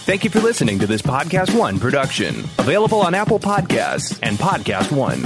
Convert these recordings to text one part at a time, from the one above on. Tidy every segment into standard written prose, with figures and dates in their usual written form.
Thank you for listening to this Podcast One production. Available on Apple Podcasts and Podcast One.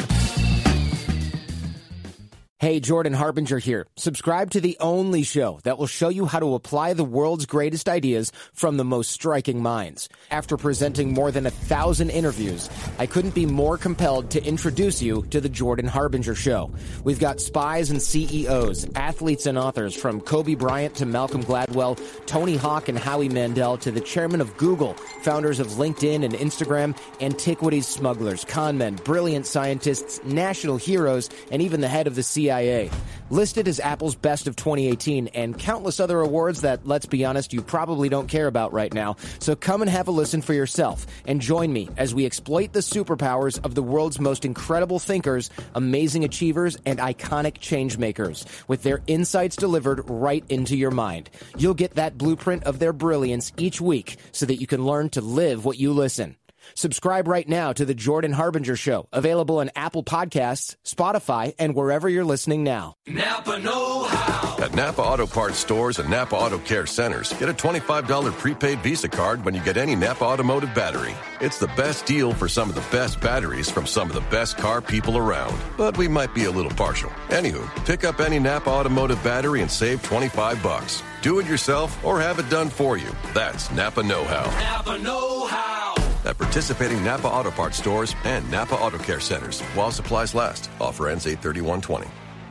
Hey, Jordan Harbinger here. Subscribe to the only show that will show you how to apply the world's greatest ideas from the most striking minds. After presenting more than 1,000 interviews, I couldn't be more compelled to introduce you to the Jordan Harbinger Show. We've got spies and CEOs, athletes and authors, from Kobe Bryant to Malcolm Gladwell, Tony Hawk and Howie Mandel, to the chairman of Google, founders of LinkedIn and Instagram, antiquities smugglers, con men, brilliant scientists, national heroes, and even the head of the CIA. Listed as Apple's Best of 2018 and countless other awards that, let's be honest, you probably don't care about right now. So come and have a listen for yourself and join me as we exploit the superpowers of the world's most incredible thinkers, amazing achievers, and iconic change makers with their insights delivered right into your mind. You'll get that blueprint of their brilliance each week so that you can learn to live what you listen. Subscribe right now to The Jordan Harbinger Show, available on Apple Podcasts, Spotify, and wherever you're listening now. Napa know-how. At Napa Auto Parts stores and Napa Auto Care centers, get a $25 prepaid Visa card when you get any Napa Automotive battery. It's the best deal for some of the best batteries from some of the best car people around. But we might be a little partial. Anywho, pick up any Napa Automotive battery and save $25. Do it yourself or have it done for you. That's Napa know-how. Napa know-how. At participating Napa Auto Parts stores and Napa Auto Care centers while supplies last. Offer ends 8/31/20.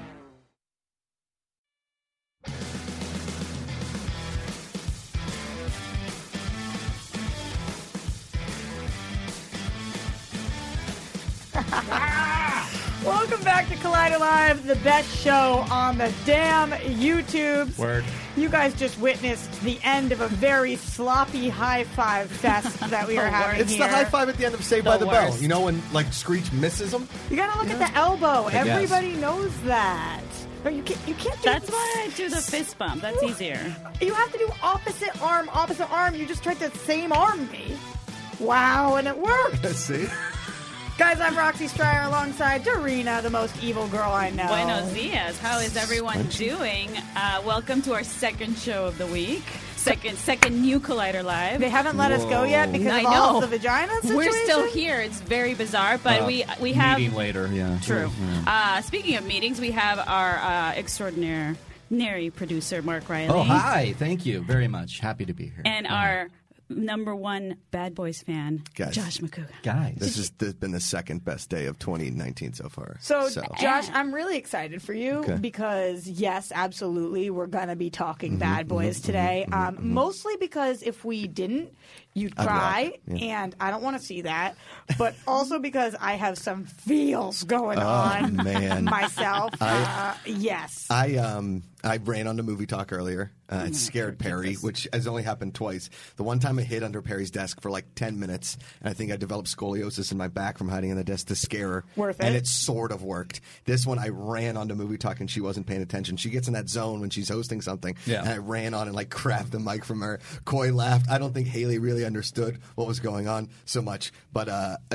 Welcome back to Collider Live, the best show on the damn YouTubes. Word. You guys just witnessed the end of a very sloppy high five fest that we are having It's here. the high five at the end of Saved by the Bell. You know when, like, Screech misses him? You gotta look at the elbow. guess. Everybody knows that. But you can't do That's why I do the fist bump. That's easier. You have to do opposite arm, opposite arm. You just tried to same arm me. Wow, and it worked. See? Guys, I'm Roxy Stryer alongside Dorina, the most evil girl I know. Buenos dias. How is everyone doing? Welcome to our second show of the week. Second new Collider Live. They haven't let us go yet because I of know. all the vagina situation. We're still here. It's very bizarre, but we have meeting later. Yeah, true. Yeah. Speaking of meetings, we have our extraordinary producer Mark Riley. Oh, hi! Thank you very much. Happy to be here. And our number one Bad Boys fan, Guys. Josh McCouga. Guys, This has been the second best day of 2019 so far. So, Josh, I'm really excited for you Okay. because, yes, absolutely, we're going to be talking Bad Boys today. Mostly because if we didn't, you'd I'd cry, rap, yeah. and I don't want to see that. But also because I have some feels going on man. myself. Yes. I ran onto Movie Talk earlier. It scared Perry, which has only happened twice. The one time I hid under Perry's desk for like 10 minutes, and I think I developed scoliosis in my back from hiding in the desk to scare her. Worth and it. it sort of worked. This one, I ran onto Movie Talk, and she wasn't paying attention. She gets in that zone when she's hosting something, and I ran on and like grabbed the mic from her. Coy laughed. I don't think Haley really understood what was going on so much, but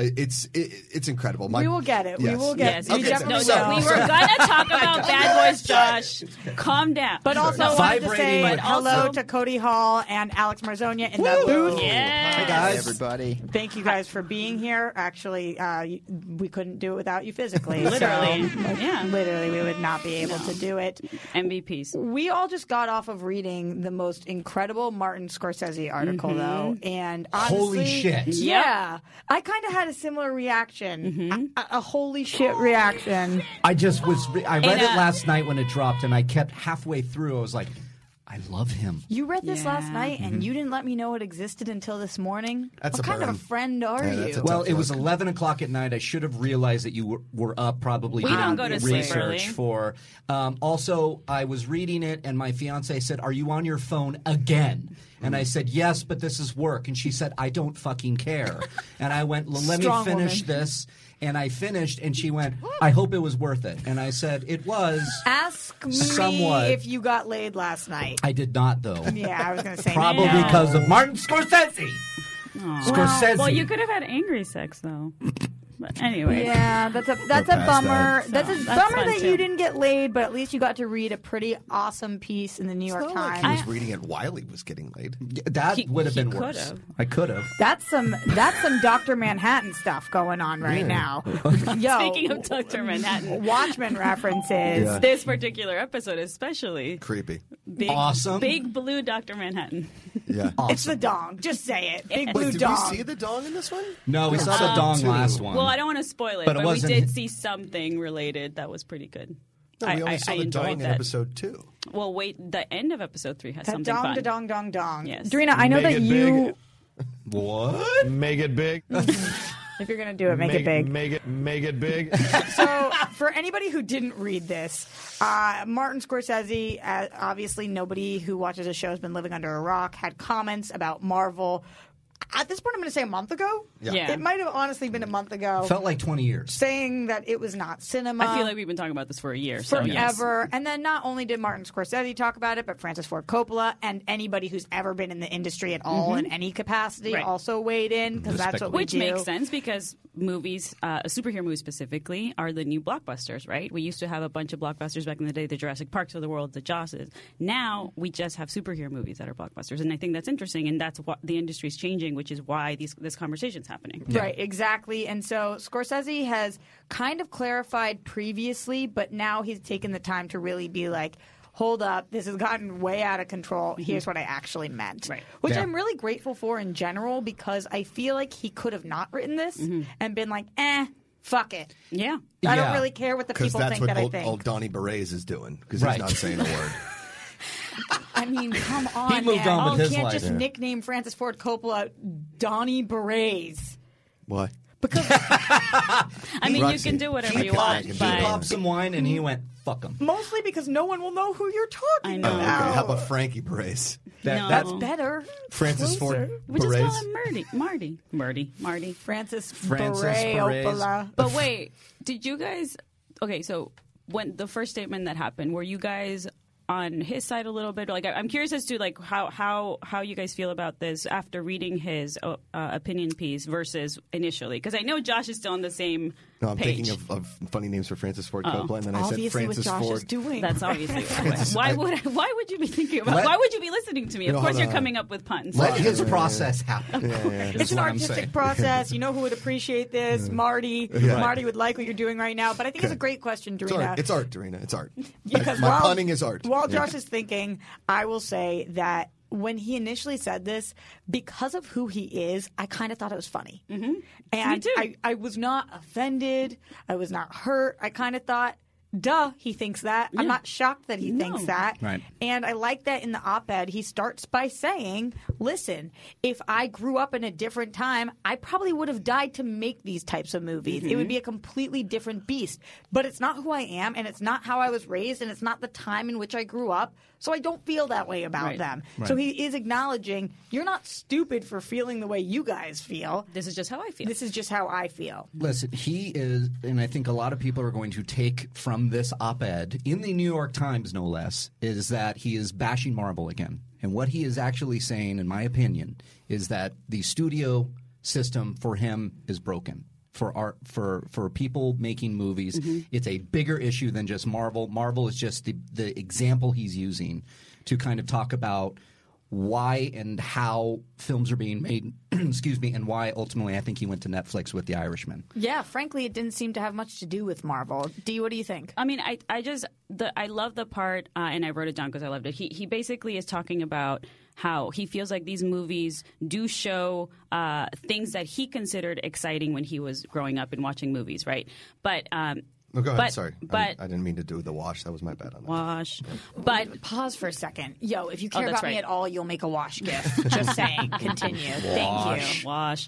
it's incredible. We will get it. We will get Yes, it. you You definitely definitely will. will. We were going to talk about Bad Boys, Josh. Calm down. But also wanted to say Vibrating. hello to Cody Hall and Alex Marzonia in the booth. Yes. Hey, guys. Everybody. Thank you guys for being here. Actually, we couldn't do it without you physically. Literally. So, Yeah. Literally, we would not be able to do it. MVPs. We all just got off of reading the most incredible Martin Scorsese article, though. And honestly, Holy shit. Yeah. I kind of had a similar reaction. A holy shit reaction. I just was. I read And, it last night when it dropped, and I kept halfway through. I was like, I love him. You read this Yeah. last night, and you didn't let me know it existed until this morning. That's what a kind of burn. a friend are Yeah, that's you? a Well, tough it was look. 11 o'clock at night. I should have realized that you were up probably We doing don't go to sleep research early. for. Also, I was reading it, and my fiance said, "Are you on your phone again?" And I said, "Yes, but this is work." And she said, "I don't fucking care." And I went, "Let me Strong finish woman. this." And I finished, and she went, "I hope it was worth it." And I said, "It was." Ask me Somewhat. if you got laid last night. I did not, though. Yeah, I was going to say Probably no. because of Martin Scorsese. Scorsese. Well, you could have had angry sex, though. But anyway. Yeah, that's a past bummer. that. That's a That's bummer fun, that too. you didn't get laid, but at least you got to read a pretty awesome piece in the New York It's not like Times. he was reading it while he was getting laid. That He- would have he been could worse. have. I could have. That's some Dr. Manhattan stuff going on right now. Yo, Speaking of Dr. Manhattan, Watchmen references. this particular episode especially Creepy. big, Awesome. big blue Dr. Manhattan. Yeah. It's the dong. Just say it. Big blue Wait, did dong. we see the dong in this one? No, we saw the dong last one. Well, I don't want to spoil it, But but, it we wasn't- did see something related that was pretty good. No, we only saw the enjoyed dong in that. episode 2. Well, wait, the end of episode 3 has That something dong, fun. da dong, dong, dong. Yes. Darina, I know Make that it you. What? Make it big. If you're gonna do it, make it big. Make it big. So, for anybody who didn't read this, Martin Scorsese, obviously nobody who watches the show has been living under a rock, had comments about Marvel. At this point, I'm going to say a month ago. Yeah. It might have honestly been a month ago. Felt like 20 years. Saying that it was not cinema. I feel like we've been talking about this for a year. So yes. Forever. And then not only did Martin Scorsese talk about it, but Francis Ford Coppola and anybody who's ever been in the industry at all in any capacity Right. also weighed in because that's what we Which do. makes sense because movies, superhero movies specifically, are the new blockbusters, right? We used to have a bunch of blockbusters back in the day, the Jurassic Parks of the world, the Josses. Now we just have superhero movies that are blockbusters, and I think that's interesting, and that's what the industry's changing, which is why this conversation's happening. Right, exactly. And so Scorsese has kind of clarified previously, but now he's taken the time to really be like, hold up, this has gotten way out of control. Here's what I actually meant. Right. Which Yeah. I'm really grateful for in general because I feel like he could have not written this and been like, fuck it. Yeah. I don't Yeah. really care what the Because people that's think what that I old, think. old Donnie Berets is doing. Because Right. he's not saying a word. I mean, come on, He moved man. on with You his can't life. just Yeah. nickname Francis Ford Coppola Donnie Berets. Why? Because I mean, Roxy, you can do whatever keep you want, going. He but popped some wine and he went, fuck him. mostly because no one will know who you're I talking know. Oh, okay. about. How about Frankie Berets? No. That's Better. Francis Closer. Ford we just call Berets? him Marty. Francis Francis Beret Berets. Opala. But wait, did you guys? Okay, so when the first statement that happened, were you guys on his side a little bit? Like, I'm curious as to like how you guys feel about this after reading his opinion piece versus initially, because I know Josh is still on the same. No, I'm page. thinking of funny names for Francis Ford Coppola, and then I Obviously, said what Francis Josh Ford. is doing. That's obviously why would you be thinking about? Let- Why would you be listening to me? Of No, course, hold you're on. coming up with puns. Let his process happen. It's is an what I'm artistic saying. process. You know who would appreciate this? Marty. Marty would like what you're doing right now. But I think it's a great question, It's Darina. art. It's art, Darina. It's art. Because My while- punning is art. While Josh is thinking, I will say that when he initially said this, because of who he is, I kind of thought it was funny. Mm-hmm. And Me too. I was not offended. I was not hurt. I kind of thought, duh, he thinks that. I'm not shocked that he thinks that. Right. And I like that in the op-ed, he starts by saying, listen, if I grew up in a different time, I probably would have died to make these types of movies. It would be a completely different beast. But it's not who I am, and it's not how I was raised, and it's not the time in which I grew up. So I don't feel that way about Right. them. So he is acknowledging, you're not stupid for feeling the way you guys feel. This is just how I feel. This is just how I feel. Listen, he is, and I think a lot of people are going to take from this op-ed in the New York Times, no less, is that he is bashing Marvel again. And what he is actually saying, in my opinion, is that the studio system for him is broken. For art, for people making movies, it's a bigger issue than just Marvel. Marvel is just the example he's using to kind of talk about why and how films are being made, excuse me, and why ultimately I think he went to Netflix with The Irishman. Yeah, frankly, it didn't seem to have much to do with Marvel. Dee, what do you think? I mean, I love the part, and I wrote it down because I loved it. He basically is talking about how he feels like these movies do show things that he considered exciting when he was growing up and watching movies, right? But No, go ahead. But- Sorry. but- I didn't mean to do the wash. That was my bad on that. wash. But Pause for a second. Yo, if you care that's about me right. at all, you'll make a wash gif. Just saying. Continue. Thank you. Wash.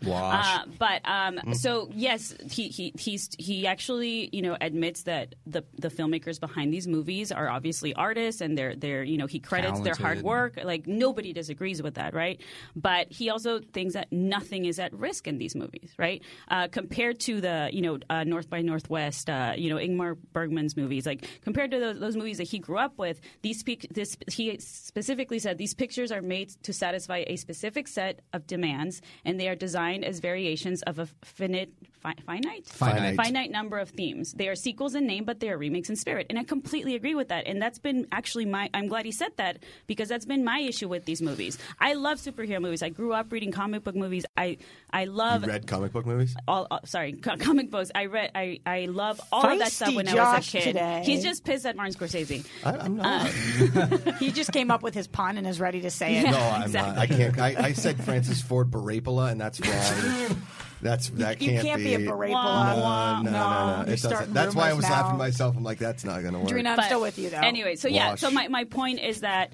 So yes, he actually admits that the filmmakers behind these movies are obviously artists and they're he credits their hard Talented. work. Like nobody disagrees with that, right? But he also thinks that nothing is at risk in these movies, right? Compared to the North by Northwest, Ingmar Bergman's movies. Like compared to those movies that he grew up with, he specifically said these pictures are made to satisfy a specific set of demands, and they are designed as variations of a finite number of themes. They are sequels in name, but they are remakes in spirit. And I completely agree with that. And that's been actually I'm glad he said that, because that's been my issue with these movies. I love superhero movies. I grew up reading comic book movies. I love. You read comic book movies? Comic books. I love all of that stuff when I was a kid. Today. He's just pissed at Martin Scorsese. I'm not. He just came up with his pun and is ready to say it. No, I'm not. I can't. I said Francis Ford Barapola, and that's wrong. That you can't be a Barapola. No. That's why I was laughing to myself. I'm like, that's not going to work. Drina, I'm still with you, though. Anyway, so yeah. So my point is that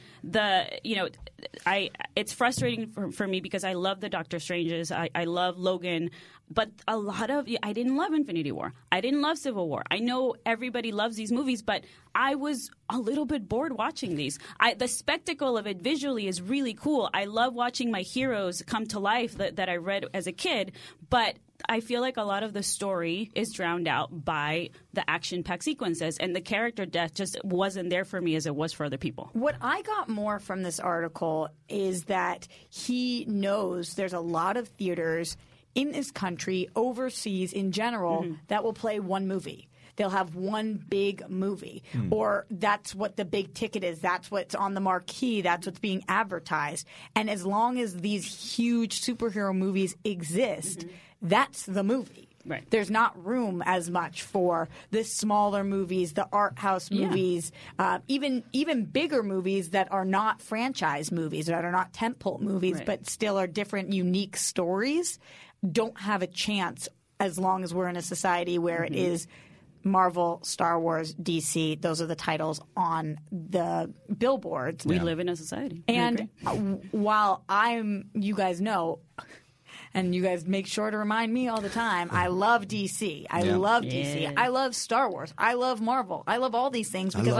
it's frustrating for me because I love the Doctor Stranges. I love Logan. But I didn't love Infinity War. I didn't love Civil War. I know everybody loves these movies, but I was a little bit bored watching these. The spectacle of it visually is really cool. I love watching my heroes come to life that I read as a kid, but I feel like a lot of the story is drowned out by the action-packed sequences, and the character death just wasn't there for me as it was for other people. What I got more from this article is that he knows there's a lot of theaters in this country, overseas in general, that will play one movie. They'll have one big movie. Or that's what the big ticket is. That's what's on the marquee. That's what's being advertised. And as long as these huge superhero movies exist, that's the movie. Right. There's not room as much for the smaller movies, the art house movies, even bigger movies that are not franchise movies, that are not tentpole movies, but still are different, unique stories. Don't have a chance as long as we're in a society where it is Marvel, Star Wars, DC. Those are the titles on the billboards. We live in a society. And while you guys know, and you guys make sure to remind me all the time, I love DC. I love DC. Yeah. I love Star Wars. I love Marvel. I love all these things because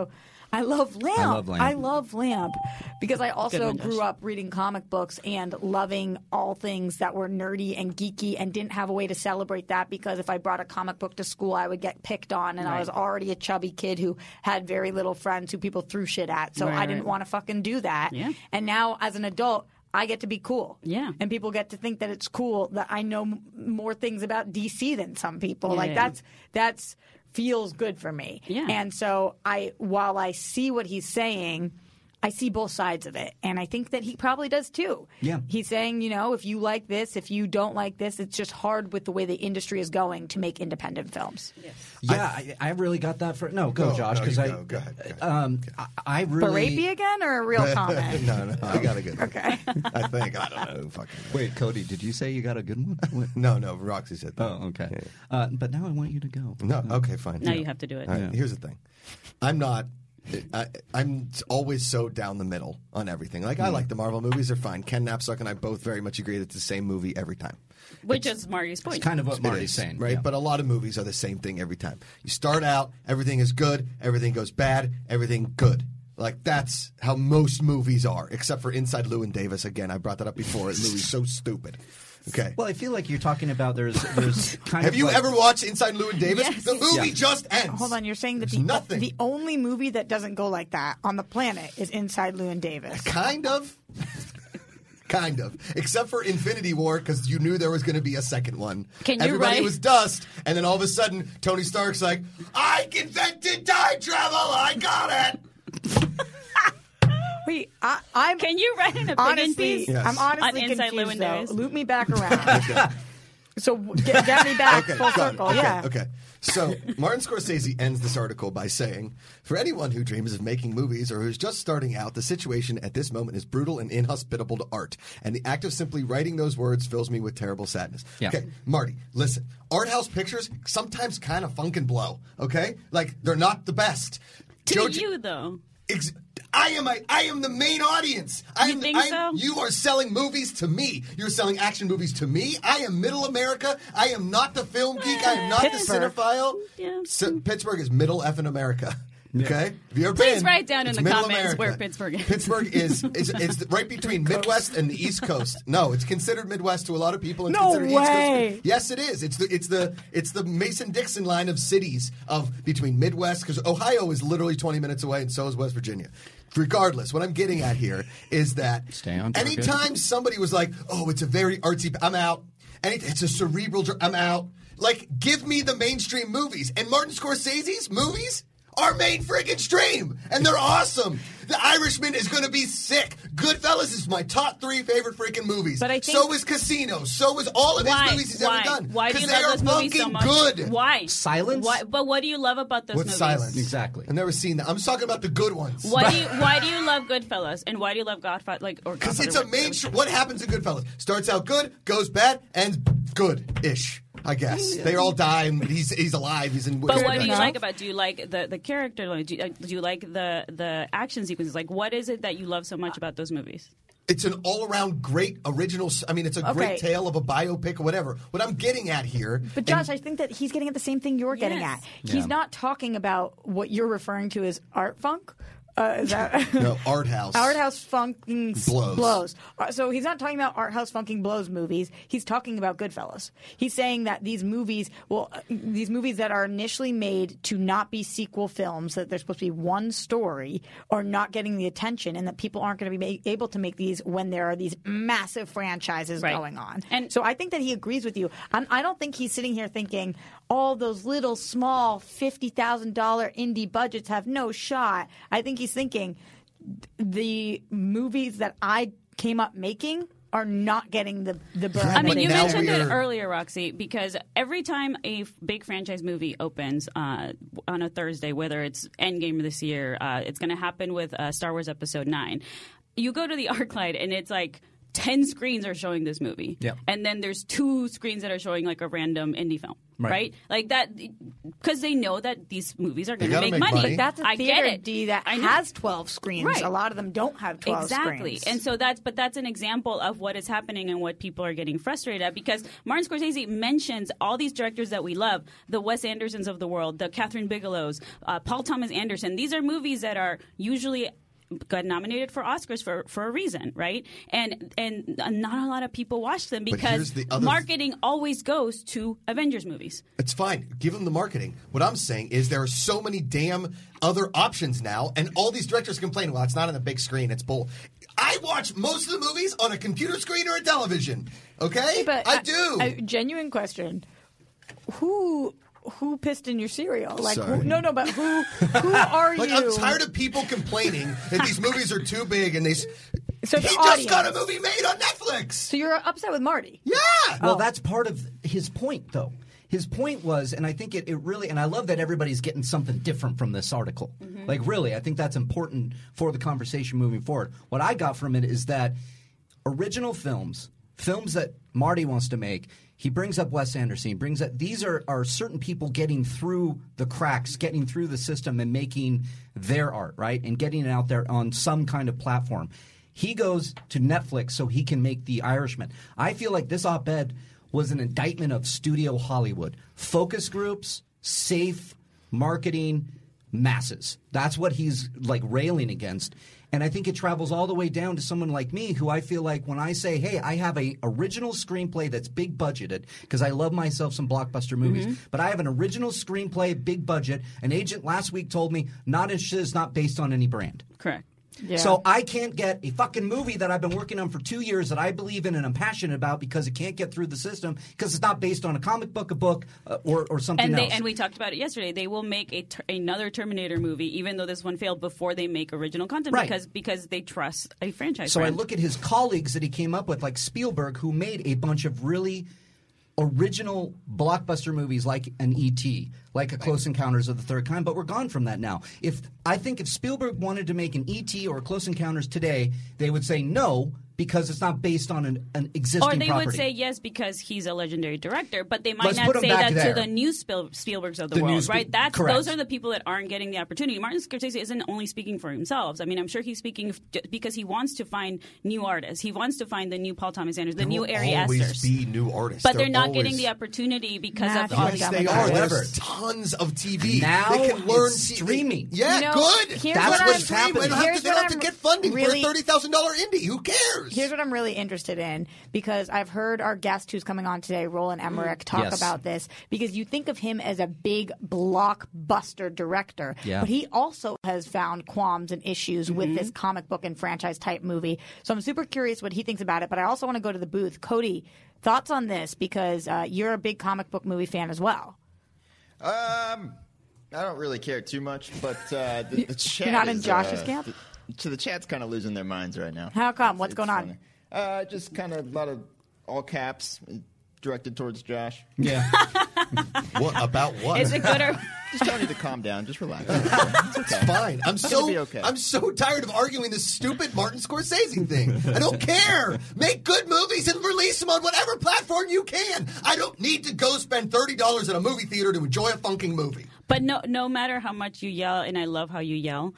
I love Lamp. I love Lamp because I also grew up reading comic books and loving all things that were nerdy and geeky and didn't have a way to celebrate that because if I brought a comic book to school, I would get picked on, and I was already a chubby kid who had very little friends who people threw shit at. So I didn't want to fucking do that. Yeah. And now as an adult, I get to be cool. Yeah. And people get to think that it's cool that I know more things about DC than some people. That's feels good for me. Yeah. And so while I see what he's saying, I see both sides of it. And I think that he probably does too. Yeah. He's saying, if you like this, if you don't like this, it's just hard with the way the industry is going to make independent films. Yes. Yeah, I really got that for Josh, because go ahead. I really Barapy again or a real comment? No, I got a good one. Okay. I think I don't know. Fucking wait, Cody, did you say you got a good one? No, Roxy said that. Oh, okay. Yeah. But now I want you to go. No, okay, fine. Now you have to do it. All right, here's the thing. I'm always so down the middle on everything. Like, I like the Marvel movies. They're fine. Ken Knapsack and I both very much agree that it's the same movie every time. Which is Marty's point. It's kind of what Marty's saying. Right? Yeah. But a lot of movies are the same thing every time. You start out, everything is good, everything goes bad, everything good. Like, that's how most movies are, except for Inside Llewyn Davis. Again, I brought that up before. Louis so stupid. Okay. Well, I feel like you're talking about there's kind Have of you ever watched Inside Llewyn Davis? Yes. The movie just ends. Hold on, you're saying that the only movie that doesn't go like that on the planet is Inside Llewyn Davis. Kind of. Kind of. Except for Infinity War, because you knew there was going to be a second one. Everybody was dust, and then all of a sudden, Tony Stark's like, I invented time travel! I got it! Wait, can you write an opinion piece? Yes. I'm honestly on Inside confused, Llewyn though. Davis? Loop me back around. So get me back full circle. Okay. So Martin Scorsese ends this article by saying, for anyone who dreams of making movies or who's just starting out, the situation at this moment is brutal and inhospitable to art. And the act of simply writing those words fills me with terrible sadness. Yeah. Okay, Marty, listen. Art house pictures sometimes kind of funk and blow, okay? Like, they're not the best. You, though. I am the main audience. You think so? You are selling movies to me. You're selling action movies to me. I am middle America. I am not the film geek. I am not the cinephile. Yeah. Pittsburgh is middle effing America. Okay, have you ever Please been? write down in It's the middle comments America. where Pittsburgh is. Pittsburgh is right between Midwest and the East Coast. No, it's considered Midwest to a lot of people. It's No considered way. East Coast. Yes, it is. It's the Mason-Dixon line of cities of between Midwest, because Ohio is literally 20 minutes away, and so is West Virginia. Regardless, what I'm getting at here is that Stay on target. anytime somebody was like, "Oh, it's a very artsy," I'm out. It's a cerebral. I'm out. Like, give me the mainstream movies. And Martin Scorsese's movies are made friggin' stream, and they're awesome. The Irishman is going to be sick. Goodfellas is my top 3 favorite freaking movies. But I think- so is Casino. So is all of these movies he's ever done. Why do you Because they love are those movies so fucking much? good. Why? Silence? But what do you love about those What's movies? silence? Exactly. I've never seen that. I'm just talking about the good ones. Why do you love Goodfellas, and why do you love Godfather? Because it's a mainstream. What happens in Goodfellas? Starts out good, goes bad, ends good-ish. I guess they all die, and he's alive. He's in. But what do you like about? Do you like the character? Do you like the action sequences? Like, what is it that you love so much about those movies? It's an all-around great original. I mean, it's a great tale of a biopic or whatever. What I'm getting at here, But Josh, I think that he's getting at the same thing you're getting Yes. at. He's not talking about what you're referring to as art funk. Is that no art house. Art house funking Blows. So he's not talking about art house funking blows movies. He's talking about Goodfellas. He's saying that these movies that are initially made to not be sequel films, that they're supposed to be one story, are not getting the attention, and that people aren't going to be able to make these when there are these massive franchises going on. And so I think that he agrees with you. I don't think he's sitting here thinking all those little small $50,000 indie budgets have no shot. I think he's thinking the movies that I came up making are not getting the burn. I mean, you now mentioned it we're- earlier, Roxy, because every time a big franchise movie opens on a Thursday, whether it's Endgame this year, it's going to happen with Star Wars Episode 9. You go to the ArcLight and it's like 10 screens are showing this movie. Yep. And then there's 2 screens that are showing like a random indie film. Right? Like that, because they know that these movies are going to gotta make make money. money. That's a I get theater it. D that I know. has 12 screens. Right. A lot of them don't have 12 Exactly. screens. And so that's an example of what is happening and what people are getting frustrated at, because Martin Scorsese mentions all these directors that we love, the Wes Andersons of the world, the Catherine Bigelows, Paul Thomas Anderson. These are movies that are usually got nominated for Oscars for a reason, right? And not a lot of people watch them here's because the other marketing always goes to Avengers movies. It's fine. Give them the marketing. What I'm saying is there are so many damn other options now, and all these directors complain, well, it's not on the big screen. It's bull. I watch most of the movies on a computer screen or a television. Okay? But I do. A genuine question. Who pissed in your cereal? Like, Sorry. but who are you? Like, I'm tired of people complaining that these movies are too big, and So the he audience. just got a movie made on Netflix. So you're upset with Marty? Yeah. Well, that's part of his point, though. His point was, and I think it really, and I love that everybody's getting something different from this article. Mm-hmm. Like, really, I think that's important for the conversation moving forward. What I got from it is that original films that Marty wants to make, he brings up Wes Anderson. He brings up, these are certain people getting through the cracks, getting through the system and making their art, right? And getting it out there on some kind of platform. He goes to Netflix so he can make The Irishman. I feel like this op-ed was an indictment of studio Hollywood. Focus groups, safe, marketing, masses. That's what he's like railing against. And I think it travels all the way down to someone like me who I feel like when I say, hey, I have an original screenplay that's big budgeted, because I love myself some blockbuster movies, but I have an original screenplay, big budget. An agent last week told me not interested, is not based on any brand. Correct. Yeah. So I can't get a fucking movie that I've been working on for 2 years that I believe in and I'm passionate about because it can't get through the system because it's not based on a comic book, a book, or something else. And we talked about it yesterday. They will make another Terminator movie, even though this one failed, before they make original content, Right. because they trust a franchise. So I brand. look at his colleagues that he came up with, like Spielberg, who made a bunch of really original blockbuster movies like an E.T., like a Close Encounters of the Third Kind, but we're gone from that now. I think if Spielberg wanted to make an E.T. or a Close Encounters today, they would say no, because it's not based on an existing Or they property. would say yes because he's a legendary director, but they might Let's not put him say back that there. to the new Spielbergs of the The new world, right? correct. Those are the people that aren't getting the opportunity. Martin Scorsese isn't only speaking for himself. I mean, I'm sure he's speaking because he wants to find new artists. He wants to find the new Paul Thomas Anderson, the There new will Ari always Asters. be new artists. But they're not always... getting the opportunity because Nah, of I all feel these like They I'm are. with There's tons of TV. Now they can learn it's TV. streaming. Yeah, You know, good. here's That's what what's I'm- happening. They don't have Here's to, they don't what have to I'm get funding really- for a $30,000 indie. Who cares? Here's what I'm really interested in, because I've heard our guest who's coming on today, Roland Emmerich, talk Yes. about this, because you think of him as a big blockbuster director, Yeah. but he also has found qualms and issues with this comic book and franchise type movie. So I'm super curious what he thinks about it, but I also want to go to the booth. Cody, thoughts on this, because you're a big comic book movie fan as well. I don't really care too much, but the chat You're not in is, Josh's camp? So the chat's kind of losing their minds right now. How come? What's It's going on? funny. Just kind of a lot of all caps directed towards Josh. Yeah. What about what? Is it good or Just telling you to calm down. Just relax. It's okay. Fine. I'm so be okay. I'm so tired of arguing this stupid Martin Scorsese thing. I don't care. Make good movies and release them on whatever platform you can. I don't need to go spend $30 at a movie theater to enjoy a funking movie. But no matter how much you yell, and I love how you yell,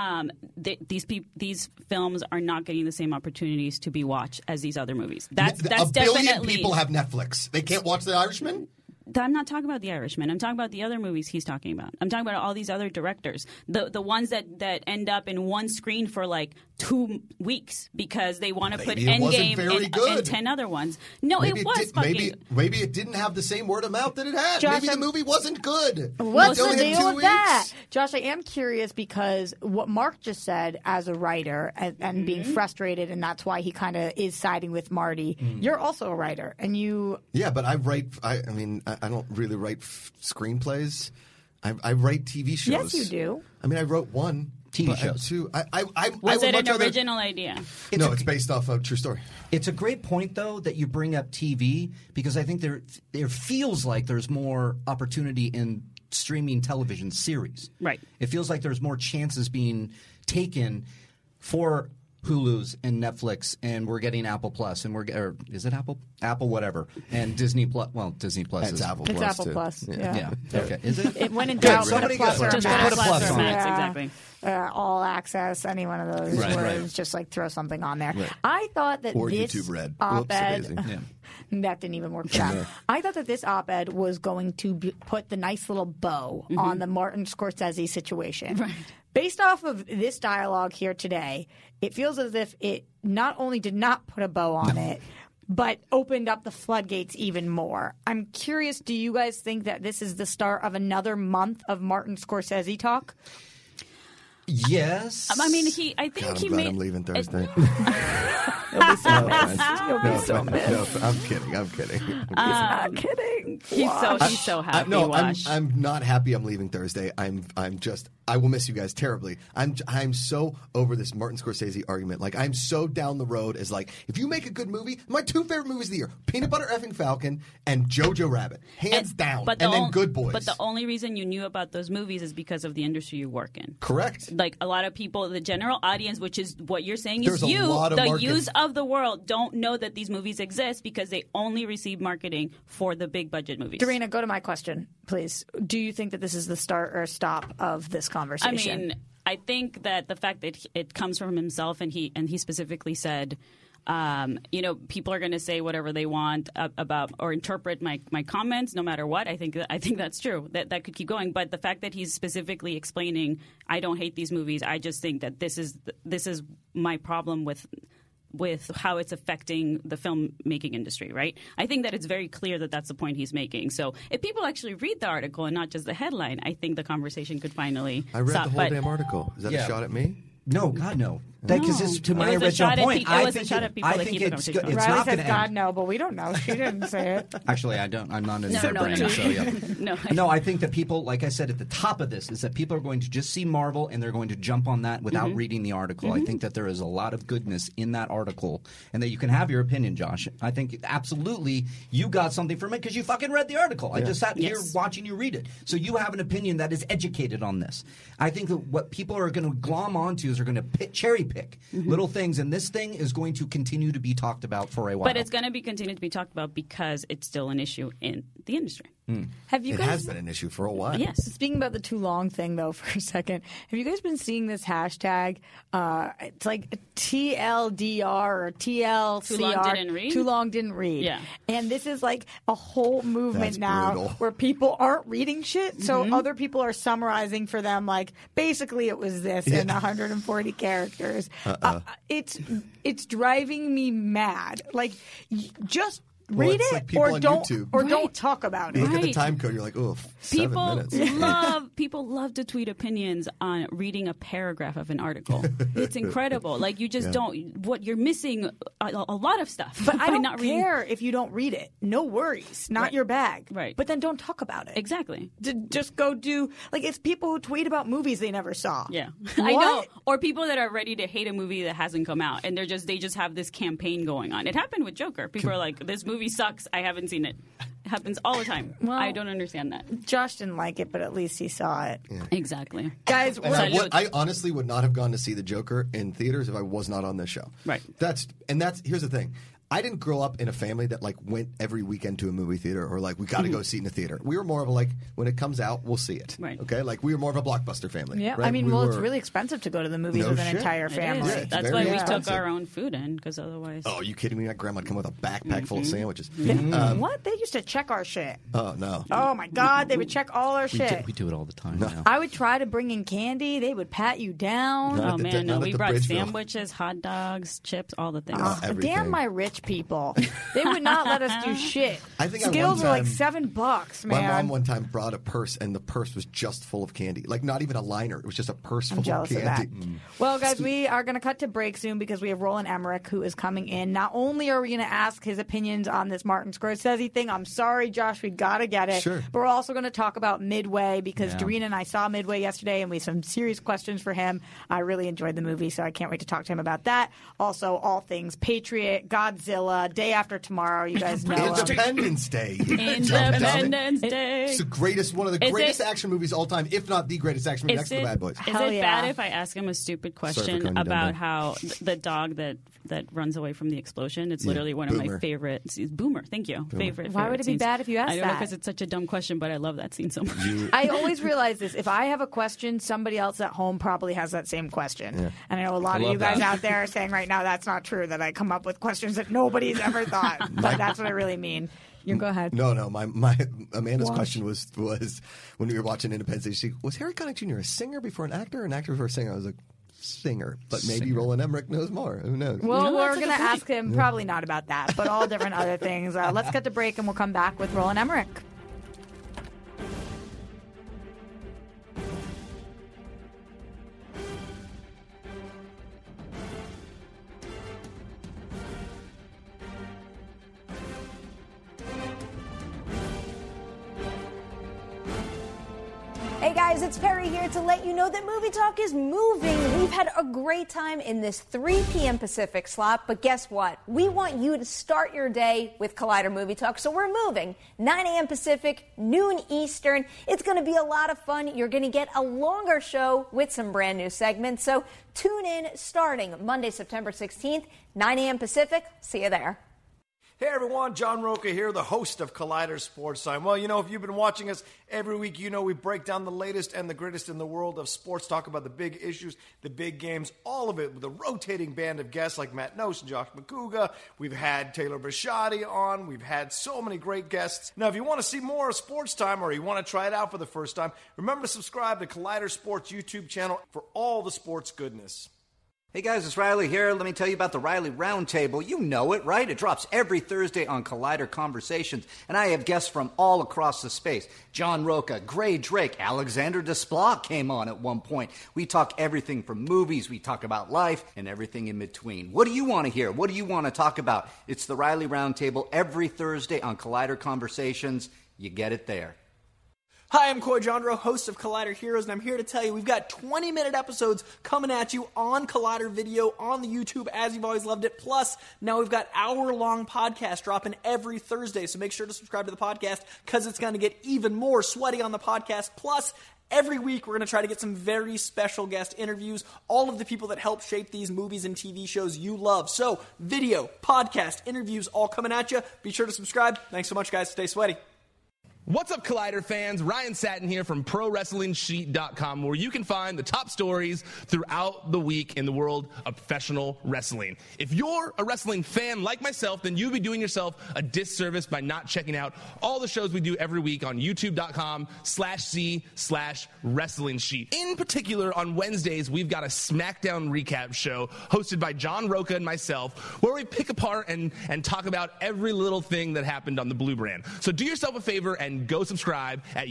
these films are not getting the same opportunities to be watched as these other movies. That's a billion definitely. people have Netflix. They can't watch The Irishman? I'm not talking about The Irishman. I'm talking about the other movies he's talking about. I'm talking about all these other directors, the ones that end up in one screen for like 2 weeks because they want to put Maybe it wasn't Endgame very good. and 10 other ones. No, Maybe it was did- fucking. maybe it didn't have the same word of mouth that it had. Josh, Maybe the movie wasn't good. What's It the only had deal 2 with weeks. that? Josh, I am curious because what Mark just said as a writer and being frustrated, and that's why he kind of is siding with Marty. You're also a writer, and you... Yeah, but I write. I mean, I don't really write screenplays. I write TV shows. Yes, you do. I mean, I wrote one TV but, shows. Two. Was I it would an much rather- original idea? No, it's based off a true story. It's a great point, though, that you bring up TV, because I think there feels like there's more opportunity in streaming television series. Right. It feels like there's more chances being taken for Hulu's and Netflix, and we're getting Apple Plus, and or is it Apple whatever, and Disney Plus. Well, Disney Plus It's is Apple It's Plus. Apple too. Plus. Yeah. Okay. Is it? It went in Good. doubt. Put a Somebody plus go. or a Just max. put a plus on it. Max, Yeah. exactly. All access, any one of those Right, words, right. just like throw something on there. I thought that Or this YouTube Red. Whoops, op-ed, daisy. that didn't even work for that. I thought that this op-ed was going to put the nice little bow on the Martin Scorsese situation. Right. Based off of this dialogue here today, it feels as if it not only did not put a bow on it, but opened up the floodgates even more. I'm curious, do you guys think that this is the start of another month of Martin Scorsese talk? Yes. I mean, I think God, he I'm glad made. I'm leaving Thursday. You'll be so missed. You'll be so missed. No, I'm kidding. I'm kidding. He's not kidding. He's so happy. No, Wash. I'm not happy. I'm leaving Thursday. I'm just. I will miss you guys terribly. I'm so over this Martin Scorsese argument. Like, I'm so down the road as like, if you make a good movie, my 2 favorite movies of the year: Peanut Butter Effing Falcon and Jojo Rabbit, hands down. And then Good Boys. But the only reason you knew about those movies is because of the industry you work in. Correct. Like a lot of people, the general audience, which is what you're saying, There's is a lot of the markets. use of the world, don't know that these movies exist because they only receive marketing for the big budget movies. Darina, go to my question, please. Do you think that this is the start or stop of this I conversation? mean, I think that the fact that it comes from himself, and he specifically said, people are going to say whatever they want about or interpret my comments, no matter what. I think that's true. That could keep going. But the fact that he's specifically explaining, I don't hate these movies. I just think that this is my problem with how it's affecting the filmmaking industry, right? I think that it's very clear that that's the point he's making. So if people actually read the article and not just the headline, I think the conversation could finally I read stop. the whole But damn article. Is that Yeah. a shot at me? No, God, no. Because it's to my It was a original shot at point. people- it was a shot at people I that think keep the it's conversation it's Riley not says going to God end. no, but we don't know. She didn't say it. Actually, I don't. I'm not in No, her no, brain, no. so yeah. No. No, I think that people, like I said at the top of this, is that people are going to just see Marvel and they're going to jump on that without reading the article. I think that there is a lot of goodness in that article, and that you can have your opinion, Josh. I think absolutely you got something from it because you fucking read the article. I just sat here watching you read it, so you have an opinion that is educated on this. I think that what people are going to glom onto studios are going to cherry pick little things, and this thing is going to continue to be talked about for a while. But it's going to be continued to be talked about because it's still an issue in the industry. Have you It guys has been an issue for a while. Yes. Speaking about the too long thing, though, for a second, have you guys been seeing this hashtag? It's like TLDR or TLCR. Too long didn't read? Too long didn't read. Yeah. And this is like a whole movement That's now brutal. where people aren't reading shit, so other people are summarizing for them, like, basically it was this in 140 characters. It's driving me mad. Like, just read it's it like people or on don't YouTube. or don't talk about it. You look at the Right. time code, you're like, oh, 7 minutes. People love to tweet opinions on reading a paragraph of an article. It's incredible. Like you just you're missing a lot of stuff. But I by don't not reading. care if you don't read it. No worries. Not your bag. Right. But then don't talk about it. Exactly. Just go do, like, it's people who tweet about movies they never saw. Yeah, What? I know. Or people that are ready to hate a movie that hasn't come out, and they just have this campaign going on. It happened with Joker. People are like, "This movie sucks. I haven't seen it." It happens all the time. Well, I don't understand that. Josh didn't like it, but at least he saw it. Exactly. Guys, And I honestly would not have gone to see the Joker in theaters if I was not on this show. Right. That's here's the thing. I didn't grow up in a family that like went every weekend to a movie theater or like we got to go see it in the theater. We were more of a like when it comes out, we'll see it. Right. Okay. Like we were more of a blockbuster family. yeah, right? I mean, We it's were- really expensive to go to the movies No with an shit. entire It family. is. Yeah, it's That's very why we expensive. took our own food in, because otherwise. Oh, are you kidding me? My grandma would come with a backpack full of sandwiches. What? They used to check our shit. Oh no. Oh my God, they would check all our shit. We do it all the time now. I would try to bring in candy. They would pat you down. No. Oh Not at man, no! the We brought Bridgeville. sandwiches, hot dogs, chips, all the things. everything. Damn my rich people. They would not let us do shit. I think I Skills one are like time- $7, My man. mom one time brought a purse, and the purse was just full of candy. Like, not even a liner. It was just a purse full I'm of jealous of candy. that. Well, guys, we are going to cut to break soon because we have Roland Emmerich who is coming in. Not only are we going to ask his opinions on this Martin Scorsese thing, I'm sorry, Josh, we got to get it. Sure. But we're also going to talk about Midway because Doreen and I saw Midway yesterday and we have some serious questions for him. I really enjoyed the movie, so I can't wait to talk to him about that. Also, all things Patriot, Godzilla, Day After Tomorrow. You guys know. Independence Day. Independence Day. It's the greatest, one of the Is greatest it- action movies of all time, if not the greatest action movie next to The Bad Boys. Is Hell it yeah. bad if I ask him a stupid Sorry for question calling you about dumb, how the dog that runs away from the explosion? It's literally one of my Boomer. favorite. Boomer, thank you. Favorite. Why would it be scenes. bad if you asked I don't know that? because it's such a dumb question, but I love that scene so much. I always realize this. If I have a question, somebody else at home probably has that same question. And I know a lot of love you guys that. out there are saying right now that's not true, that I come up with questions that nobody's ever thought. But that's what I really mean. You go ahead. No. My Amanda's question was when we were watching Independence Day. She was Harry Connick Jr. a singer before an actor, or an actor before a singer? I was like, singer, but maybe Roland Emmerich knows more. Who knows? Well, No, we're that's a going to good point. ask him probably not about that, but all different other things. Let's get to break and we'll come back with Roland Emmerich. Hey guys, it's Perry here to let you know that Movie Talk is moving. We've had a great time in this 3 p.m. Pacific slot, but guess what? We want you to start your day with Collider Movie Talk, so we're moving. 9 a.m. Pacific, noon Eastern. It's going to be a lot of fun. You're going to get a longer show with some brand new segments, so tune in starting Monday, September 16th, 9 a.m. Pacific. See you there. Hey everyone, John Roca here, the host of Collider Sports Time. Well, you know, if you've been watching us every week, you know we break down the latest and the greatest in the world of sports, talk about the big issues, the big games, all of it with a rotating band of guests like Matt Nose and Josh McCouga. We've had Taylor Bisciotti on. We've had so many great guests. Now, if you want to see more of Sports Time or you want to try it out for the first time, remember to subscribe to Collider Sports YouTube channel for all the sports goodness. Hey guys, it's Riley here. Let me tell you about the Riley Roundtable. You know it, right? It drops every Thursday on Collider Conversations, and I have guests from all across the space. John Roca, Gray Drake, Alexander Desplat came on at one point. We talk everything from movies, we talk about life, and everything in between. What do you want to hear? What do you want to talk about? It's the Riley Roundtable every Thursday on Collider Conversations. You get it there. Hi, I'm Coy Jandreau, host of Collider Heroes, and I'm here to tell you we've got 20-minute episodes coming at you on Collider Video on the YouTube as you've always loved it. Plus, now we've got hour-long podcasts dropping every Thursday, so make sure to subscribe to the podcast because it's going to get even more sweaty on the podcast. Plus, every week we're going to try to get some very special guest interviews, all of the people that help shape these movies and TV shows you love. So, video, podcast, interviews, all coming at you. Be sure to subscribe. Thanks so much, guys. Stay sweaty. What's up, Collider fans? Ryan Satin here from ProWrestlingSheet.com, where you can find the top stories throughout the week in the world of professional wrestling. If you're a wrestling fan like myself, then you'd be doing yourself a disservice by not checking out all the shows we do every week on YouTube.com/C/Wrestling Sheet. In particular, on Wednesdays, we've got a SmackDown recap show hosted by John Roca and myself, where we pick apart and talk about every little thing that happened on the Blue Brand. So do yourself a favor and go subscribe at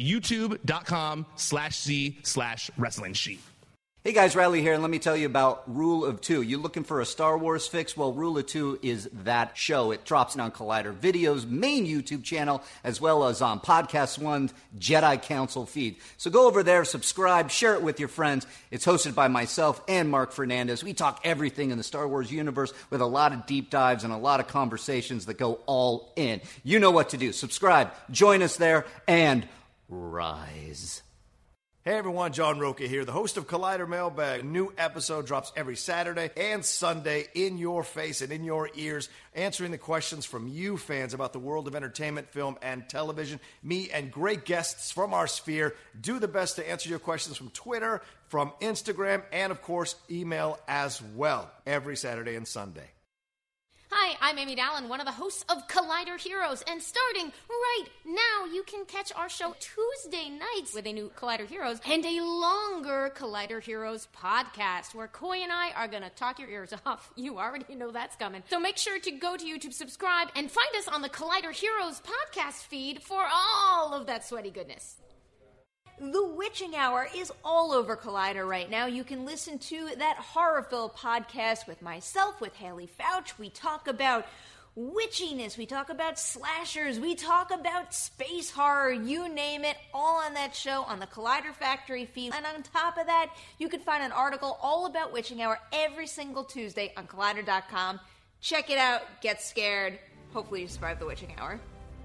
youtube.com/C/Wrestling Sheet. Hey guys, Riley here, and let me tell you about Rule of Two. You looking for a Star Wars fix? Well, Rule of Two is that show. It drops on Collider Video's main YouTube channel, as well as on Podcast One's Jedi Council feed. So go over there, subscribe, share it with your friends. It's hosted by myself and Mark Fernandez. We talk everything in the Star Wars universe with a lot of deep dives and a lot of conversations that go all in. You know what to do. Subscribe, join us there, and rise. Hey everyone, John Roca here, the host of Collider Mailbag. A new episode drops every Saturday and Sunday in your face and in your ears, answering the questions from you fans about the world of entertainment, film, and television. Me and great guests from our sphere do the best to answer your questions from Twitter, from Instagram, and of course, email as well, every Saturday and Sunday. Hi, I'm Amy Dallin, one of the hosts of Collider Heroes, and starting right now, you can catch our show Tuesday nights with a new Collider Heroes and a longer Collider Heroes podcast, where Coy and I are going to talk your ears off. You already know that's coming. So make sure to go to YouTube, subscribe, and find us on the Collider Heroes podcast feed for all of that sweaty goodness. The Witching Hour is all over Collider right now. You can listen to that Horrorville podcast with myself, with Haley Fouch. We talk about witchiness, we talk about slashers, we talk about space horror, you name it, all on that show on the Collider Factory feed. And on top of that, you can find an article all about Witching Hour every single Tuesday on Collider.com. Check it out, get scared. Hopefully you survive the Witching Hour.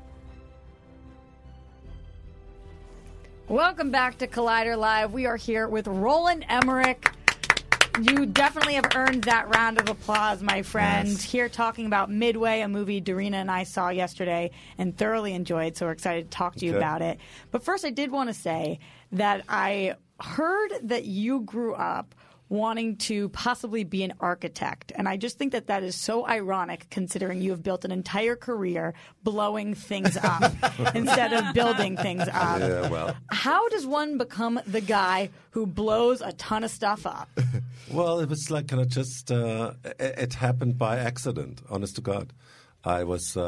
Welcome back to Collider Live. We are here with Roland Emmerich. You definitely have earned that round of applause, my friend. Yes. Here talking about Midway, a movie Dorina and I saw yesterday and thoroughly enjoyed, so we're excited to talk to you about it. But first, I did want to say that I heard that you grew up wanting to possibly be an architect. And I just think that that is so ironic, considering you have built an entire career blowing things up instead of building things up. Yeah, well. How does one become the guy who blows a ton of stuff up? Well, it was like kind of just it happened by accident. Honest to God, I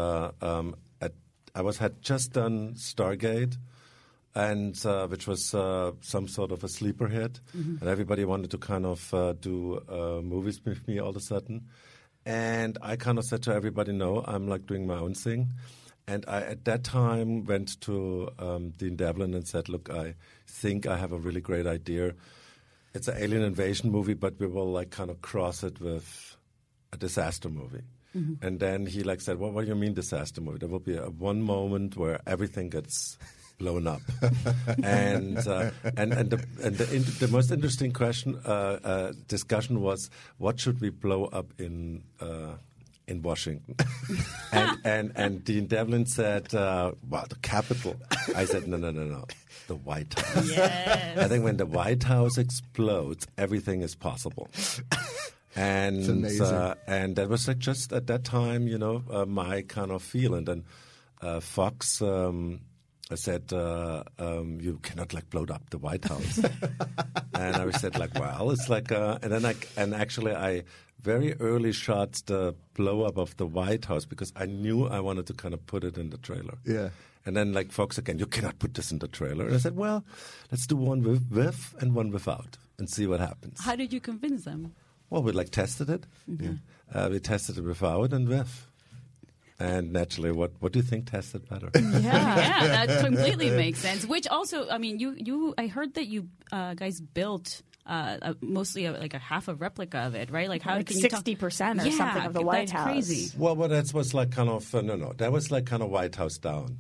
had just done Stargate. And which was some sort of a sleeper hit, and everybody wanted to kind of do movies with me all of a sudden. And I kind of said to everybody, no, I'm like doing my own thing. And I, at that time, went to Dean Devlin and said, look, I think I have a really great idea. It's an alien invasion movie, but we will like kind of cross it with a disaster movie. And then he like said, well, what do you mean disaster movie? There will be one moment where everything gets blown up, and the most interesting discussion was what should we blow up in Washington, and Dean Devlin said, well, the Capitol. I said no, the White House. Yes. I think when the White House explodes, everything is possible. And and that was like just at that time, my kind of feel, and then Fox. I said, you cannot like blow up the White House. And I said like, well, it's like, and actually I very early shot the blow up of the White House because I knew I wanted to kind of put it in the trailer. Yeah. And then like Fox again, you cannot put this in the trailer. And I said, well, let's do one with and one without and see what happens. How did you convince them? Well, we like tested it. We tested it without and with. And naturally, what do you think tested better? Yeah, that completely makes sense. Which also, I mean, I heard that you guys built mostly like a half a replica of it, right? Like how like can you 60% or something of the White House. Crazy. Well, that was like kind of that was like kind of White House down.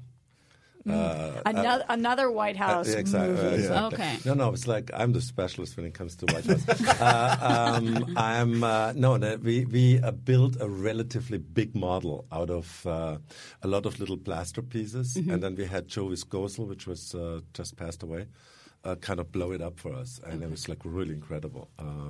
Another White House movie. Exactly. Okay. No, it's like I'm the specialist when it comes to White House. We built a relatively big model out of a lot of little plaster pieces, and then we had Joe Viscoso, which was just passed away, kind of blow it up for us, and it was like really incredible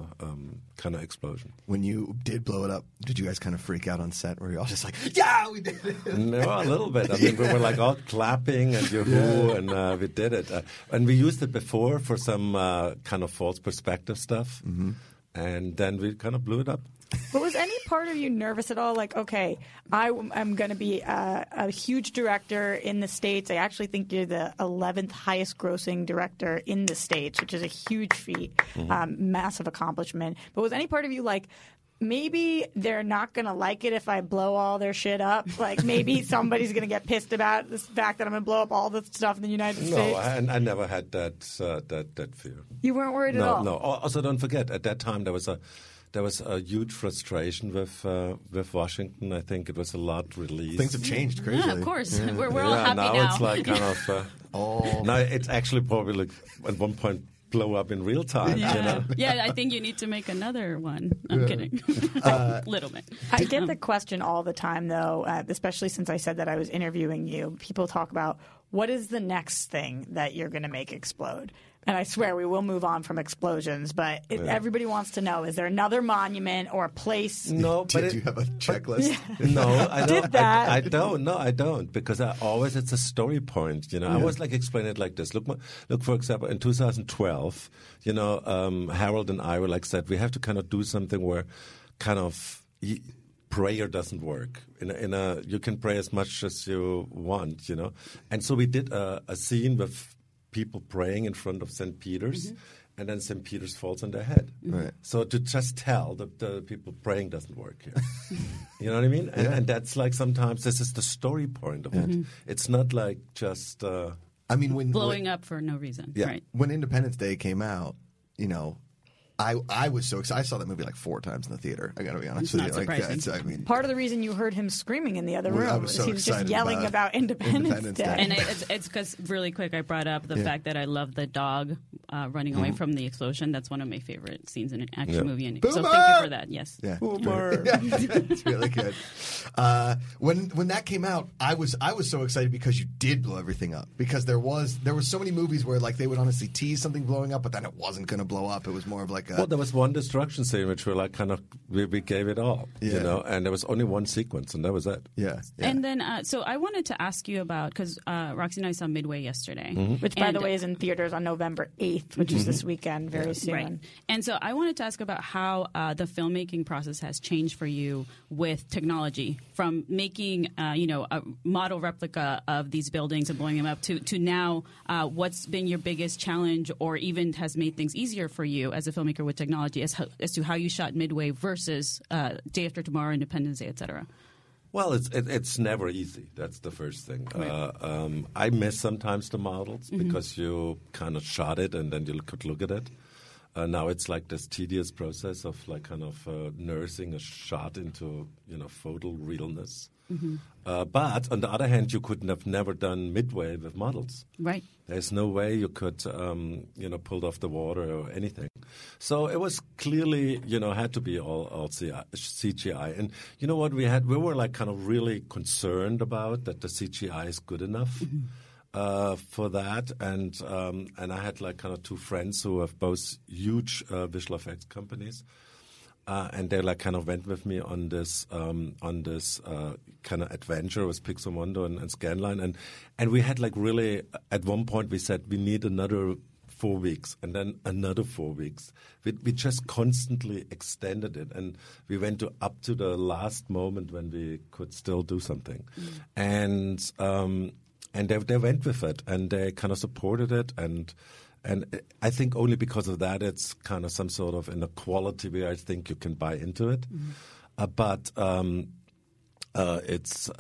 kind of explosion. When you did blow it up, did you guys kind of freak out on set? Were you all just like, "Yeah, we did it"? No, a little bit. I mean, we were like all clapping and yoo-hoo, and we did it. And we used it before for some kind of false perspective stuff, and then we kind of blew it up. But was any part of you nervous at all? Like, okay, I'm going to be a huge director in the States. I actually think you're the 11th highest grossing director in the States, which is a huge feat, massive accomplishment. But was any part of you like, maybe they're not going to like it if I blow all their shit up? Like, maybe somebody's going to get pissed about the fact that I'm going to blow up all the stuff in the United States? No, I never had that fear. You weren't worried at all? No. Also, don't forget, at that time there was a huge frustration with Washington. I think it was a lot released. Things have changed crazily. Yeah, of course. Yeah. We're all happy now. Now it's like kind of... Now it's actually probably like at one point blow up in real time. Yeah. You know? Yeah, I think you need to make another one. I'm kidding. Little bit. I get the question all the time, though, especially since I said that I was interviewing you. People talk about, what is the next thing that you're going to make explode? And I swear we will move on from explosions, but everybody wants to know, is there another monument or a place? No, but you have a checklist? No, I don't. Did that. I don't. No, I don't, because it's a story point. You know, I always like explain it like this. Look, for example, in 2012, you know, Harold and I were like said, we have to kind of do something where kind of prayer doesn't work. You can pray as much as you want, you know. And so we did a scene with people praying in front of St. Peter's, and then St. Peter's falls on their head. Right. So to just tell the people praying doesn't work here. You know what I mean? And that's like sometimes this is the story point of it. It's not like just... I mean, when blowing up for no reason. Yeah. Right. When Independence Day came out, you know, I was so excited. I saw that movie like 4 times in the theater. I got to be honest with you. Surprising. Part of the reason you heard him screaming in the other room was he was just excited yelling about Independence Day. And it's because really quick I brought up the fact that I love the dog running away from the explosion. That's one of my favorite scenes in an action movie. And so thank you for that. Yes. Yeah. It's really good. When that came out, I was so excited because you did blow everything up. Because there were so many movies where like they would honestly tease something blowing up, but then it wasn't going to blow up. It was more of like well, there was one destruction scene which we like kind of we gave it all, you know, and there was only one sequence, and that was it. Yeah. And then, so I wanted to ask you about, because Roxy and I saw Midway yesterday, which by the way is in theaters on November 8th, which is this weekend, very soon. Right. And so I wanted to ask about how the filmmaking process has changed for you with technology, from making a model replica of these buildings and blowing them up to now what's been your biggest challenge, or even has made things easier for you as a filmmaker with technology, as to how you shot Midway versus Day After Tomorrow, Independence Day, etc. Well, it's never easy. That's the first thing. Right. I miss sometimes the models because you kind of shot it and then you could look at it. Now it's like this tedious process of like kind of nursing a shot into photo realness. But on the other hand, you could have never done Midway with models. Right. There's no way you could pulled off the water or anything. So it was clearly had to be all CGI. And you know what we were like kind of really concerned about that the CGI is good enough. For that, and I had like kind of 2 friends who have both huge visual effects companies, and they like kind of went with me on this kind of adventure with Pixomondo and Scanline, and we had like really at one point we said we need another 4 weeks and then another 4 weeks. We just constantly extended it, and we went up to the last moment when we could still do something, And they went with it, and they kind of supported it, and I think only because of that, it's kind of some sort of inequality where I think you can buy into it. But it's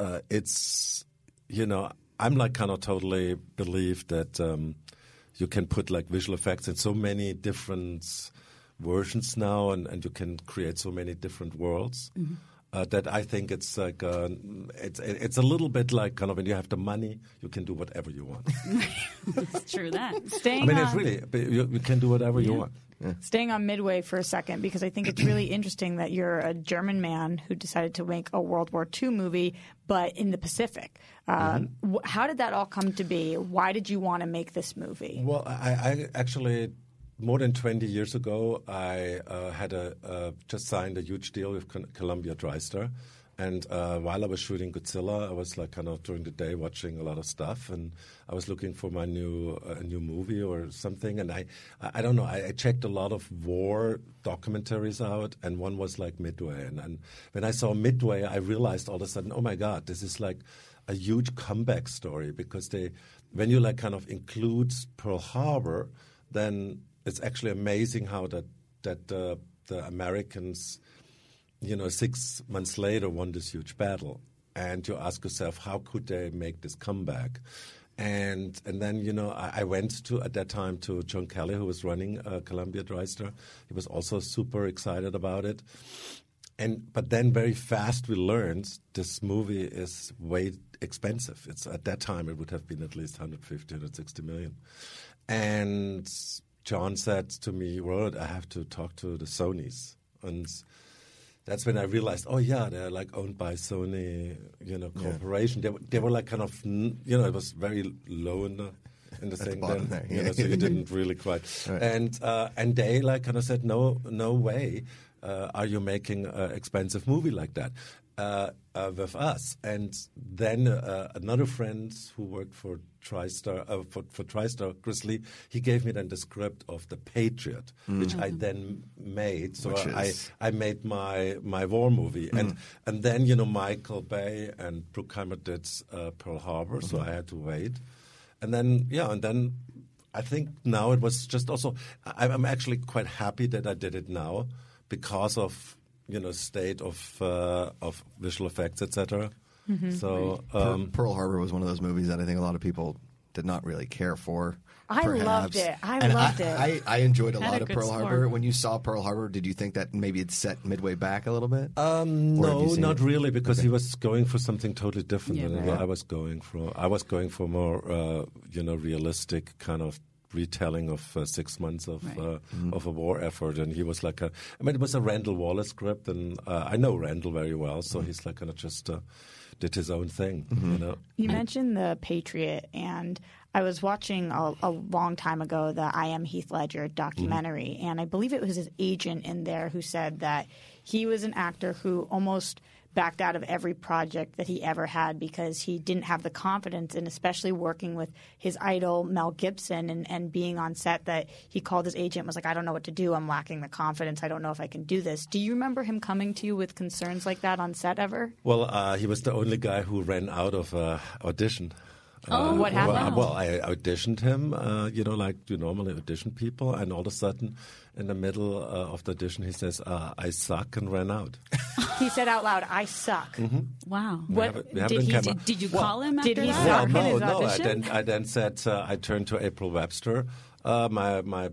I'm like kind of totally believe that you can put like visual effects in so many different versions now, and you can create so many different worlds. Mm-hmm. That I think it's like it's a little bit like kind of when you have the money, you can do whatever you want. It's true that. It's really you can do whatever you want. Yeah. Staying on Midway for a second, because I think it's really interesting that you're a German man who decided to make a World War II movie, but in the Pacific. How did that all come to be? Why did you want to make this movie? Well, I actually, more than 20 years ago, I had just signed a huge deal with Columbia TriStar. And while I was shooting Godzilla, I was like kind of during the day watching a lot of stuff, and I was looking for my new movie or something. And I don't know. I checked a lot of war documentaries out, and one was like Midway. And when I saw Midway, I realized all of a sudden, oh my God, this is like a huge comeback story, because when you like kind of include Pearl Harbor, then it's actually amazing how that the Americans, 6 months later, won this huge battle. And you ask yourself, how could they make this comeback? And then, I went at that time to John Kelly, who was running Columbia TriStar. He was also super excited about it. But then very fast we learned this movie is way expensive. At that time, it would have been at least 150, 160 million. And John said to me, well, I have to talk to the Sonys. And that's when I realized, oh yeah, they're like owned by Sony, corporation. They were like kind of, it was very low in the thing then, so you didn't really quite. Right. And they like kind of said, no way, are you making an expensive movie like that with us? And then another friend who worked for TriStar, for TriStar, Chris Lee, he gave me then the script of The Patriot, which I then made. So I made my war movie. And then, Michael Bay and Bruckheimer did Pearl Harbor, so I had to wait. And then, I think now it was just also, I'm actually quite happy that I did it now because of, state of visual effects, etc. Mm-hmm. So Pearl Harbor was one of those movies that I think a lot of people did not really care for. I loved it. I enjoyed a lot of Pearl Harbor. When you saw Pearl Harbor, did you think that maybe it set Midway back a little bit? No, not really, because he was going for something totally different than what I was going for. I was going for more, realistic kind of retelling of 6 months of a war effort, and he was like it was a Randall Wallace script, and I know Randall very well, so he's like kind of just did his own thing. You mentioned The Patriot, and I was watching a long time ago the I Am Heath Ledger documentary, and I believe it was his agent in there who said that he was an actor who almost backed out of every project that he ever had because he didn't have the confidence, and especially working with his idol Mel Gibson and being on set, that he called his agent and was like, I don't know what to do. I'm lacking the confidence. I don't know if I can do this. Do you remember him coming to you with concerns like that on set ever? Well, he was the only guy who ran out of audition. What happened? Well, I auditioned him, like you normally audition people, and all of a sudden, in the middle of the audition, he says, I suck, and ran out. He said out loud, I suck. Mm-hmm. Wow. Did you call him after did he that? suck in his audition? I then said, I turned to April Webster, my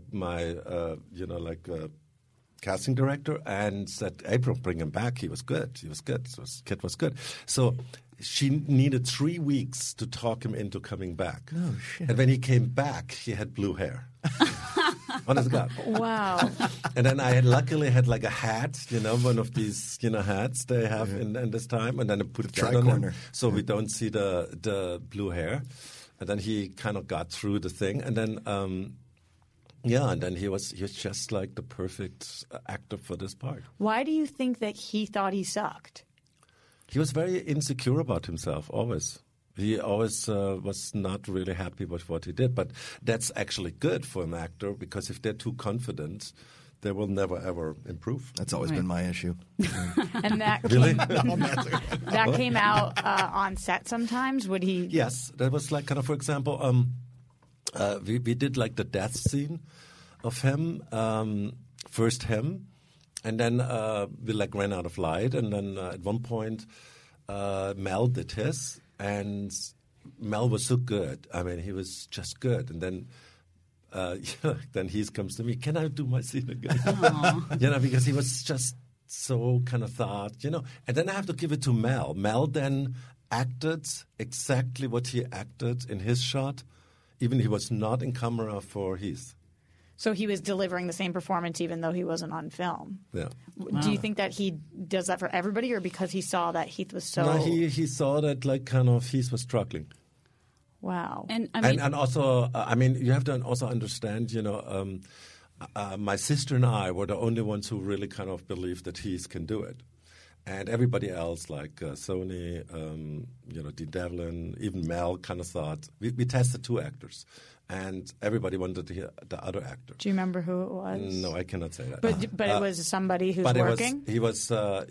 casting director, and said, April, bring him back. He was good. Kid was good. So she needed 3 weeks to talk him into coming back. Oh, shit. And when he came back, he had blue hair. Honest to God. Wow. And then I luckily had like a hat, one of these, hats they have in this time. And then I put that on him so we don't see the blue hair. And then he kind of got through the thing. And then, and then he was just like the perfect actor for this part. Why do you think that he thought he sucked? He was very insecure about himself, always. He always was not really happy with what he did. But that's actually good for an actor, because if they're too confident, they will never, ever improve. That's always been my issue. And that really? that came out on set sometimes? Would he? Yes. That was like kind of, for example, we did like the death scene of him, first him. And then we like ran out of light, and then at one point Mel did his, and Mel was so good. I mean, he was just good. And then then he comes to me, can I do my scene again? Because he was just so kind of thought, and then I have to give it to Mel. Mel then acted exactly what he acted in his shot, even he was not in camera for Heath. So he was delivering the same performance even though he wasn't on film. Yeah. Do you think that he does that for everybody, or because he saw that Heath was so... No, he saw that Heath was struggling. Wow. And I mean, and also, you have to also understand, my sister and I were the only ones who really kind of believed that Heath can do it. And everybody else, like Sony, Dean Devlin, even Mel, kind of thought. We tested 2 actors, and everybody wanted to hear the other actor. Do you remember who it was? No, I cannot say that. But it was somebody who's working? He was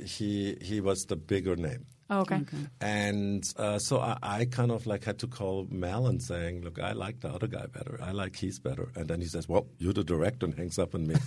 the bigger name. Oh, okay. And so I kind of had to call Mel and saying, look, I like the other guy better. I like Heath better. And then he says, well, you're the director, and hangs up on me.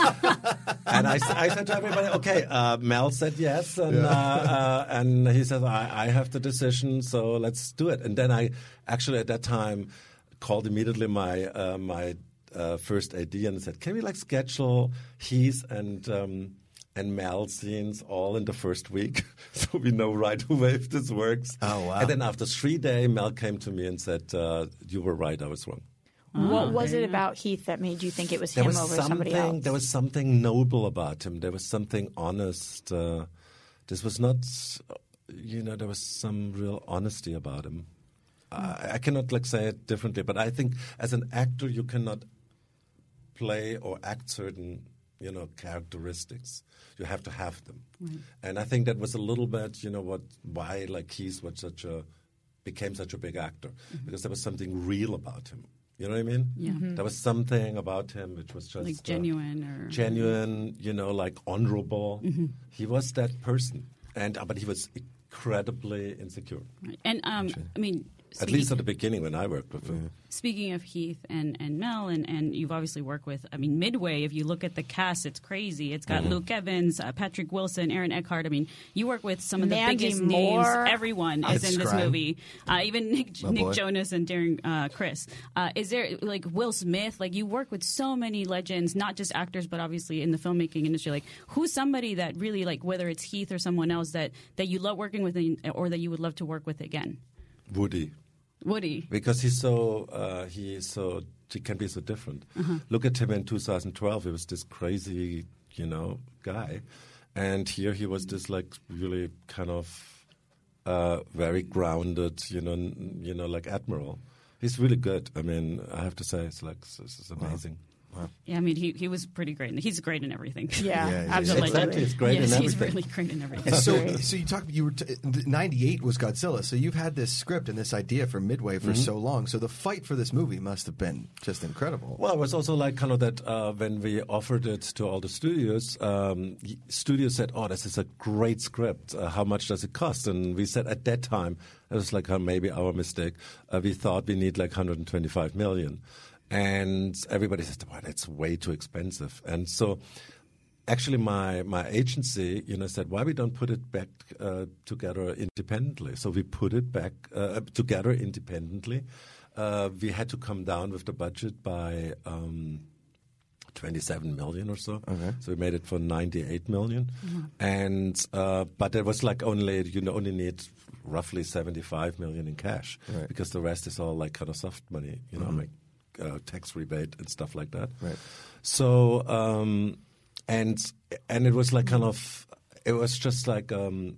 And I said to everybody, okay, Mel said yes. And he said, I have the decision, so let's do it. And then I actually at that time called immediately my first AD and said, can we schedule Heath and Mel scenes all in the first week, so we know right away if this works. Oh, wow. And then after 3 days, Mel came to me and said, you were right, I was wrong. What was it about Heath that made you think it was him over somebody else? There was something noble about him. There was something honest. This was not, there was some real honesty about him. I cannot say it differently, but I think as an actor, you cannot play or act certain characteristics. You have to have them. Right. And I think that was a little bit, why Heath was became such a big actor. Mm-hmm. Because there was something real about him. You know what I mean? Yeah. Mm-hmm. There was something about him which was just genuine honorable. Mm-hmm. He was that person. But he was incredibly insecure. Right. And at least at the beginning when I worked with him. Speaking of Heath and Mel, and you've obviously worked with, Midway, if you look at the cast, it's crazy. It's got Luke Evans, Patrick Wilson, Aaron Eckhart. You work with some of the biggest names. Everyone is in this movie. Even Nick Jonas and Darren Criss. Is there, Will Smith? You work with so many legends, not just actors, but obviously in the filmmaking industry. Who's somebody that really, whether it's Heath or someone else, that you love working with or that you would love to work with again? Woody. Because he can be so different. Uh-huh. Look at him in 2012. He was this crazy, guy. And here he was this really kind of very grounded, admiral. He's really good. I have to say, it's amazing. Wow. Yeah, he was pretty great. He's great in everything. Yeah, absolutely. Exactly, he's great in everything. He's really great in everything. So you were 98 was Godzilla. So you've had this script and this idea for Midway for so long. So the fight for this movie must have been just incredible. Well, it was also that when we offered it to all the studios, studios said, "Oh, this is a great script. How much does it cost?" And we said at that time, it was maybe our mistake. We thought we need $125 million. And everybody says, well, that's way too expensive. And so actually my agency, said, why we don't put it back together independently? So we put it back together independently. We had to come down with the budget by 27 million or so. Okay. So we made it for 98 million. Mm-hmm. And but it was only need roughly 75 million in cash, right, because the rest is all kind of soft money, tax rebate and stuff like that. Right. So and it was it was just I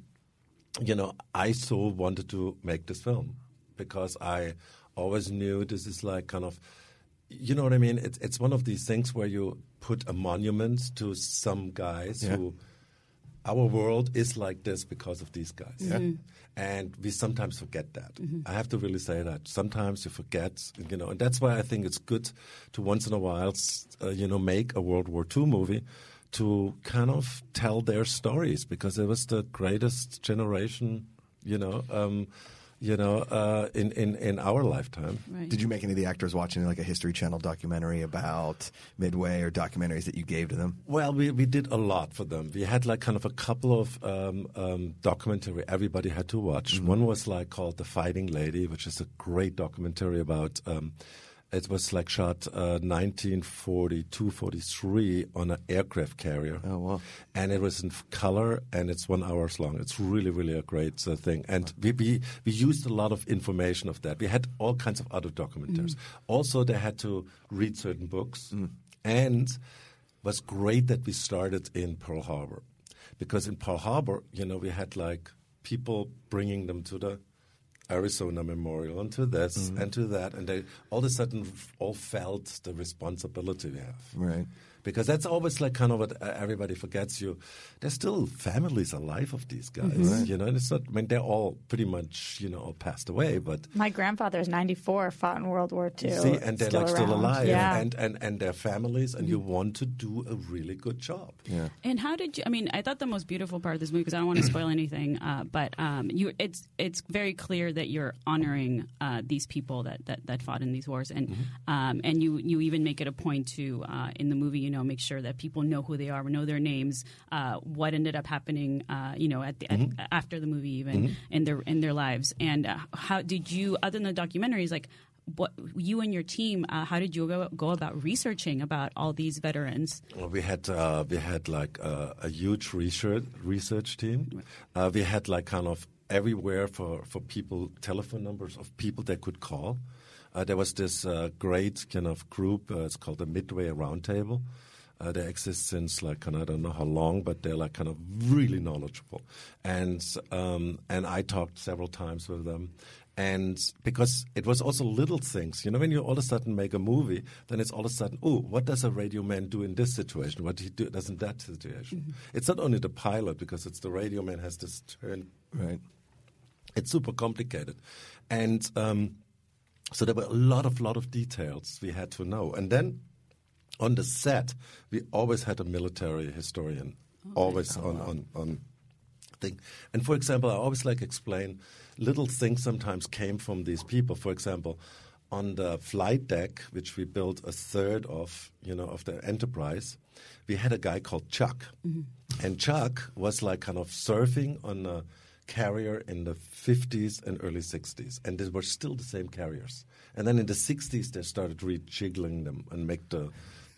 so wanted to make this film because I always knew this is you know what I mean? It's one of these things where you put a monument to some guys who. Our world is like this because of these guys. Yeah. And we sometimes forget that. Mm-hmm. I have to really say that. Sometimes you forget, and that's why I think it's good to once in a while, make a World War II movie to kind of tell their stories because it was the greatest generation, in our lifetime. Right. Did you make any of the actors watching like a History Channel documentary about Midway or documentaries that you gave to them? Well, we did a lot for them. We had like kind of a couple of documentary everybody had to watch. Mm-hmm. One was like called The Fighting Lady, which is a great documentary about. It was like shot 1942, 43 on an aircraft carrier. Oh, wow. And it was in color, and it's 1 hour long. It's really, really a great thing. And we used a lot of information of that. We had all kinds of other documentaries. Also, they had to read certain books. And it was great that we started in Pearl Harbor. Because in Pearl Harbor, we had like people bringing them to the Arizona Memorial and to this and to that, and they all of a sudden all felt the responsibility we have. Right. Because that's always like kind of what everybody forgets. There's still families alive of these guys, and it's not. I mean, they're all pretty much all passed away. But my grandfather's 94, fought in World War II. See, and they're still alive, yeah. and their families, and you want to do a really good job. Yeah. And how did you? I mean, I thought the most beautiful part of this movie, because I don't want to spoil anything, but it's very clear that you're honoring these people that fought in these wars, and and you even make it a point to in the movie, make sure that people know who they are, know their names, what ended up happening, after the movie, even in their lives. And how did you, other than the documentaries, like what you and your team, how did you go about researching about all these veterans? Well, we had like a huge research team. We had like kind of everywhere for people telephone numbers of people they could call. There was this great kind of group. It's called the Midway Roundtable. They exist since like I don't know how long, but they're like kind of really knowledgeable. And I talked several times with them. And because it was also little things, when you all of a sudden make a movie, then it's all of a sudden, what does a radio man do in this situation? What he does in that situation? It's not only the pilot, because it's the radio man has this turn. Right. It's super complicated. And so there were a lot of details we had to know. And then on the set, we always had a military historian, always on thing. And for example, I always explain little things sometimes came from these people. For example, on the flight deck, which we built a third of, of the Enterprise, we had a guy called Chuck. And Chuck was like kind of surfing on a carrier in the 50s and early 60s. And they were still the same carriers. And then in the 60s, they started rejiggling them and make the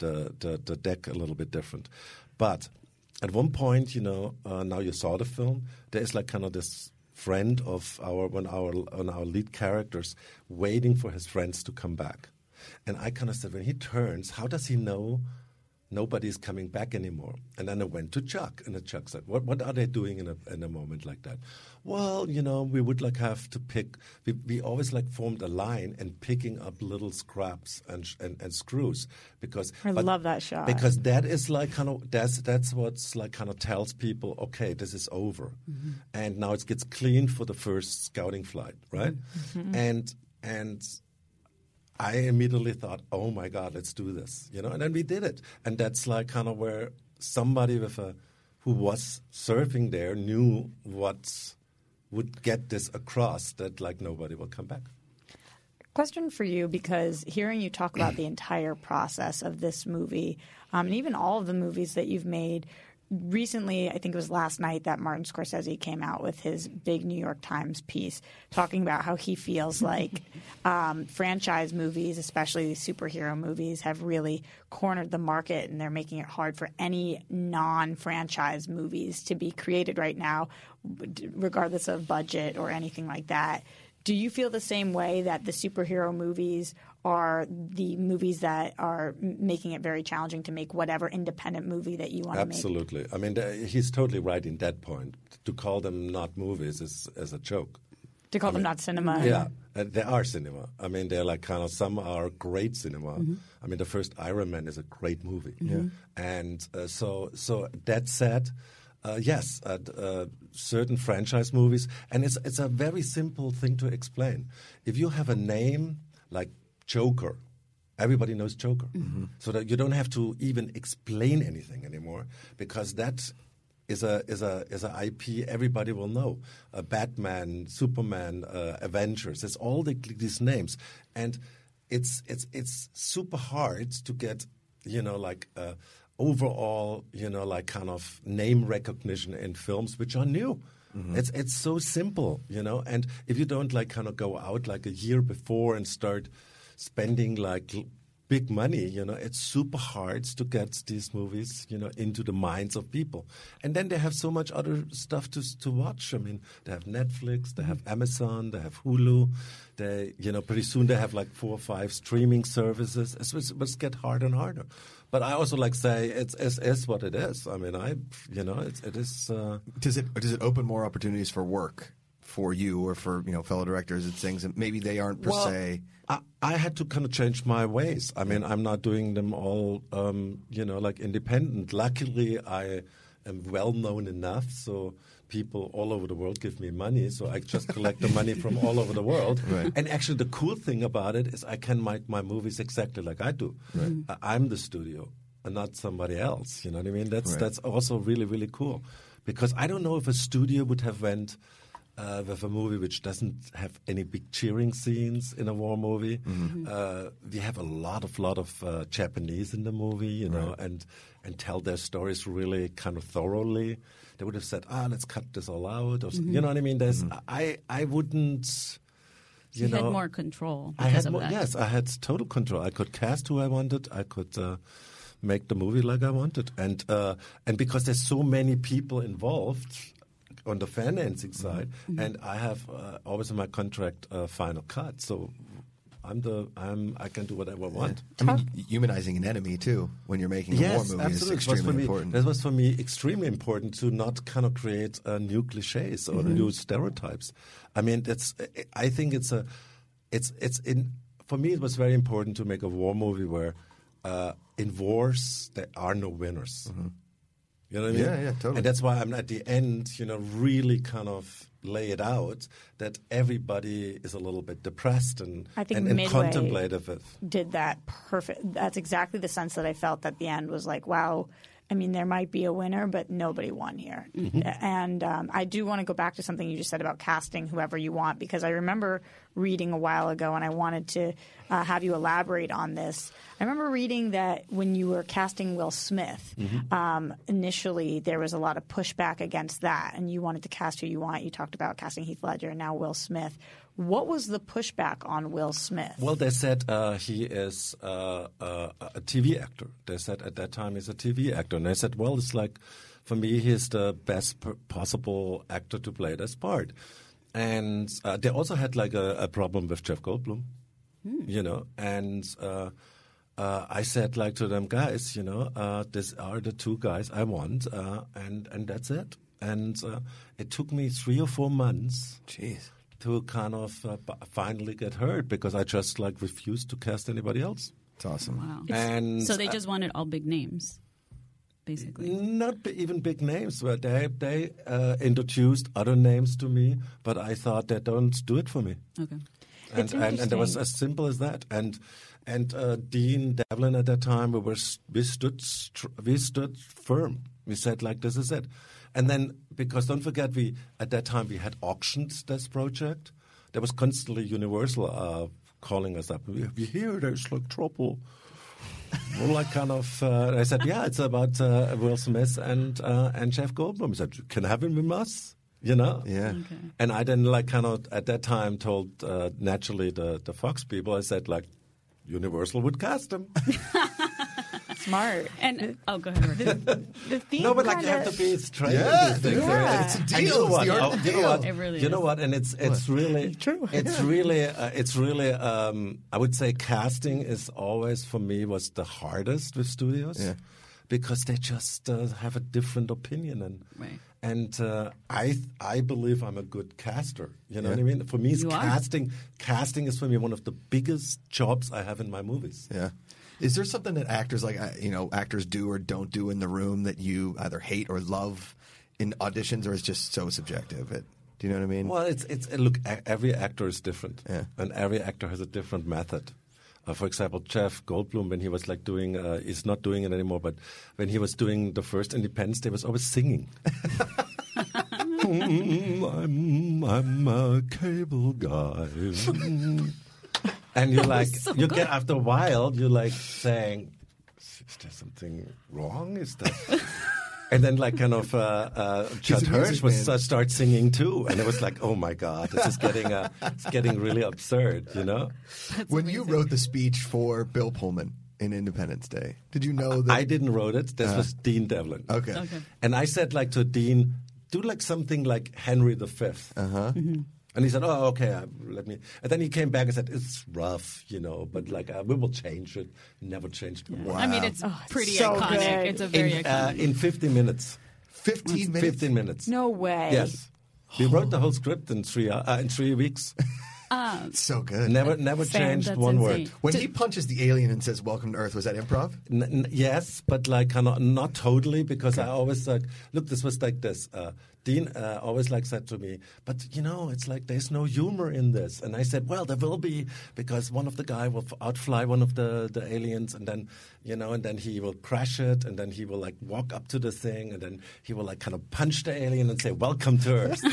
deck a little bit different. But at one point, now you saw the film, there is like kind of this friend of our lead characters waiting for his friends to come back. And I kind of said, when he turns, how does he know nobody's coming back anymore? And then I went to Chuck, and Chuck said, what are they doing in a moment like that? Well, we would have to pick. We always formed a line and picking up little scraps and screws, because I love that shot, because that is that's what's kind of tells people, okay, this is over, and now it gets cleaned for the first scouting flight, right? And I immediately thought, oh my God, let's do this, and then we did it, and that's kind of where somebody who was surfing there knew what would get this across, that nobody will come back. Question for you, because hearing you talk about the entire process of this movie, and even all of the movies that you've made. Recently, I think it was last night, that Martin Scorsese came out with his big New York Times piece talking about how he feels like franchise movies, especially superhero movies, have really cornered the market, and they're making it hard for any non-franchise movies to be created right now, regardless of budget or anything like that. Do you feel the same way, that the superhero movies are the movies that are making it very challenging to make whatever independent movie that you want to make? Absolutely. I mean, he's totally right in that point. To call them not movies is as a joke. To call them not cinema. Yeah, they are cinema. I mean, they're kind of, some are great cinema. I mean, the first Iron Man is a great movie. And so that said, yes, certain franchise movies, and it's a very simple thing to explain. If you have a name like Joker, everybody knows Joker, so that you don't have to even explain anything anymore, because that is a IP everybody will know. Batman, Superman, Avengers. It's all these names, and it's super hard to get overall kind of name recognition in films which are new. Mm-hmm. It's so simple, and if you don't kind of go out a year before and start spending big money, it's super hard to get these movies, into the minds of people. And then they have so much other stuff to watch. I mean, they have Netflix, they have Amazon, they have Hulu. They, pretty soon they have 4 or 5 streaming services. It must get harder and harder. But I also say it's what it is. I mean, it is. Does it open more opportunities for work for you or for fellow directors and things that maybe they aren't per se? I had to kind of change my ways. I mean, I'm not doing them all, independent. Luckily, I am well known enough, so people all over the world give me money. So I just collect the money from all over the world. Right. And actually, the cool thing about it is I can make my movies exactly like I do. Right. I'm the studio and not somebody else. You know what I mean? That's also really, really cool. Because I don't know if a studio would have went with a movie which doesn't have any big cheering scenes in a war movie. Mm-hmm. We have a lot of Japanese in the movie, you know, and tell their stories really kind of thoroughly. They would have said, let's cut this all out. Or, you know what I mean? There's, I wouldn't, you know. You had more control I had of more, that. yes, I had total control. I could cast who I wanted. I could make the movie like I wanted. And because there's so many people involved on the financing side, and I have always in my contract final cut, so I can do whatever I want. I mean, humanizing an enemy too when you're making a war movie is extremely important. That was for me extremely important to not kind of create new cliches or new stereotypes. I mean, I think for me it was very important to make a war movie where in wars there are no winners. Mm-hmm. You know what I mean? Yeah, totally. And that's why I'm at the end, you know, really kind of lay it out that everybody is a little bit depressed and contemplative. Did that perfect. That's exactly the sense that I felt at the end was like, wow. I mean, there might be a winner, but nobody won here. Mm-hmm. And I do want to go back to something you just said about casting whoever you want, because I remember reading a while ago, and I wanted to have you elaborate on this. I remember reading that when you were casting Will Smith, initially there was a lot of pushback against that, and you wanted to cast who you want. You talked about casting Heath Ledger and now Will Smith. What was the pushback on Will Smith? Well, they said he is a TV actor. They said at that time he's a TV actor. And I said, well, it's like, for me, he's the best possible actor to play this part. And they also had like a problem with Jeff Goldblum, you know. And I said like to them, guys, you know, these are the two guys I want, and that's it. And it took me 3 or 4 months. Jeez. To kind of finally get heard, because I just like refused to cast anybody else. It's awesome. Wow. And so they just wanted all big names, basically. Not even big names, but they introduced other names to me, but I thought they don't do it for me. Okay. And it was as simple as that. And Dean Devlin at that time, we stood firm. We said like, this is it. And then, because don't forget, at that time we had auctioned this project. There was constantly Universal calling us up. We hear there's like trouble. We're like kind of. I said, yeah, it's about Will Smith and Jeff Goldblum. I said, can have him with us, you know? Yeah. Okay. And I then like kind of at that time told naturally the Fox people. I said like, Universal would cast him. Smart. And go ahead. The theme no, but like you have to be straight. Yeah, with these things. yeah. It's a deal. You know It's what? the art of the deal. It really you know is. what? And it's really true. It's really. I would say casting is always for me was the hardest with studios. Yeah. Because they just have a different opinion, and I believe I'm a good caster. You know what I mean? For me, casting is for me one of the biggest jobs I have in my movies. Yeah. Is there something that actors actors do or don't do in the room that you either hate or love in auditions, or is just so subjective? Do you know what I mean? Well, it's look, every actor is different, yeah. And every actor has a different method. For example, Jeff Goldblum, when he was like doing, he's not doing it anymore, but when he was doing the first Independence Day, was always singing. I'm a cable guy. And you're like, so you good. get after a while, you're like saying, is there something wrong? Is that? And then, like, kind of, Judd Hirsch was start singing too, and it was like, oh my God, this is it's getting really absurd, you know. When you wrote the speech for Bill Pullman in Independence Day, did you know that I didn't wrote it? This was Dean Devlin. Okay. And I said, like, to Dean, do like something like Henry V. And he said, oh, okay, let me. And then he came back and said, it's rough, you know, but like we will change it. Never changed it. Wow. I mean, it's pretty so iconic. good. It's a very iconic. In 15 minutes. 15 minutes? 15 minutes. No way. Yes. We wrote the whole script in 3 weeks. So good. Never changed one word. When he punches the alien and says, welcome to Earth, was that improv? Yes, but like kind of not totally, because I always like, look, this was like this. Dean always like said to me, but you know, it's like there's no humor in this. And I said, well, there will be, because one of the guy will outfly one of the aliens, and then, you know, and then he will crash it, and then he will like walk up to the thing, and then he will like kind of punch the alien and say, welcome to Earth.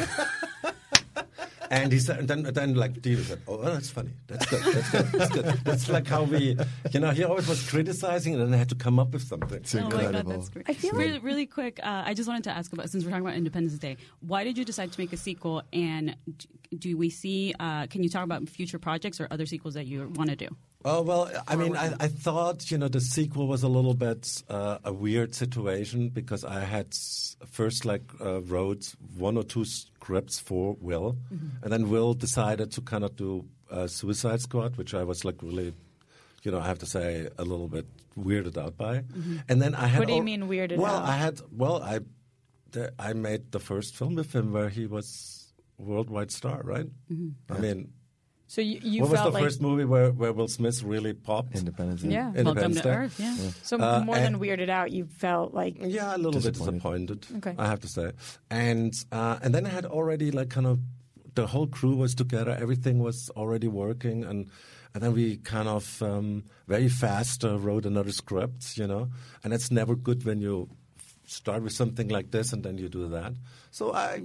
And he said, and then like Dean said, oh, that's funny. That's good. That's good. That's like how we, you know, he always was criticizing, and then I had to come up with something. Oh my God, that's great. I feel really, really quick, I just wanted to ask about, since we're talking about Independence Day, why did you decide to make a sequel? And do we see? Can you talk about future projects or other sequels that you want to do? Oh, well, I mean, I thought, you know, the sequel was a little bit a weird situation, because I had first wrote one or two scripts for Will, and then Will decided to kind of do Suicide Squad, which I was like really, you know, I have to say a little bit weirded out by. And then I had. What do you mean weirded out? I made the first film with him where he was worldwide star, right? I mean. So you what was felt the like first movie where Will Smith really popped? Independence Day. Yeah, Welcome to Earth. Yeah. So more than weirded out, you felt like a little bit disappointed. Okay. I have to say, and then I had already like kind of the whole crew was together, everything was already working, and then we kind of very fast wrote another script, you know, and it's never good when you start with something like this and then you do that. So I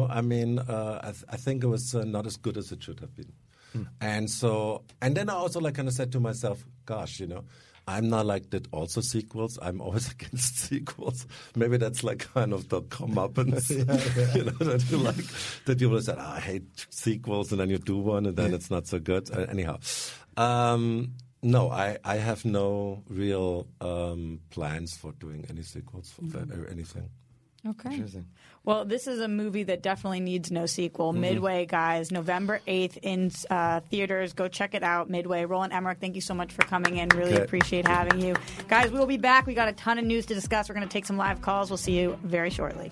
think it was not as good as it should have been. And then I also like kind of said to myself, gosh, you know, I'm not like that also sequels. I'm always against sequels. Maybe that's like kind of the comeuppance, you know, that you will say, I hate sequels, and then you do one and then it's not so good. Anyhow, no, I have no real plans for doing any sequels or anything. Okay. Well, this is a movie that definitely needs no sequel. Midway, guys, November 8th in theaters. Go check it out, Midway. Roland Emmerich, thank you so much for coming in. Really appreciate having you. Guys, we'll be back. We got a ton of news to discuss. We're going to take some live calls. We'll see you very shortly.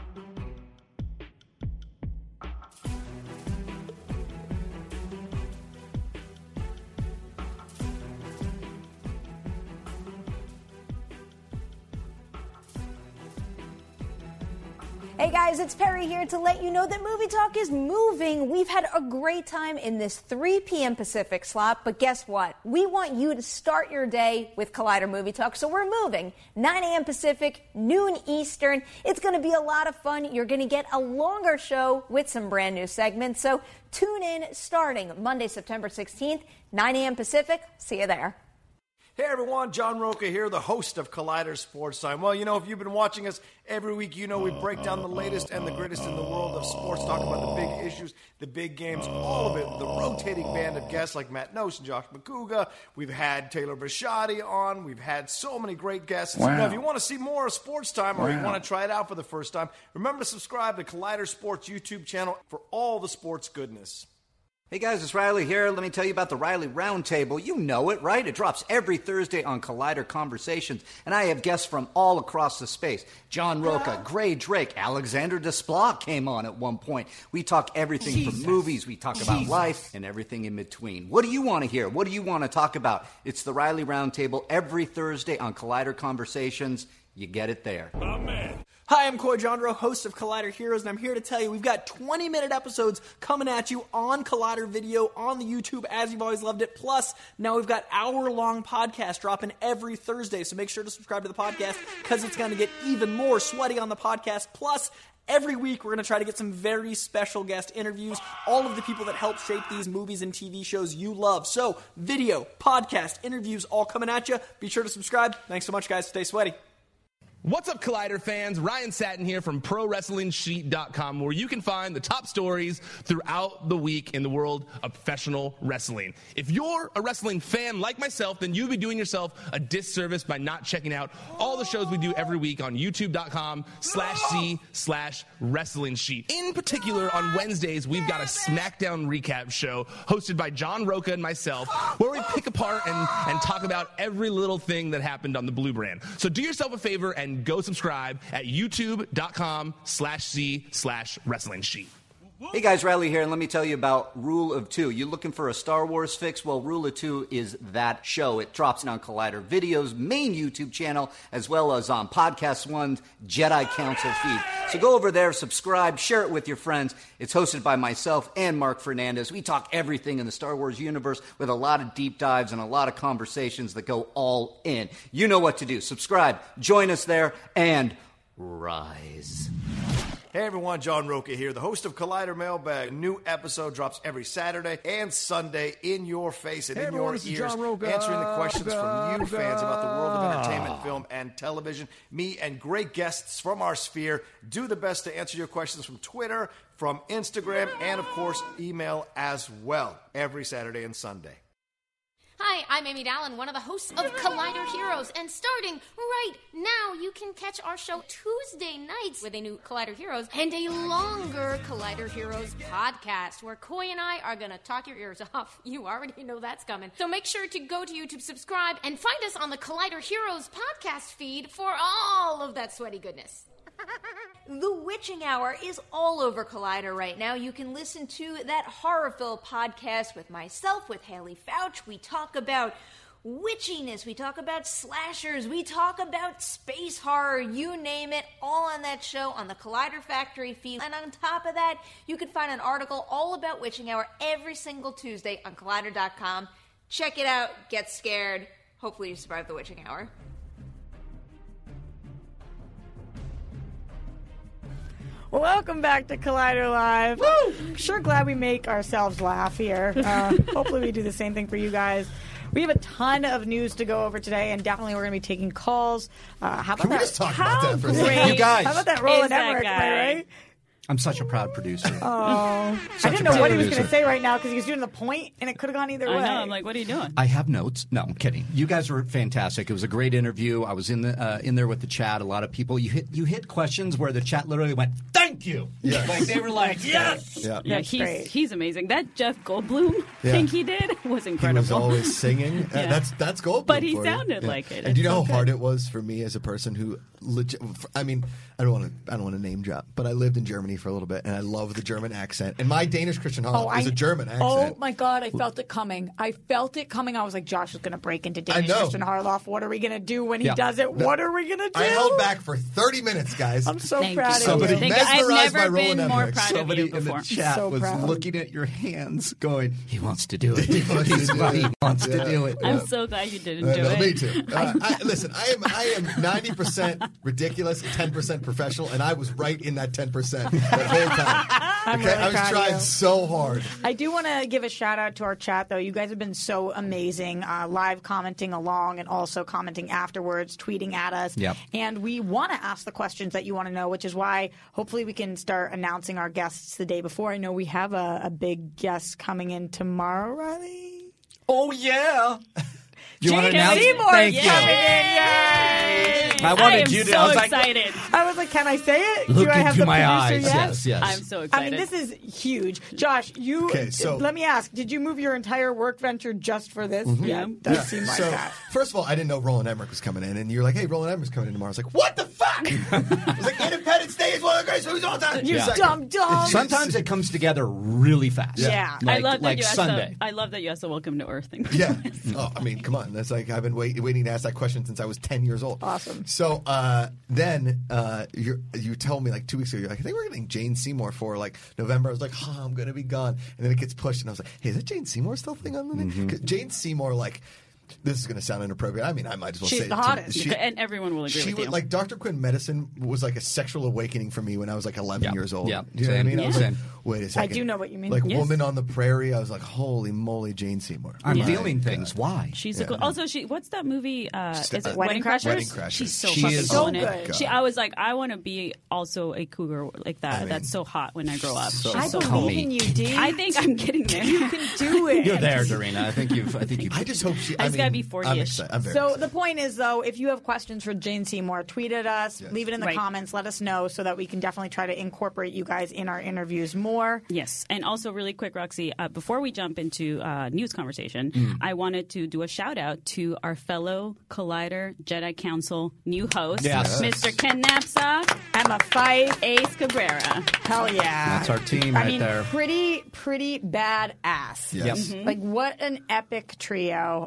Hey guys, it's Perry here to let you know that Movie Talk is moving. We've had a great time in this 3 p.m. Pacific slot, but guess what? We want you to start your day with Collider Movie Talk, so we're moving. 9 a.m. Pacific, noon Eastern. It's going to be a lot of fun. You're going to get a longer show with some brand new segments, so tune in starting Monday, September 16th, 9 a.m. Pacific. See you there. Hey everyone, John Roca here, the host of Collider Sports Time. Well, you know, if you've been watching us every week, you know we break down the latest and the greatest in the world of sports, talk about the big issues, the big games, all of it. The rotating band of guests like Matt Nose and Josh McCouga. We've had Taylor Bisciotti on. We've had so many great guests. Wow. Now, if you want to see more of Sports Time or you want to try it out for the first time, remember to subscribe to Collider Sports YouTube channel for all the sports goodness. Hey guys, it's Riley here. Let me tell you about the Riley Roundtable. You know it, right? It drops every Thursday on Collider Conversations, and I have guests from all across the space. John Roca, Gray Drake, Alexander Desplat came on at one point. We talk everything from movies, we talk about life, and everything in between. What do you want to hear? What do you want to talk about? It's the Riley Roundtable every Thursday on Collider Conversations. You get it there. Hi, I'm Coy Jandreau, host of Collider Heroes, and I'm here to tell you we've got 20-minute episodes coming at you on Collider Video, on the YouTube, as you've always loved it. Plus, now we've got hour-long podcasts dropping every Thursday, so make sure to subscribe to the podcast because it's going to get even more sweaty on the podcast. Plus, every week, we're going to try to get some very special guest interviews, all of the people that help shape these movies and TV shows you love. So, video, podcast, interviews, all coming at you. Be sure to subscribe. Thanks so much, guys. Stay sweaty. What's up, Collider fans? Ryan Satin here from ProWrestlingSheet.com, where you can find the top stories throughout the week in the world of professional wrestling. If you're a wrestling fan like myself, then you'd be doing yourself a disservice by not checking out all the shows we do every week on YouTube.com/C/Wrestling Sheet. In particular, on Wednesdays, we've got a SmackDown recap show hosted by John Roca and myself, where we pick apart and talk about every little thing that happened on the Blue Brand. So do yourself a favor and go subscribe at youtube.com/C/Wrestling Sheet. Hey guys, Riley here, and let me tell you about Rule of Two. You looking for a Star Wars fix? Well, Rule of Two is that show. It drops on Collider Video's main YouTube channel, as well as on Podcast One's Jedi Council feed. So go over there, subscribe, share it with your friends. It's hosted by myself and Mark Fernandez. We talk everything in the Star Wars universe with a lot of deep dives and a lot of conversations that go all in. You know what to do. Subscribe, join us there, and rise. Hey everyone, John Roca here, the host of Collider Mailbag. A new episode drops every Saturday and Sunday in your face and in your ears, answering the questions from you fans about the world of entertainment, film, and television. Me and great guests from our sphere do the best to answer your questions from Twitter, from Instagram, and of course, email as well, every Saturday and Sunday. Hi, I'm Amy Dallin, one of the hosts of Collider Heroes, and starting right now, you can catch our show Tuesday nights with a new Collider Heroes and a longer Collider Heroes podcast, where Coy and I are going to talk your ears off. You already know that's coming. So make sure to go to YouTube, subscribe, and find us on the Collider Heroes podcast feed for all of that sweaty goodness. The Witching Hour is all over Collider right now. You can listen to that horror-filled podcast with myself, with Haley Fouch. We talk about witchiness, we talk about slashers, we talk about space horror, you name it, all on that show on the Collider Factory feed. And on top of that, you can find an article all about Witching Hour every single Tuesday on Collider.com. Check it out, get scared. Hopefully you survive the Witching Hour. Welcome back to Collider Live. Woo! I'm sure glad we make ourselves laugh here. Hopefully we do the same thing for you guys. We have a ton of news to go over today, and definitely we're going to be taking calls. How about Can we that? just talk about that for a second? Great. You guys. How about that Roland that Emmerich, guy? right? I'm such a proud producer. Oh, I Such didn't a know what proud he was going to producer. say right now because he was doing the point, and it could have gone either way. I know. I'm like, what are you doing? I have notes. No, I'm kidding. You guys were fantastic. It was a great interview. I was in there with the chat. A lot of people. You hit questions where the chat literally went, "Thank you." Yes. Like they were like, "Yes." Yeah. Yeah, That's great. he's amazing. That Jeff Goldblum Yeah. thing he did was He incredible. was always singing. Yeah. That's Goldblum. But he for you. sounded like it. And do you It's know so how hard good. it was for me as a person who legit? I mean, I don't want to name drop, but I lived in Germany for a little bit, and I love the German accent. And my Danish Christian Harloff is a German accent. Oh my God, I felt it coming. I was like, Josh is going to break into Danish know. Christian Harloff. What are we going to do when he Yeah. does it? What are we going to do? I held back for 30 minutes, guys. I'm so Thank proud you. of Somebody you. Thank you. I've mesmerized by never Roland been more Emmerich. proud of Somebody you in the before. chat So was proud. looking at your hands, going, "He wants to do it. He wants to do it. He wants to do it." I'm so glad you didn't do No, it. me too. Listen, I am 90% ridiculous, 10% professional, and I was right in that 10% that whole time. I'm Okay? really I was proud of trying you. so hard. I do want to give a shout out to our chat, though. You guys have been so amazing, live commenting along and also commenting afterwards, tweeting at us. Yep. And we want to ask the questions that you want to know, which is why hopefully we can start announcing our guests the day before. I know we have a big guest coming in tomorrow, Riley. Oh yeah. You want to Jacob announce? Seymour Thank is you. coming in. Yay! I wanted am you to. so I was like, excited. I was like, can I say it? Look Do I have into the my producer eyes. yet? Yes, yes. I'm so I excited. mean, this is huge. Josh, Okay, so- let me ask, did you move your entire work venture just for this? Yeah, it does seem like so, that. first of all, I didn't know Roland Emmerich was coming in, and you're like, "Hey, Roland Emmerich is coming in tomorrow." I was like, "What the fuck?" I was like, "Independence Independence Day is one of the greatest movies of all time. You dumb. Sometimes it comes together really fast. Yeah. I love that like you asked Sunday. I love that you asked the Welcome to Earth thing. Yeah. Oh, I mean, come on. That's like I've been waiting to ask that question since I was 10 years old. Awesome. So then you told me like 2 weeks ago, you're like, I think we're getting Jane Seymour for like November. I was like, I'm going to be gone. And then it gets pushed, and I was like, hey, is that Jane Seymour still thing on the name? 'Cause Jane Seymour, like, this is going to sound inappropriate. I mean, I might as well say She's it. the hottest. And everyone will agree She with was you. like Dr. Quinn medicine was like a sexual awakening for me when I was like 11 years old. Yeah. Do you know what I mean? I was Same. like, wait a second. I do know what you mean. Like Yes. Woman on the Prairie. I was like, holy moly, Jane Seymour. I'm My feeling God. things. Why? She's a cool. Also, what's that movie? Is it Wedding Crashers? Wedding Crashers. She's so She fucking is cool so in it. good. I was like, I want to be also a cougar like that. I mean, That's so hot when I grow up. so I She's so believe cool. in you, D. I think I'm getting there. You can do it. You're there, Dorina. I think you. I just hope she. I just gotta be 40-ish. I'm excited. I'm very So excited. the point is, though, if you have questions for Jane Seymour, tweet at us, leave it in the Right. comments, let us know so that we can definitely try to incorporate you guys in our interviews more. Yes, and also really quick, Roxy, before we jump into news conversation, I wanted to do a shout out to our fellow Collider Jedi Council new host, Yes. Mr. Ken Napsa, Emma Fife, Ace Cabrera. Hell yeah. That's our team I right mean, there. pretty badass. Yes. Like, what an epic trio.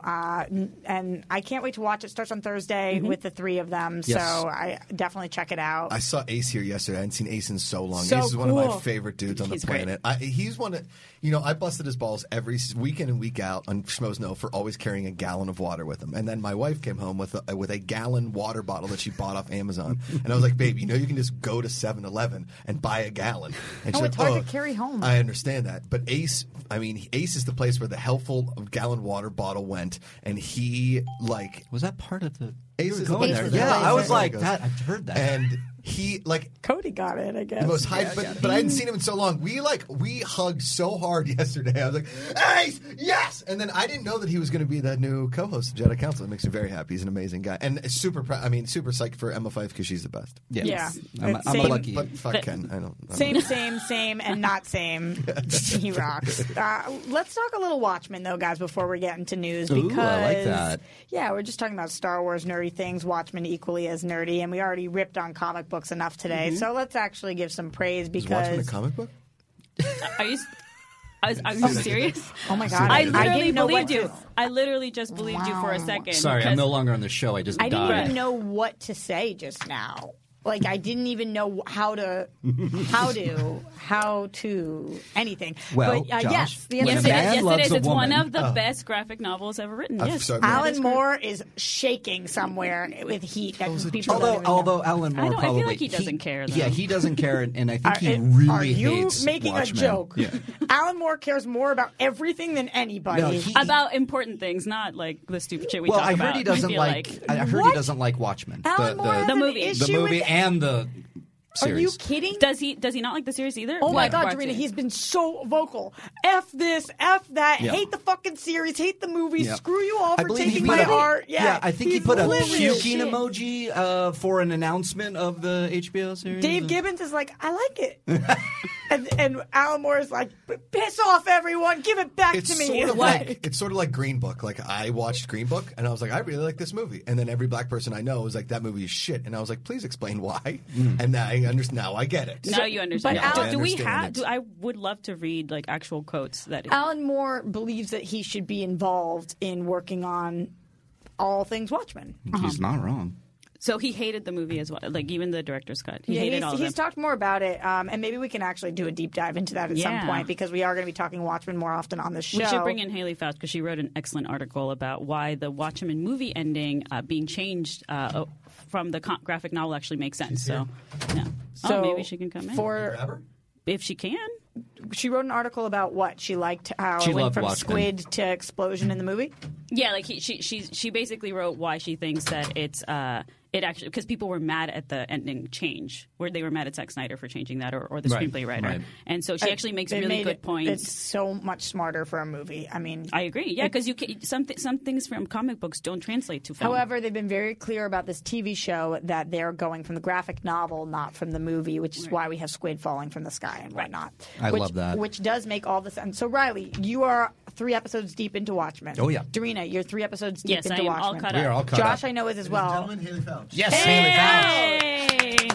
And I can't wait to watch it. Starts on Thursday with the three of them. Yes. So I definitely check it out. I saw Ace here yesterday. I hadn't seen Ace in so long. So Ace is one of my cool. favorite dudes on the He's great. planet. He's one of, I busted his balls every week in and week out on Schmoes Know for always carrying a gallon of water with him. And then my wife came home with a gallon water bottle that she bought off Amazon. And I was like, babe, you can just go to 7-Eleven and buy a gallon. And Oh, she's it's like, hard to carry home. I understand that. But Ace is the place where the helpful gallon water bottle went. And he, like... Was that part of the... Ace is going the there. place Yeah, where I was like, goes. that. I've heard that. And he, like... Cody got it, I guess. The most hype, but I hadn't seen him in so long. We hugged so hard yesterday. I was like, Ace, yes! And then I didn't know that he was going to be the new co-host of Jedi Council. It makes me very happy. He's an amazing guy. And super psyched for Emma Fife because she's the best. Yeah. I'm Same. lucky. But fuck Ken. I don't Same, and not same. He rocks. Let's talk a little Watchmen, though, guys, before we get into news. Ooh, Because, I like that. Yeah, we're just talking about Star Wars nerdy things, Watchmen equally as nerdy, and we already ripped on comic books enough today. So let's actually give some praise Is because... Watchmen a comic book? Are you serious? Oh my God. I literally didn't know believed what you. to- I literally just believed you for a second. Sorry, I'm because- no longer on the show. I just I didn't died. even know what to say just now. Like, I didn't even know how to anything. Well, but, Josh, yes, the when end a of man Yes, it loves is. a It's one woman. of the best graphic novels ever written. Yes. sorry, Alan Moore is shaking somewhere with heat. That people don't even know. Although Alan Moore I probably feel like he doesn't care, though. Yeah, he doesn't care, and I think he Are really you hates making Watchmen. a joke? Yeah. Alan Moore cares more about everything than anybody. No, he- About important things, not like the stupid shit we Well, talk I about. heard he doesn't feel like. I heard What? he doesn't like Watchmen. Alan Moore has the an movie. issue the movie with and the Are you series. kidding? Does he not like the series either? Oh my What, God, Roxy? Dorina, he's been so vocal. F this, F that, Yeah. hate the fucking series, hate the movies, Yeah. screw you all I for believe he taking put my a- art. Yeah, I think he he's put a livid as puking shit. emoji for an announcement of the HBO series. Dave Gibbons is like, I like it. and Alan Moore is like, piss off, everyone, give it back It's to me. sort of like Green Book. Like I watched Green Book and I was like, I really like this movie. And then every black person I know was like, that movie is shit. And I was like, please explain why. And now I understand. Now I get it. Now you understand. But Alan- do we understand have? it. I would love to read like actual quotes that. Alan Moore believes that he should be involved in working on all things Watchmen. He's not wrong. So he hated the movie as well, like even the director's cut. He hated all of he's it. talked more about it, and maybe we can actually do a deep dive into that at some Yeah. point because we are going to be talking Watchmen more often on the show. We should bring in Haley Faust because she wrote an excellent article about why the Watchmen movie ending being changed from the graphic novel actually makes sense. So, yeah. So maybe she can come in if she can. She wrote an article about what she liked, how She it went loved from Watchmen. squid to explosion in the movie. Yeah, like she basically wrote why she thinks that it's it actually because people were mad at the ending change, where they were mad at Zack Snyder for changing that or the Right, screenplay writer, right. and so she actually makes They really made good it- points. It's so much smarter for a movie. I mean, I agree. Yeah, because some things from comic books don't translate to film. However, they've been very clear about this TV show that they're going from the graphic novel, not from the movie, which is why we have squid falling from the sky and whatnot. I love that. Which does make all the sense. So, Riley, you are 3 episodes deep into Watchmen. Oh, yeah. Darina, you're 3 episodes deep Yes, into I am Watchmen. all caught We are up. all caught Josh, up. I know, is as well. Haley Fountain. Yes, Haley Fountain. Hey!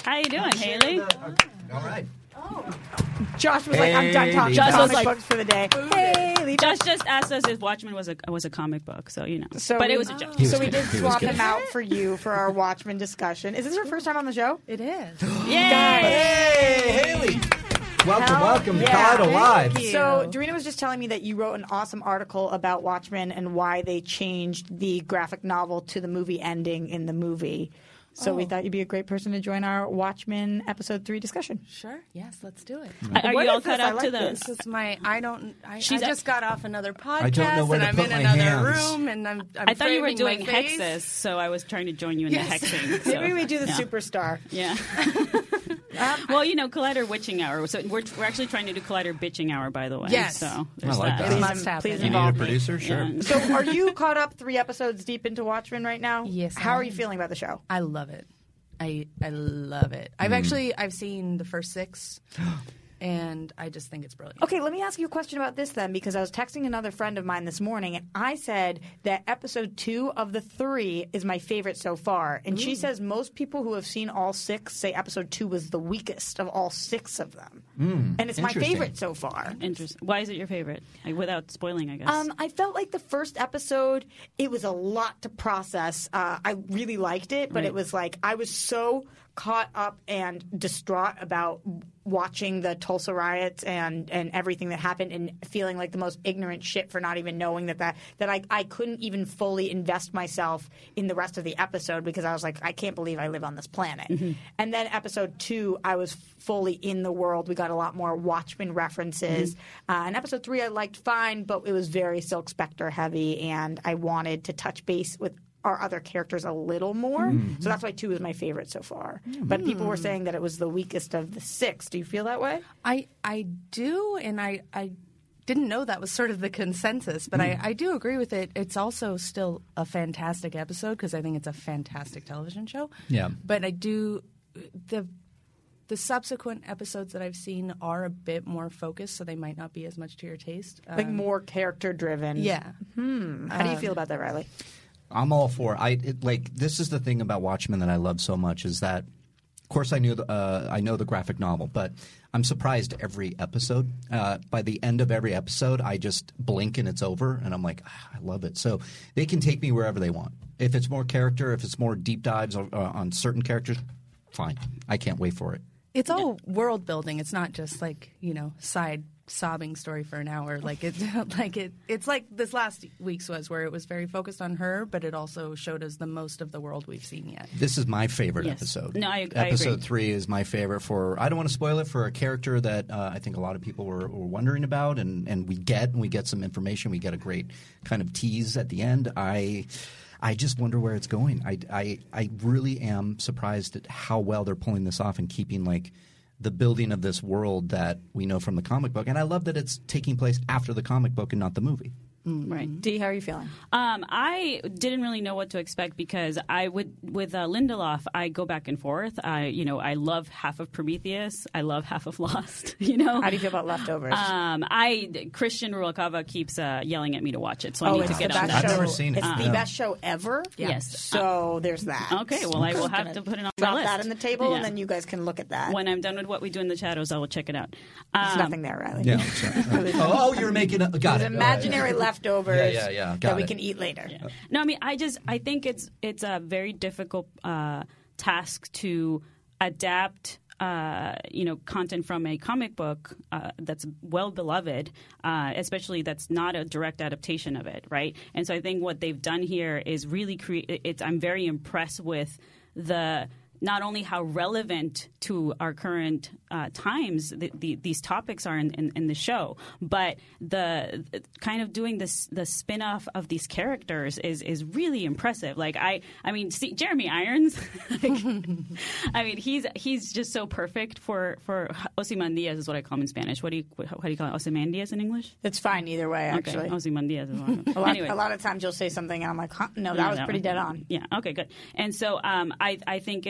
How you doing, Haley? All right. Josh was like, I'm done talking Josh was comic like, books for the day. Haley. Josh just asked us if Watchmen was a comic book, so you know. So but we, it was a joke. So we did swap him out for you for our Watchmen discussion. Is this your first time on the show? It is. Yay! Hey, Haley. Welcome to Collider Live. So, Dorina was just telling me that you wrote an awesome article about Watchmen and why they changed the graphic novel to the movie ending in the movie. So we thought you'd be a great person to join our Watchmen episode 3 discussion. Sure. Yes, let's do it. Are you all cut up to This the? is my. I just got off another podcast, don't know where and to I'm put in my another hands. room, and I'm I thought you were framing doing my face. hexes, so I was trying to join you in Yes. the hexing. So, Maybe we do the yeah. Superstar. Yeah. Well, you know, Collider Witching Hour. So we're actually trying to do Collider Bitching Hour, by the way. Yes. So there's I like that. It must happen. Please You need a involve me. producer? Sure. Yeah. So, are you caught up 3 episodes deep into Watchmen right now? Yes, How I are you am. feeling about the show? I love it. I love it. I've seen the first 6, and I just think it's brilliant. Okay, let me ask you a question about this then, because I was texting another friend of mine this morning, and I said that episode 2 of the 3 is my favorite so far. And she says most people who have seen all 6 say episode 2 was the weakest of all 6 of them. And it's my interesting. favorite so far. Interesting. Why is it your favorite? Like, without spoiling, I guess. I felt like the first episode, it was a lot to process. I really liked it, but Right. it was like I was so caught up and distraught about watching the Tulsa riots and everything that happened and feeling like the most ignorant shit for not even knowing that I couldn't even fully invest myself in the rest of the episode because I was like, I can't believe I live on this planet. And then episode 2, I was fully in the world. We got a lot more Watchmen references. And episode 3 I liked fine, but it was very Silk Spectre heavy, and I wanted to touch base with our other characters a little more. So that's why 2 is my favorite so far. But people were saying that it was the weakest of the 6. Do you feel that way? I do, and I didn't know that was sort of the consensus, but I do agree with it. It's also still a fantastic episode because I think it's a fantastic television show. Yeah. But I do the subsequent episodes that I've seen are a bit more focused, so they might not be as much to your taste. Like more character driven. Yeah. How do you feel about that, Riley? I'm all for it. This is the thing about Watchmen that I love so much is that, of course, I know the graphic novel, but I'm surprised every episode. By the end of every episode, I just blink and it's over, and I'm like, I love it. So they can take me wherever they want. If it's more character, if it's more deep dives on certain characters, fine. I can't wait for it. It's all world building. It's not just like, side sobbing story for an hour. It's like this last week's was, where it was very focused on her, but it also showed us the most of the world we've seen yet. This is my favorite Yes. episode. No, I Episode agree. 3 is my favorite for. I don't want to spoil it for a character that I think a lot of people were wondering about, and we get some information. We get a great kind of tease at the end. I just wonder where it's going. I really am surprised at how well they're pulling this off and keeping the building of this world that we know from the comic book. And I love that it's taking place after the comic book and not the movie. Right. Dee, how are you feeling? I didn't really know what to expect because with Lindelof, I go back and forth. I love half of Prometheus. I love half of Lost. How do you feel about Leftovers? Christian Rualcava keeps yelling at me to watch it, so I Oh, need it's to get the on best that. I've never seen it. It's the best show ever. Yes. So there's that. Okay, well, I will have to put it on my Drop list. that on the table, Yeah. and then you guys can look at that. When I'm done with What We Do in the Shadows, I will check it out. There's nothing there, Riley. Yeah. Oh, you're making a got There's it. imaginary leftovers Yeah. that Got we it. can eat later. No, I mean, I think it's a very difficult task to adapt. Content from a comic book that's well beloved, especially that's not a direct adaptation of it, right? And so I think what they've done here is really I'm very impressed with not only how relevant to our current times these topics are in the show, but the kind of doing the spin-off of these characters is really impressive. See Jeremy Irons. I mean, he's just so perfect for Ozymandias is what I call him in Spanish. How do you call it? Ozymandias in English? It's fine either way, actually. Okay, Ozymandias is what A lot of times you'll say something and I'm like, huh? No, that was pretty dead on. Yeah. Okay. Good. And so I think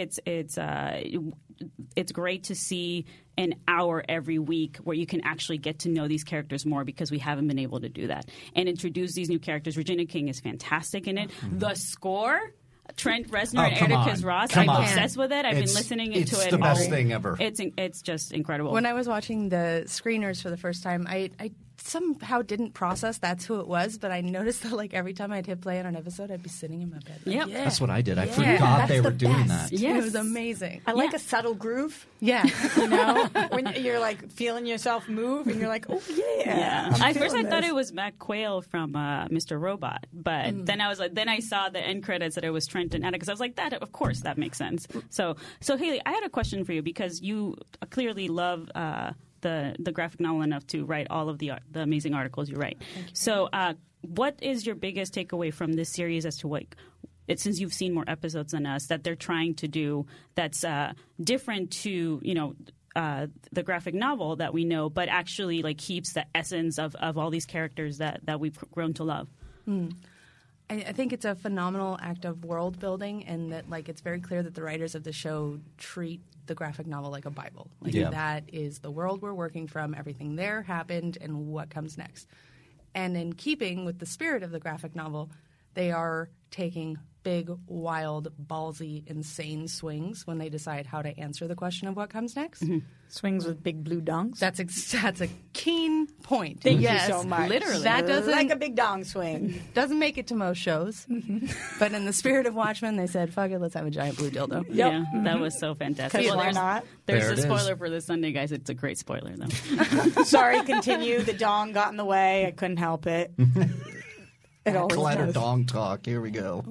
it's great to see an hour every week where you can actually get to know these characters more because we haven't been able to do that and introduce these new characters. Regina King is fantastic in it. The score. Trent Reznor and come Atticus on. Ross. Come I'm on. obsessed with it. I've been listening to it. It's the best thing ever. It's just incredible. When I was watching the screeners for the first time, I somehow didn't process that's who it was, but I noticed that like every time I'd hit play on an episode, I'd be sitting in my bed. Like, Yep. That's what I did. I forgot they were doing that. It was amazing. I like a subtle groove. Yeah. You know, when you're like feeling yourself move and you're like, oh yeah. At first I thought it was Matt Quayle from Mr. Robot, but then I saw the end credits that it was Trent and Atticus. I was like, that of course that makes sense. So Haley, I had a question for you because you clearly love the graphic novel enough to write all of the amazing articles you write. So what is your biggest takeaway from this series as to what since you've seen more episodes than us that they're trying to do that's different to the graphic novel that we know, but actually like keeps the essence of all these characters that we've grown to love? I think it's a phenomenal act of world building, and that like it's very clear that the writers of the show treat the graphic novel like a Bible. Like that is the world we're working from. Everything there happened, and what comes next. And in keeping with the spirit of the graphic novel, they are taking big, wild, ballsy, insane swings when they decide how to answer the question of what comes next. Swings with big blue dongs. That's a keen point. Thank yes, you so much. Literally, that doesn't like a big dong swing. Doesn't make it to most shows, but in the spirit of Watchmen, they said, "Fuck it, let's have a giant blue dildo." Yeah, that was so fantastic. Why not? There's There a it spoiler is. for this Sunday, guys. It's a great spoiler, though. Sorry, continue. The dong got in the way. I couldn't help it. It always Collider does. dong talk. Here we go.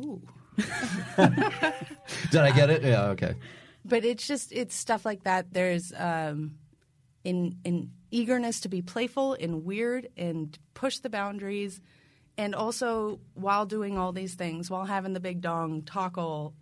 Did I get it? Yeah. Okay. But it's stuff like that. There's in eagerness to be playful and weird and push the boundaries, and also while doing all these things, while having the big dong tackle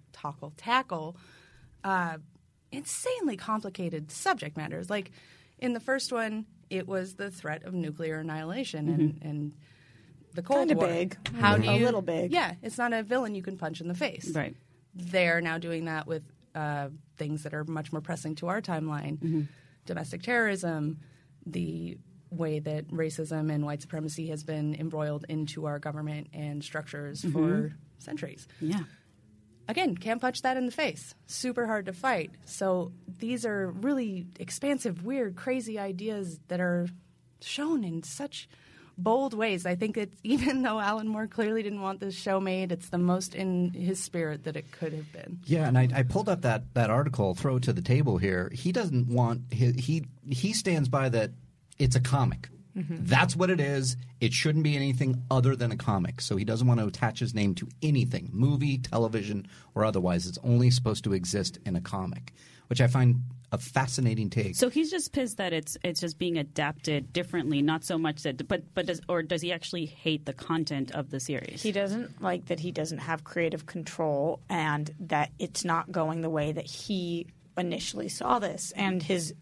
insanely complicated subject matters. Like in the first one, it was the threat of nuclear annihilation and the Cold Kinda War. big. How do A you, little big. Yeah, it's not a villain you can punch in the face. Right. They're now doing that with things that are much more pressing to our timeline. Domestic terrorism, the way that racism and white supremacy has been embroiled into our government and structures for centuries. Yeah. Again, can't punch that in the face. Super hard to fight. So these are really expansive, weird, crazy ideas that are shown in such bold ways. I think it's, even though Alan Moore clearly didn't want this show made, it's the most in his spirit that it could have been. Yeah, and I pulled up that article, throw it to the table here. He doesn't want he stands by that it's a comic. That's what it is. It shouldn't be anything other than a comic. So he doesn't want to attach his name to anything, movie, television, or otherwise. It's only supposed to exist in a comic, which I find a fascinating take. So he's just pissed that it's just being adapted differently, not so much that but does he actually hate the content of the series? He doesn't like that he doesn't have creative control and that it's not going the way that he initially saw this, and his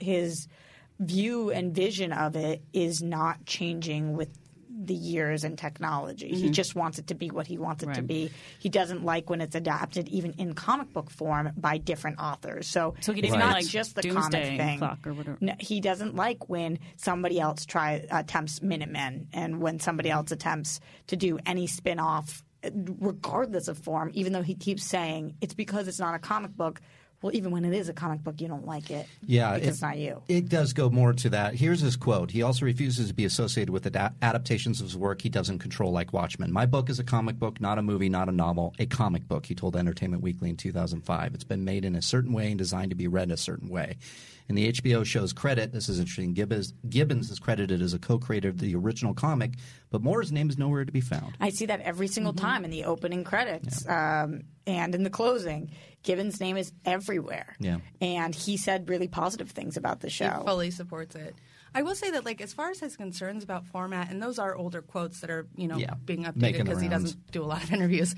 view and vision of it is not changing with the years and technology. He just wants it to be what he wants it to be. He doesn't like when it's adapted even in comic book form by different authors. So he it's doesn't not like just the Doomsday comic thing. Clock or whatever. No, he doesn't like when somebody else attempts Minutemen, and when somebody else attempts to do any spin-off regardless of form, even though he keeps saying it's because it's not a comic book. Well, even when it is a comic book, you don't like it. Yeah, because it's not you. It does go more to that. Here's his quote. He also refuses to be associated with adaptations of his work he doesn't control, like Watchmen. My book is a comic book, not a movie, not a novel, a comic book, he told Entertainment Weekly in 2005. It's been made in a certain way and designed to be read a certain way. In the HBO show's credit, this is interesting, Gibbons is credited as a co-creator of the original comic, but Moore's name is nowhere to be found. I see that every single time in the opening credits and in the closing. Gibbons' name is everywhere. Yeah. And he said really positive things about the show. He fully supports it. I will say that, like, as far as his concerns about format, and those are older quotes that are, being updated because he doesn't do a lot of interviews.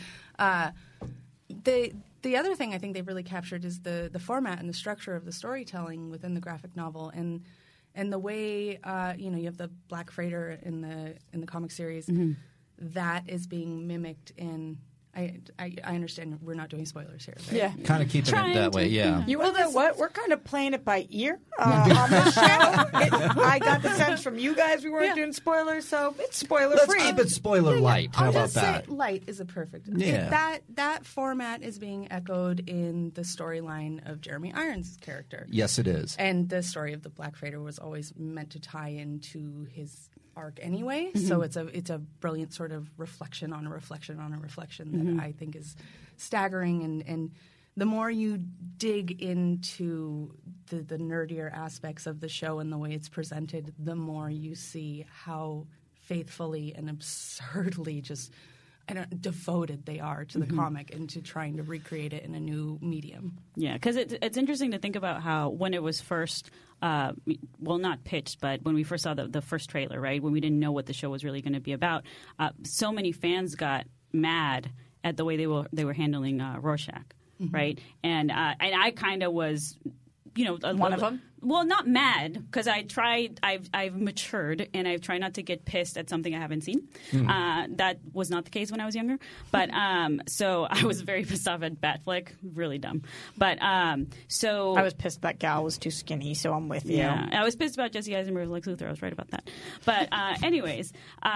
The other thing I think they've really captured is the format and the structure of the storytelling within the graphic novel, and the way you have the Black Freighter in the comic series that is being mimicked in I understand we're not doing spoilers here. Right? Yeah. Kind of keeping it that way, yeah. You know what? We're kind of playing it by ear on this show. I got the sense from you guys we weren't doing spoilers, so it's spoiler free. Let's keep it spoiler light. How I'll about just that? say light is a perfect. Yeah. That format is being echoed in the storyline of Jeremy Irons' character. Yes, it is. And the story of the Black Freighter was always meant to tie into his arc anyway. Mm-hmm. So it's a brilliant sort of reflection on a reflection on a reflection that I think is staggering. And the more you dig into the nerdier aspects of the show and the way it's presented, the more you see how faithfully and absurdly just devoted they are to the comic and to trying to recreate it in a new medium. Yeah, because it's interesting to think about how when it was first, not pitched, but when we first saw the first trailer, right, when we didn't know what the show was really going to be about, so many fans got mad at the way they were handling Rorschach, right? And I kind of was, one of them. Well, not mad, because I've matured, and I've tried not to get pissed at something I haven't seen. That was not the case when I was younger. But so I was very pissed off at Batfleck. Really dumb. But so I was pissed that gal was too skinny, so I'm with you. Yeah, I was pissed about Jesse Eisenberg's Lex Luthor. I was right about that. But anyways,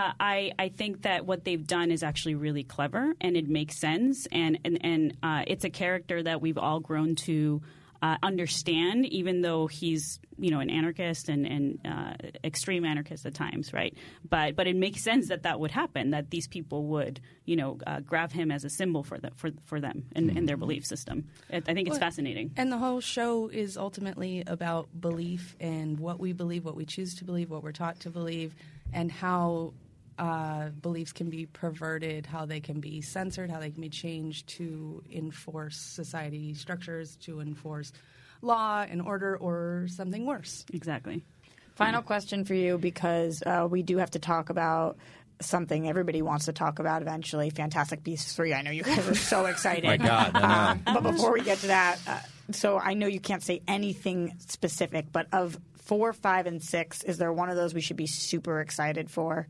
I think that what they've done is actually really clever, and it makes sense. And it's a character that we've all grown to understand, even though he's an anarchist and extreme anarchist at times, right? But it makes sense that would happen, that these people would grab him as a symbol for them and their belief system. I think it's fascinating. And the whole show is ultimately about belief and what we believe, what we choose to believe, what we're taught to believe, and how beliefs can be perverted, how they can be censored, how they can be changed to enforce society structures, to enforce law and order, or something worse. Exactly. Final question for you, because we do have to talk about something everybody wants to talk about eventually, Fantastic Beasts 3. I know you guys are so excited. My God, I know. But before we get to that, so I know you can't say anything specific, but of 4, 5, and 6, is there one of those we should be super excited for?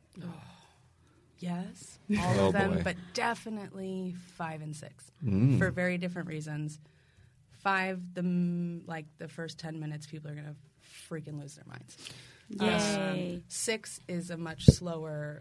Yes, all of them, but definitely 5 and 6 for very different reasons. 5, the first 10 minutes, people are going to freaking lose their minds. Yay. 6 is a much slower,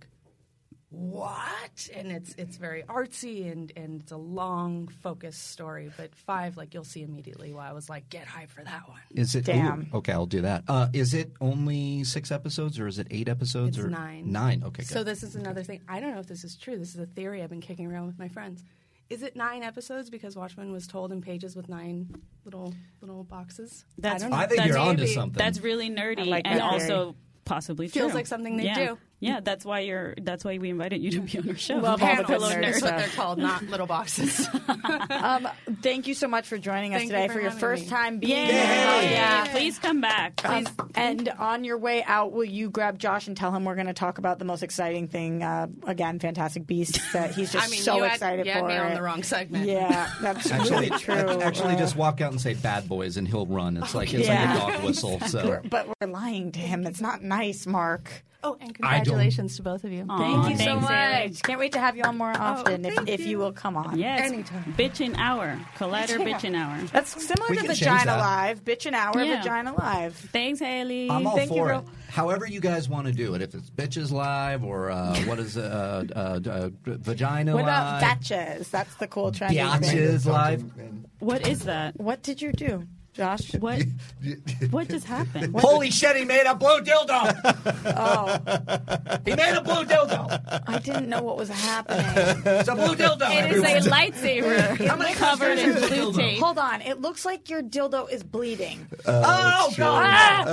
what? And it's very artsy and it's a long, focused story. But 5, you'll see immediately why I was like, get hyped for that one. Is it? Damn. Ooh, okay, I'll do that. Is it only 6 episodes, or is it 8 episodes? It's or 9. 9. Okay, good. So this is another thing. I don't know if this is true. This is a theory I've been kicking around with my friends. Is it 9 episodes because Watchmen was told in pages with 9 little boxes? I don't know. I think you're onto maybe. something. That's really nerdy, like and that theory. also possibly Feels true. like something they yeah. do. Yeah, that's why we invited you to be on our show. Love all the Panels good is nerds. what they're called, not little boxes. Thank you so much for joining us Thank today you for for your having first me. time being Yay! here. Yeah, please come back. And on your way out, will you grab Josh and tell him we're going to talk about the most exciting thing again, Fantastic Beasts, that he's just so excited you for had me it. on the wrong segment. Yeah, that's really true. Actually, just walk out and say "Bad Boys" and he'll run. It's like a dog whistle. So, but we're lying to him. It's not nice, Mark. Oh, and congratulations to both of you. Thank you so thanks, much. Haley. Can't wait to have you on more often thank if you will come on. Yes, Anytime. Bitchin' Hour, Collider Yeah. Bitchin' Hour. That's similar We to can change Vagina that. Live. Bitchin' Hour, Yeah. Vagina Live. Thanks, Haley. I'm all Thank you, for girl. it. However you guys want to do it. If it's Bitches Live or what is Vagina What Live. about Batches? That's the cool trendy thing. Bitches Live. What is that? What did you do, Josh? What just happened? Holy shit, he made a blue dildo! Oh, He made a blue dildo! I didn't know what was happening. It's a blue dildo! It is a lightsaber covered in blue tape. Hold on. It looks like your dildo is bleeding. Oh, God!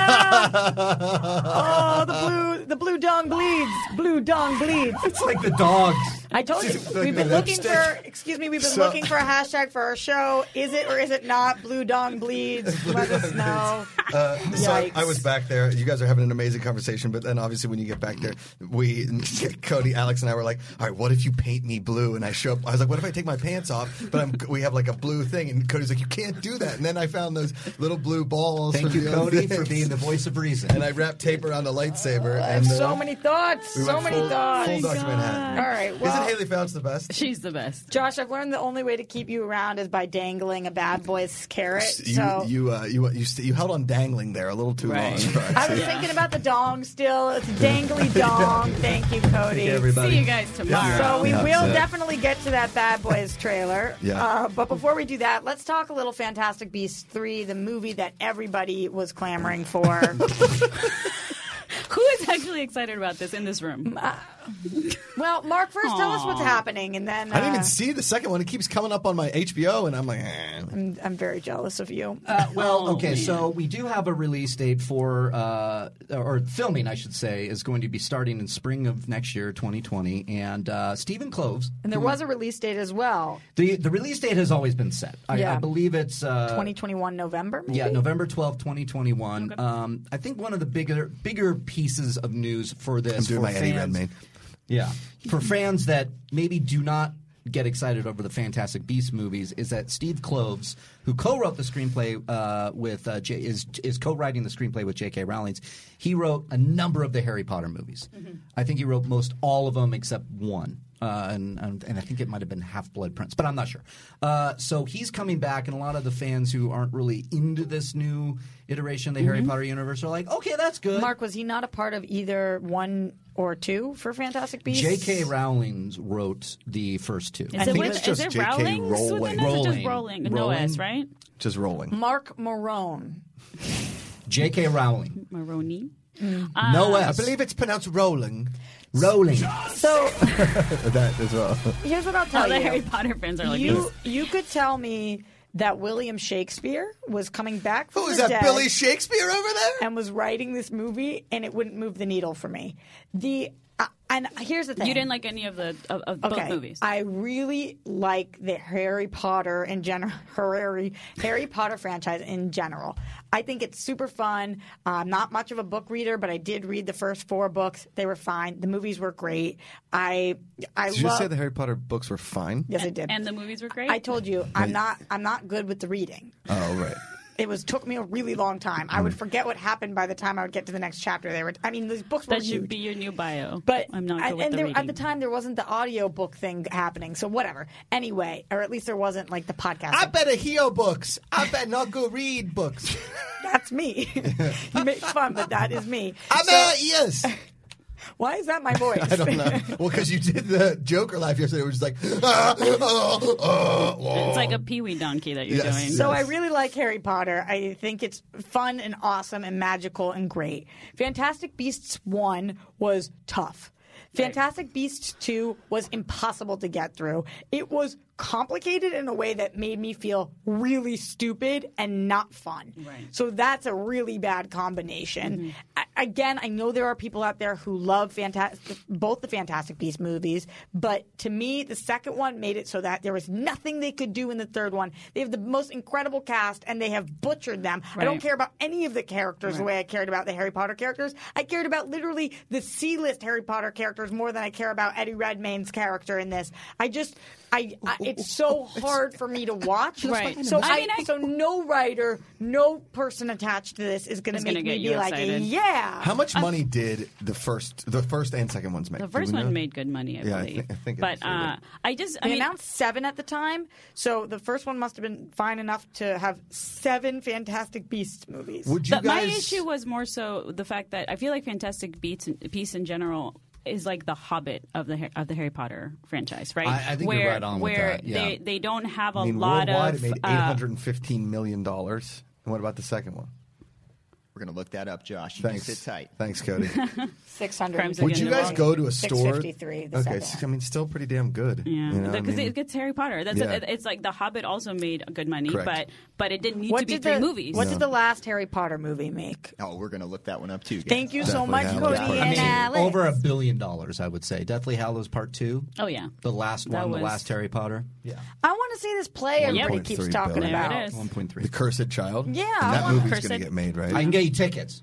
Oh, the blue dong bleeds. Blue dong bleeds. It's like the dogs. I told you, we've been looking for, looking for a hashtag for our show. Is it or is it not Blue Dong Bleeds? Let us know. So I was back there. You guys are having an amazing conversation, but then obviously when you get back there, Cody, Alex, and I were like, all right, what if you paint me blue? And I show up. I was like, what if I take my pants off, but we have like a blue thing? And Cody's like, you can't do that. And then I found those little blue balls. Thank from you, the other Cody, things. for being the voice of reason. And I wrapped tape around the lightsaber. I and have so many thoughts. we So went many full thoughts. Dr. Manhattan. All right. Well, Isn't Haley Shirley Fount's the best. She's the best. Josh, I've learned the only way to keep you around is by dangling a bad boy's carrot. You held on dangling there a little too long. I was thinking about the dong still. It's a dangly dong. Thank you, Cody. Everybody. See you guys tomorrow. So we will definitely get to that Bad Boys trailer. Yeah. But before we do that, let's talk a little Fantastic Beasts 3, the movie that everybody was clamoring for. Who is actually excited about this in this room? Well, Mark, first tell us what's happening, and then I didn't even see the second one. It keeps coming up on my HBO, and I'm like, I'm very jealous of you. So we do have a release date for, or filming, I should say, is going to be starting in spring of next year, 2020. And Stephen Kloves. And there was a release date as well. The release date has always been set. I believe it's 2021 November, maybe? Yeah, November 12th, 2021. Okay. I think one of the bigger pieces of news for this, I'm doing for my Eddie Redmayne. Yeah, for fans that maybe do not get excited over the Fantastic Beasts movies, is that Steve Kloves, who co-wrote the screenplay is co-writing the screenplay with J.K. Rowling. He wrote a number of the Harry Potter movies. Mm-hmm. I think he wrote most all of them except one. And I think it might have been Half-Blood Prince, but I'm not sure. So he's coming back, and a lot of the fans who aren't really into this new iteration of the Harry Potter universe are like, okay, that's good. Mark, was he not a part of either 1 or 2 for Fantastic Beasts? J.K. Rowling wrote the first 2. Is it Rowling? Just Rowling. No S, right? Just Rolling. Mark Marone. J.K. Rowling. Maroni? No S. I believe it's pronounced Rolling. Rolling. So that as well. Here's what I'll tell you. The Harry Potter fans are like, you could tell me that William Shakespeare was coming back from Who is the that, dead Billy Shakespeare over there? And was writing this movie, and it wouldn't move the needle for me. And here's the thing. You didn't like any of the both movies. I really like the Harry Potter in general, Harry Potter franchise in general. I think it's super fun. I'm not much of a book reader, but I did read the first 4 books. They were fine. The movies were great. Did you just say the Harry Potter books were fine? Yes, I did. And the movies were great? I told you, I'm not good with the reading. Oh, right. It took me a really long time. I would forget what happened by the time I would get to the next chapter. These books were That should huge. be your new bio. But I'm not good with the reading. At the time, there wasn't the audio book thing happening, so whatever. Anyway, or at least there wasn't like the podcast. I better hear books. I better not go read books. That's me. You make fun, but that is me. Yes. Why is that my voice? I don't know. Well, because you did the Joker laugh yesterday. It was just like, It's like a Pee-wee donkey that you're doing. So I really like Harry Potter. I think it's fun and awesome and magical and great. Fantastic Beasts 1 was tough. Fantastic Beasts 2 was impossible to get through. It was complicated in a way that made me feel really stupid and not fun. Right. So that's a really bad combination. Again, I know there are people out there who love both the Fantastic Beasts movies, but to me, the second one made it so that there was nothing they could do in the third one. They have the most incredible cast, and they have butchered them. Right. I don't care about any of the characters the way I cared about the Harry Potter characters. I cared about literally the C-list Harry Potter characters more than I care about Eddie Redmayne's character in this. It's so hard for me to watch. Right. So so no writer, no person attached to this is going to make me be like, yeah. How much money did the first and second ones make? The first one made good money, I believe. I think but they announced 7 at the time, so the first one must have been fine enough to have 7 Fantastic Beasts movies. My issue was more so the fact that I feel like Fantastic Beasts in general is like the Hobbit of the Harry Potter franchise, right? I think you're right on with that. Yeah. They don't have a lot worldwide, of. It made $815 million. And what about the second one? We're going to look that up, Josh. You Thanks. can sit tight. Thanks, Cody. 600. Would you guys go to a store? 653. Okay, still pretty damn good. Yeah, because it's Harry Potter. It's like The Hobbit also made good money, but it didn't need to be 3 movies. What did the last Harry Potter movie make? Oh, we're going to look that one up too, guys. Thank you so much, Cody and Alex. Over $1 billion, I would say. Deathly Hallows Part 2. Oh yeah, the last one, the last Harry Potter. Yeah, I want to see this play. Everybody keeps talking about. 1.3. The Cursed Child. Yeah, that movie's going to get made, right? I can get you tickets.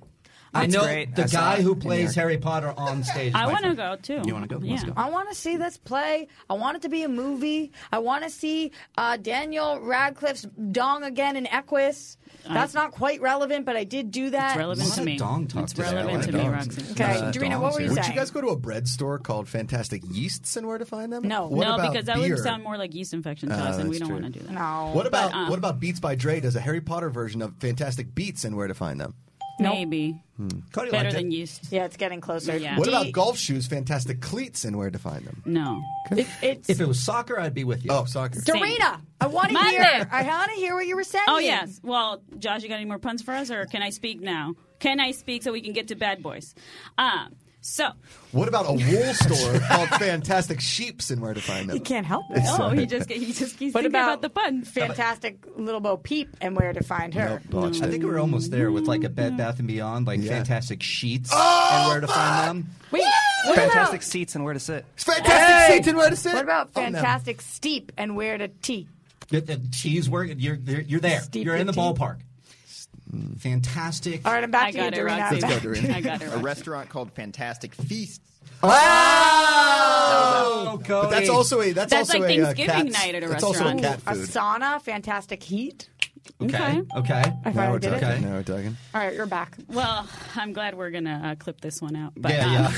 I That's know great. the I saw guy it who in plays New York. Harry Potter on stage. I want to go too. You want to go? Let's go. I want to see this play. I want it to be a movie. I want to see Daniel Radcliffe's dong again in Equus. That's not quite relevant, but I did do that. It's relevant to me. It's relevant to me, Roxy. Okay, Dorina, what were you Would saying? you guys go to a bread store called Fantastic Yeasts and where to find them? No. What about because that beer? would sound more like yeast infection to us, and we that's don't true. want to do that. No. What about But, what about Beats by Dre? Does a Harry Potter version of Fantastic Beats and where to find them? Maybe. Cody Better liked than it. yeast. Yeah, it's getting closer. Yeah. What about golf shoes? Fantastic cleats and where to find them? No. If it was soccer, I'd be with you. Oh, soccer. Dorina, I want to Monday. hear. I want to hear what you were saying. Oh, yes. Well, Josh, you got any more puns for us, or can I speak now? Can I speak so we can get to Bad Boys? So. What about a wool store called Fantastic Sheeps and where to find them? He can't help it. No, he just keeps What thinking about the pun. Fantastic Little Bo Peep and where to find her. I think we're almost there with like a Bed Bath & Beyond, like Fantastic Sheets and where to find them. Wait, what Fantastic about, seats and where to sit. Fantastic seats and where to sit. What about Oh, no. Fantastic Steep and where to tea? The cheese work. You're there. Steep You're in the your teeth. ballpark. Fantastic. All right, I'm back I to you, got it, Dorina. Roxy. Let's go, Dorina. I got it. A restaurant called Fantastic Feasts. Oh, But that's also a That's also like a Thanksgiving cat's- night at a that's also a restaurant. cat A food. sauna, Fantastic Heat. Okay. I finally did it. Now we're talking. All right, you're back. Well, I'm glad we're going to clip this one out. But, Yeah.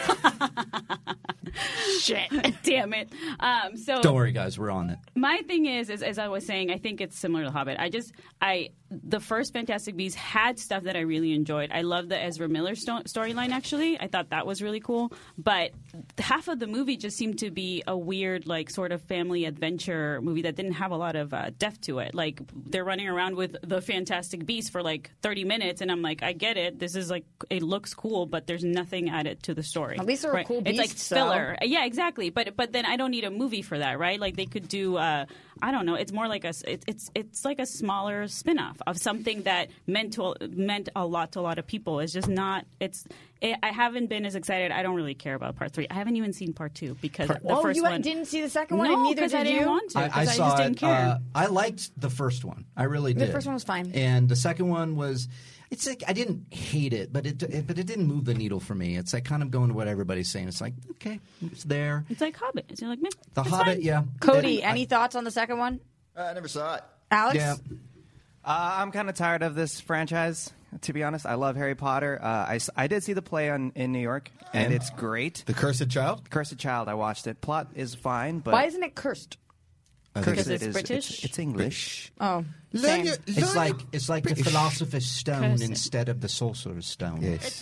Shit. Damn it. So Don't worry, guys. We're on it. my thing is, as I was saying, I think it's similar to Hobbit. The first Fantastic Beasts had stuff that I really enjoyed. I love the Ezra Miller storyline, actually. I thought that was really cool. But half of the movie just seemed to be a weird, like, sort of family adventure movie that didn't have a lot of depth to it. Like, they're running around with the Fantastic Beasts for, like, 30 minutes, and I'm like, I get it. This is, like, it looks cool, but there's nothing added to the story. At least they're right? cool It's like beasts, though. filler. Yeah, exactly. But then I don't need a movie for that, right? Like, they could do... I don't know. It's more like it's like a smaller spin-off of something that meant a lot to a lot of people. It's just not. I haven't been as excited. I don't really care about part 3. I haven't even seen part 2 because the first one. Didn't see the second one, No, and neither 'cause did I didn't you. want to. I just saw didn't it. care. I liked the first one. I really did. The first one was fine. And the second one was. It's like I didn't hate it, but it didn't move the needle for me. It's like kind of going to what everybody's saying. It's like okay, it's there. It's like Hobbit. It's like me. The Hobbit, yeah. Cody, any thoughts on the second one? I never saw it. Alex? Yeah. I'm kind of tired of this franchise, to be honest. I love Harry Potter. I did see the play in New York, and it's great. The Cursed Child? Cursed Child, I watched it. Plot is fine, but... Why isn't it cursed? Because it's it is- British? It's English. Oh, same. It's like the Philosopher's Stone Curse it. instead of the Sorcerer's Stone. Yes.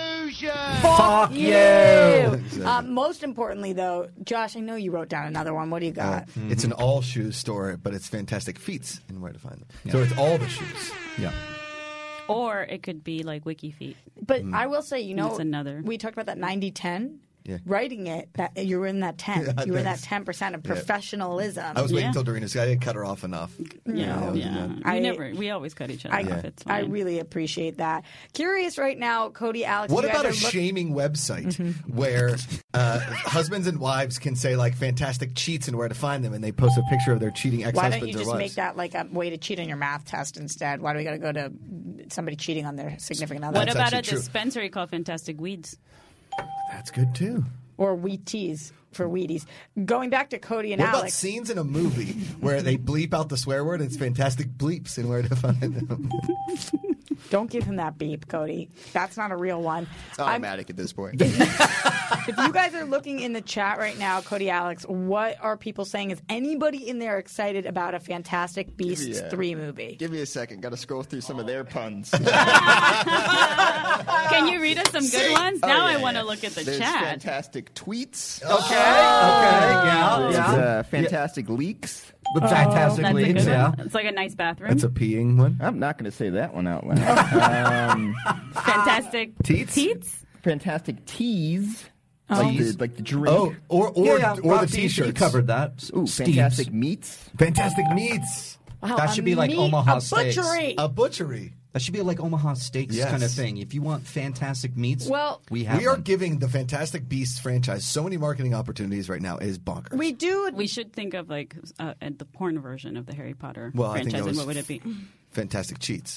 Fuck you! Most importantly, though, Josh, I know you wrote down another one. What do you got? It's an all shoes store, but it's Fantastic Feets and where to find them. So it's all the shoes. Yeah. Or it could be like Wiki Feet. But I will say, you know, That's another. we talked about that 90-10. Yeah. Writing it, that you were in that 10. Yeah, you were in that thanks. 10% of professionalism. I was waiting until Dorina said I didn't cut her off enough. Yeah. I- We always cut each other off. It's I fine. really appreciate that. Curious right now, Cody, Alex. What you guys about a are shaming website where husbands and wives can say like fantastic cheats and where to find them, and they post a picture of their cheating Why ex-husbands don't you or just wives? make that like a way to cheat on your math test instead? Why do we got to go to somebody cheating on their significant other? What about a actually true. dispensary called Fantastic Weeds? That's good too. Or Wheaties for Wheaties. Going back to Cody and What about Alex. scenes in a movie where they bleep out the swear word and it's fantastic bleeps and where to find them? Don't give him that beep, Cody. That's not a real one. It's automatic at this point. If you guys are looking in the chat right now, Cody, Alex, what are people saying? Is anybody in there excited about a Fantastic Beasts 3 movie? Give me a second. Got to scroll through some of their puns. Can you read us some good ones? Oh, Now yeah, I want to yeah. look at the There's chat. fantastic tweets. Okay. Yeah. There's Yeah. fantastic leaks. Fantastic That's a leaks. good Yeah. one. It's like a nice bathroom. That's a peeing one. I'm not going to say that one out loud. Fantastic Teats? Teats? Fantastic teas. Oh. Like the drink. Oh, or Yeah, the Roxy, t-shirts. You covered that. Ooh, Steve's. fantastic meats. Fantastic meats. Wow, That should be like Omaha Steaks. butchery. A butchery. That should be like Omaha Steaks Yes. kind of thing. If you want fantastic meats, Well, we have We are them. giving the Fantastic Beasts franchise so many marketing opportunities right now. It is bonkers. We do. We should think of like the porn version of the Harry Potter Well, I think franchise. that And was what would it be? Fantastic cheats.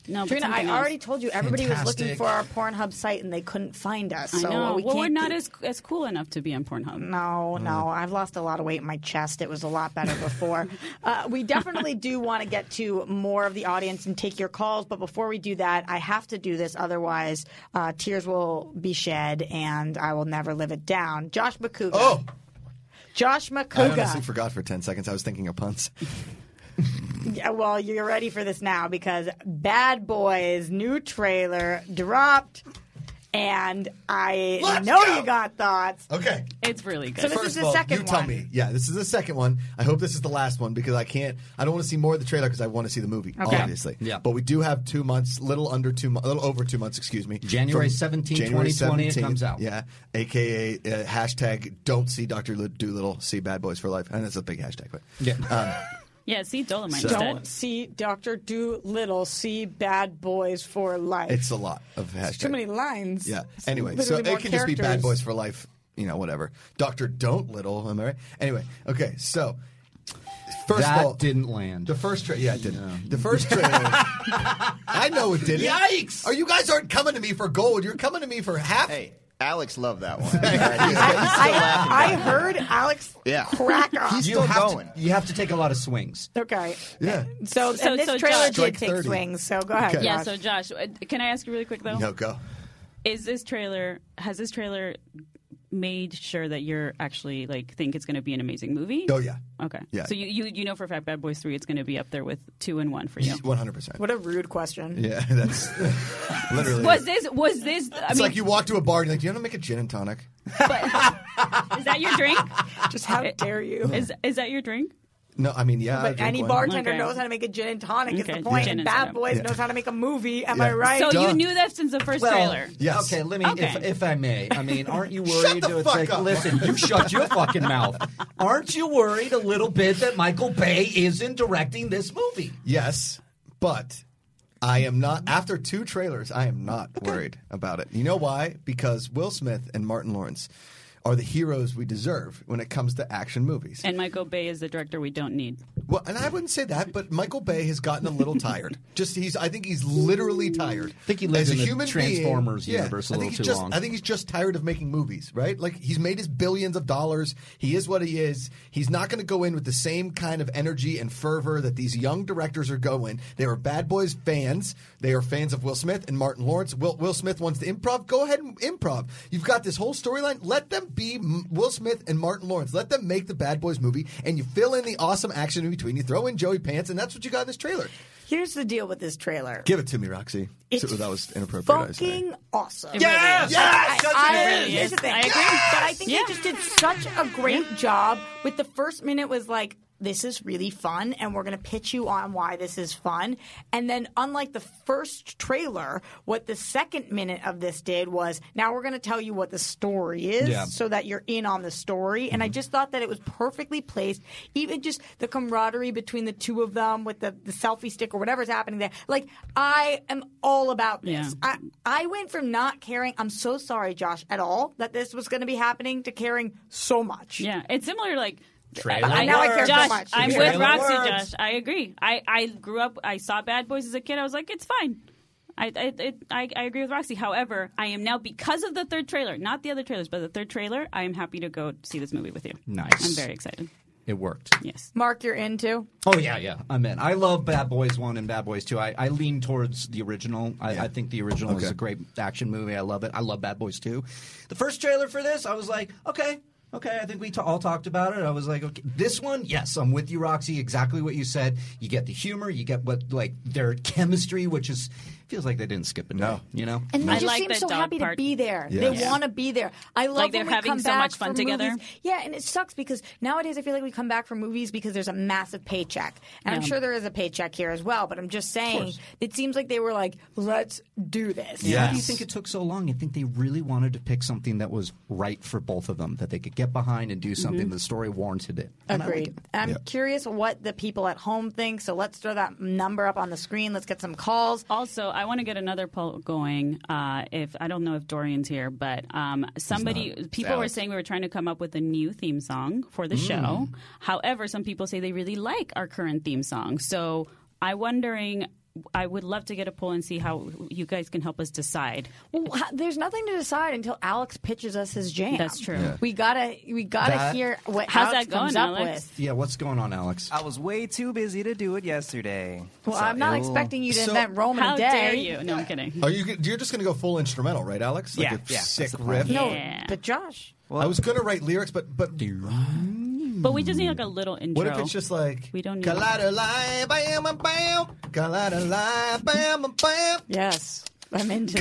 No, but Trina, I something else. already told you everybody was looking Fantastic. for our Pornhub site and they couldn't find us. I So know. we Well, we're can't not do- as cool enough to be on Pornhub. No. I've lost a lot of weight in my chest. It was a lot better before. We definitely do want to get to more of the audience and take your calls. But before we do that, I have to do this. Otherwise, tears will be shed and I will never live it down. Josh McCouga. Oh! Josh I McCouga. honestly forgot for 10 seconds. I was thinking of puns. Yeah, well, you're ready for this now because Bad Boys' new trailer dropped. And I know you got thoughts. Okay. It's really good. So this First is the of all, second you tell one. me. Yeah, this is the second one. I hope this is the last one because I don't want to see more of the trailer because I want to see the movie, Okay. obviously. Yeah. But we do have 2 months, little over 2 months, excuse me. January From 17, January 2020, it 17th, comes out. Yeah. AKA hashtag don't see Dr. Doolittle, see Bad Boys for Life. And that's a big hashtag. But, Yeah, see Dolomite So- instead. Don't see Dr. Doolittle, see Bad Boys for Life. it's a lot of hashtags. Too many lines. Yeah. It's Anyway, so literally it more can just be Bad characters. Boys for Life, whatever. Dr. Don't Little, am I right? Anyway, okay, so first That of all, didn't land. the first trailer, yeah, it didn't. The first trailer, I know it didn't. Yikes! You guys aren't coming to me for gold. You're coming to me for half. Hey, Alex loved that one. I heard Alex Yeah. crack up. He's You still have going. you have to take a lot of swings. Okay. Yeah. So So- this so trailer Josh- did Strike take 30. swings. So go ahead. Okay. Yeah, Josh. so Josh, can I ask you really quick though? No, go. Has this trailer made sure that you're actually think it's going to be an amazing movie? Oh, yeah. Okay. Yeah. So you know for a fact Bad Boys 3 it's going to be up there with 2 and 1 for you. 100%. What a rude question. Yeah, that's literally. Was this I It's mean like you walk to a bar and you're like, do you want to make a gin and tonic? is that your drink? Just how dare you? Is that your drink? No, I mean, yeah. I But drink any one. bartender Okay. knows how to make a gin and tonic. Is Okay, the point? gin And and Bad soda. Boys Yeah. knows how to make a movie. Am Yeah. I right? So Duh. you knew that since the first trailer. Yes. Okay, let me, Okay. if I may. I mean, aren't you worried? the fuck up. Listen, you shut your fucking mouth. Aren't you worried a little bit that Michael Bay isn't directing this movie? Yes, but I am not. After 2 trailers, I am not worried about it. You know why? Because Will Smith and Martin Lawrence are the heroes we deserve when it comes to action movies. And Michael Bay is the director we don't need. Well, and I wouldn't say that, but Michael Bay has gotten a little tired. I think he's literally tired. I think he lives As a in the human Transformers being, universe a I think little he's too long. I think he's just tired of making movies, right? Like he's made his billions of dollars. He is what he is. He's not going to go in with the same kind of energy and fervor that these young directors are going. They are Bad Boys fans. They are fans of Will Smith and Martin Lawrence. Will Smith wants to improv. Go ahead and improv. You've got this whole storyline. Let them be Will Smith and Martin Lawrence. Let them make the Bad Boys movie, and you fill in the awesome action in between. You throw in Joey Pants, and that's what you got in this trailer. Here's the deal with this trailer. Give it to me, Roxy. It's So that was inappropriate. I say. Fucking awesome. It really is. Yes! Here's the thing. I agree. But I think Yeah. they just did such a great job with the first minute was like, this is really fun, and we're going to pitch you on why this is fun. And then, unlike the first trailer, what the second minute of this did was, now we're going to tell you what the story is so that you're in on the story. And I just thought that it was perfectly placed. Even just the camaraderie between the two of them with the selfie stick or whatever's happening there. Like, I am all about this. Yeah. I went from not caring, I'm so sorry, Josh, at all, that this was going to be happening, to caring so much. Yeah, it's similar to Now I care Josh, so much. I'm Trailer with Roxy, works. Josh. I agree. I grew up, I saw Bad Boys as a kid. I was like, it's fine. I agree with Roxy. However, I am now, because of the third trailer, not the other trailers, but the third trailer, I am happy to go see this movie with you. Nice. I'm very excited. It worked. Yes. Mark, you're into? Oh, yeah. I'm in. I love Bad Boys 1 and Bad Boys 2. I lean towards the original. I think the original is a great action movie. I love it. I love Bad Boys 2. The first trailer for this, I was like, okay, I think we all talked about it. I was like, okay. This one, yes, I'm with you, Roxy. Exactly what you said. You get the humor. You get their chemistry, which feels like they didn't skip a day, you know? And they I just like seem the so dog happy part. to be there. Yes. They want to be there. I love Like when they're we having come so back much fun from together. movies. Yeah, and it sucks because nowadays I feel like we come back from movies because there's a massive paycheck. And I'm Yeah. sure there is a paycheck here as well, but I'm just saying it seems like they were like, let's do this. Why do you think it took so long? I think they really wanted to pick something that was right for both of them, that they could get behind and do something. The story warranted it. And I like Agreed. it. I'm curious what the people at home think, so let's throw that number up on the screen. Let's get some calls. Also, I want to get another poll going. If I don't know if Dorian's here, but people were saying we were trying to come up with a new theme song for the show. However, some people say they really like our current theme song. So I'm wondering, I would love to get a poll and see how you guys can help us decide. Well, there's nothing to decide until Alex pitches us his jam. That's true. Yeah. We gotta hear what How's Alex that going, comes up Alex? with. Yeah, what's going on, Alex? I was way too busy to do it yesterday. Well, I'm not expecting you to So- invent Rome in How a day. dare you? No, I'm kidding. You're just going to go full instrumental, right, Alex? Like Yeah, a yeah, sick that's the plan. riff. No, Yeah. but Josh. I was going to write lyrics, but But we just need like a little intro. what if it's just like We don't need- Collider Live, bam, bam, bam, Collider Live, bam, bam, bam. Yes, I'm into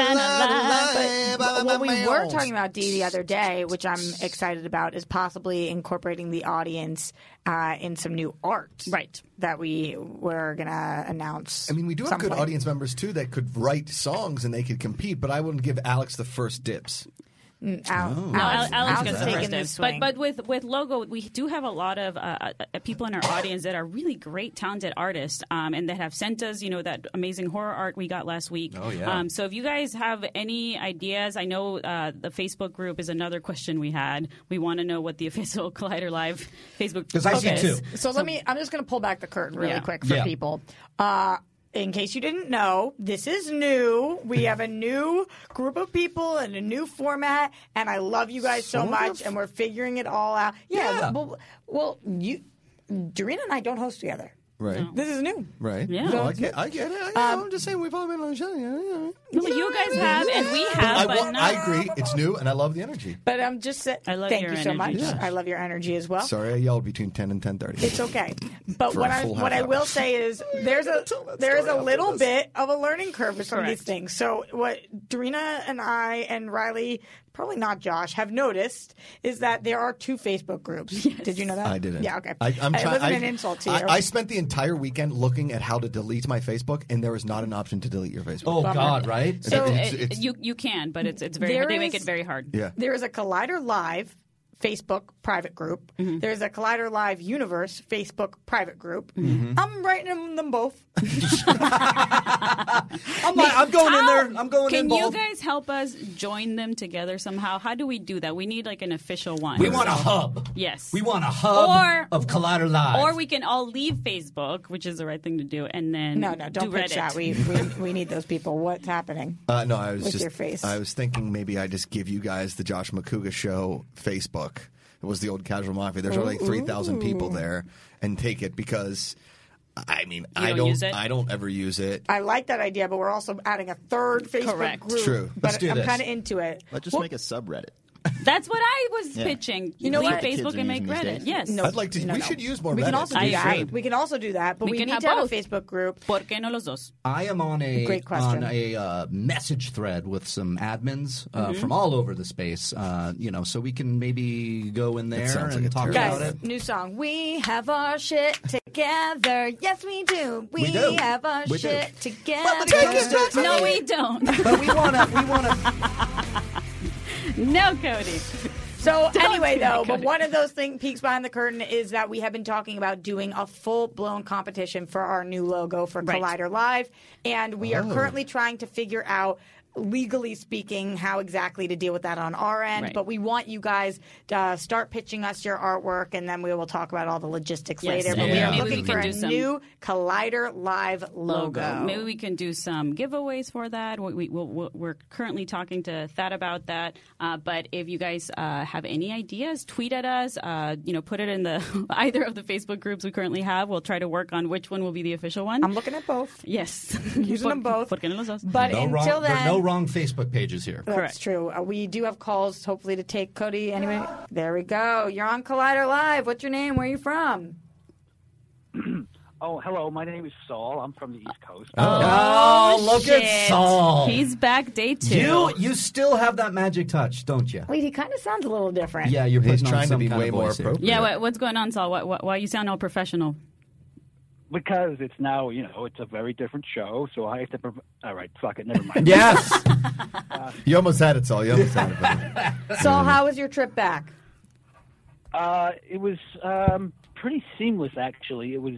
that. But what we Bam. were talking about, Dee, the other day, which I'm excited about, is possibly incorporating the audience in some new art. Right. That we were going to announce. I mean, we do have some good point. audience members too that could write songs and they could compete, but I wouldn't give Alex the first dibs. No, Alex Alex is gets the taking first the dibs. swing. But with Logo, we do have a lot of people in our audience that are really great, talented artists, and that have sent us, that amazing horror art we got last week. Oh, yeah. So if you guys have any ideas, I know the Facebook group is another question we had. We want to know what the official Collider Live Facebook 'Cause I see is. two. So I'm just going to pull back the curtain really Yeah. quick for Yeah. people. In case you didn't know, this is new. We have a new group of people and a new format, and I love you guys so much, and we're figuring it all out. Yeah. Well, Doreen and I don't host together. Right. This is new. Right. Yeah. No, I get it. I'm just saying we've all been on the show. No, but you guys have, and we have, but not. I agree. It's new, and I love the energy. But I'm just saying, I love thank your you so energy, much. Josh. I love your energy as well. Sorry, I yelled between 10 and 10:30. It's okay. But For what a I full what half I will hour. say is there is a little bit of a learning curve with some of these Correct. things. So what Dorina and I and Riley, probably not Josh, have noticed is that there are two Facebook groups. Did you know that? I didn't. Yeah, okay. I'm it trying. wasn't an insult to you. I spent the entire weekend looking at how to delete my Facebook, and there was not an option to delete your Facebook. Oh, God, right? So It's- You can, but it's very There they make is- it very hard. yeah. There is a Collider Live Facebook private group. Mm-hmm. There's a Collider Live Universe Facebook private group. Mm-hmm. I'm writing them both. I'm going in there. I'm going in Can you both. guys help us join them together somehow? How do we do that? We need like an official one. We want a hub. Yes. We want a hub of Collider Live. Or we can all leave Facebook, which is the right thing to do, and then No, don't do pitch Reddit. that. We need those people. What's happening? No, I was With just. your face. I was thinking maybe I just give you guys the Josh McCouga Show Facebook. It was the old Casual Mafia. There's like 3,000 people there, and take it because, I mean, I don't use it? I don't ever use it. I like that idea, but we're also adding a third Facebook Correct. group. True. But Let's do I'm this. kind of into it. Let's just make a subreddit. That's what I was Yeah. pitching. You know leave what? Facebook Kids are and make using these Reddit. days. Yes. No, I'd like to. no, we no. should use more We Reddit. can also I do that. agree. We can also do that, but We we can need have to have both. a Facebook group. ¿Por qué no los dos? I am on Great question. message thread with some admins Mm-hmm. from all over the space. So we can maybe go in there sounds like and a talk terrible about Guys, it. new song. We have our shit together. Yes, we do. We do. have our We do. shit together. No, we don't. But we want to. No, Cody. So anyway, do though, that, but Cody. one of those peeks behind the curtain is that we have been talking about doing a full-blown competition for our new logo for Right. Collider Live, and we are currently trying to figure out, legally speaking, how exactly to deal with that on our end. Right. But we want you guys to start pitching us your artwork, and then we will talk about all the logistics Yes. later. But Yeah. we are Maybe looking we for can a do some new Collider Live logo. Maybe we can do some giveaways for that. We're currently talking to Thad about that. But if you guys have any ideas, tweet at us. Put it in the either of the Facebook groups we currently have. We'll try to work on which one will be the official one. I'm looking at both. Yes, Using them both. ¿Por qué no los dos? But No wrong, until there are then, no wrong Facebook pages here. That's Correct. true. We do have calls, hopefully, to take Cody. Anyway, there we go. You're on Collider Live. What's your name? Where are you from? Oh, hello. My name is Saul. I'm from the East Coast. Oh, look shit. at Saul. He's back day 2. You still have that magic touch, don't you? Wait, he kind of sounds a little different. Yeah, you're He's putting on trying to some be kind way of more voice here. appropriate. Yeah, what's going on, Saul? Why you sound all professional? Because it's now, it's a very different show, so I have to. All right, fuck it, never mind. Yes. You almost had it, Saul. You almost had it. buddy. Saul, how was your trip back? It was pretty seamless, actually. It was,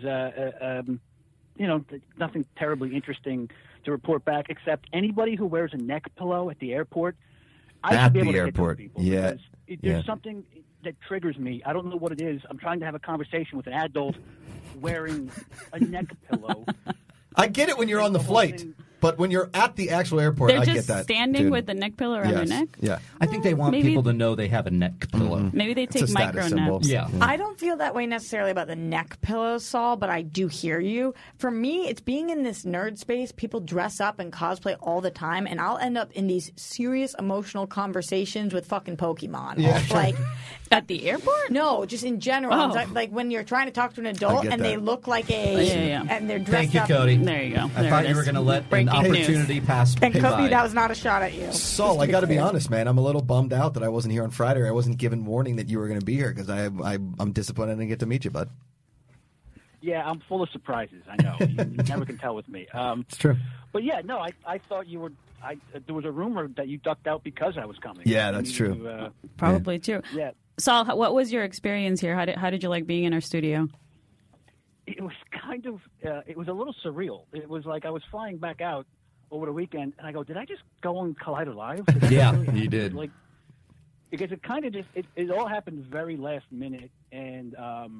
nothing terribly interesting to report back, except anybody who wears a neck pillow at the airport. I At should be the able to hit airport. those people Yeah. because there's Yeah. something that triggers me. I don't know what it is. I'm trying to have a conversation with an adult wearing a neck pillow. I get it when you're on the flight, but when you're at the actual airport, They're I just get that. standing dude. with the neck pillow around their neck. Yeah. I think they want Maybe- people to know they have a neck pillow. Maybe they It's a take status micro symbol. naps. Yeah. I don't feel that way necessarily about the neck pillows, Saul, but I do hear you. For me, it's being in this nerd space. People dress up and cosplay all the time, and I'll end up in these serious emotional conversations with fucking Pokemon. Yeah. Like at the airport? No, just in general. Oh. Like when you're trying to talk to an adult get and that. they look like and they're dressed Thank you, up. Cody. There you go. I There thought it you were is. going to let Breaking an news. opportunity pass And by. Cody, that was not a shot at you. Saul, I got to be honest, man. I'm a little bummed out that I wasn't here on Friday. Or I wasn't given warning that you were going to be here because I'm disappointed I didn't get to meet you, bud. Yeah, I'm full of surprises. I know. You never can tell with me. It's true. But yeah, no, I thought you were. There was a rumor that you ducked out because I was coming. Yeah, that's true. You, Probably true. yeah, Saul, what was your experience here? How did you like being in our studio? it was kind of. It was a little surreal. It was like I was flying back out over the weekend, and I go, "Did I just go on Collider Live?" Did that Yeah, really happen? you did. Like, because it kind of just it all happened very last minute, and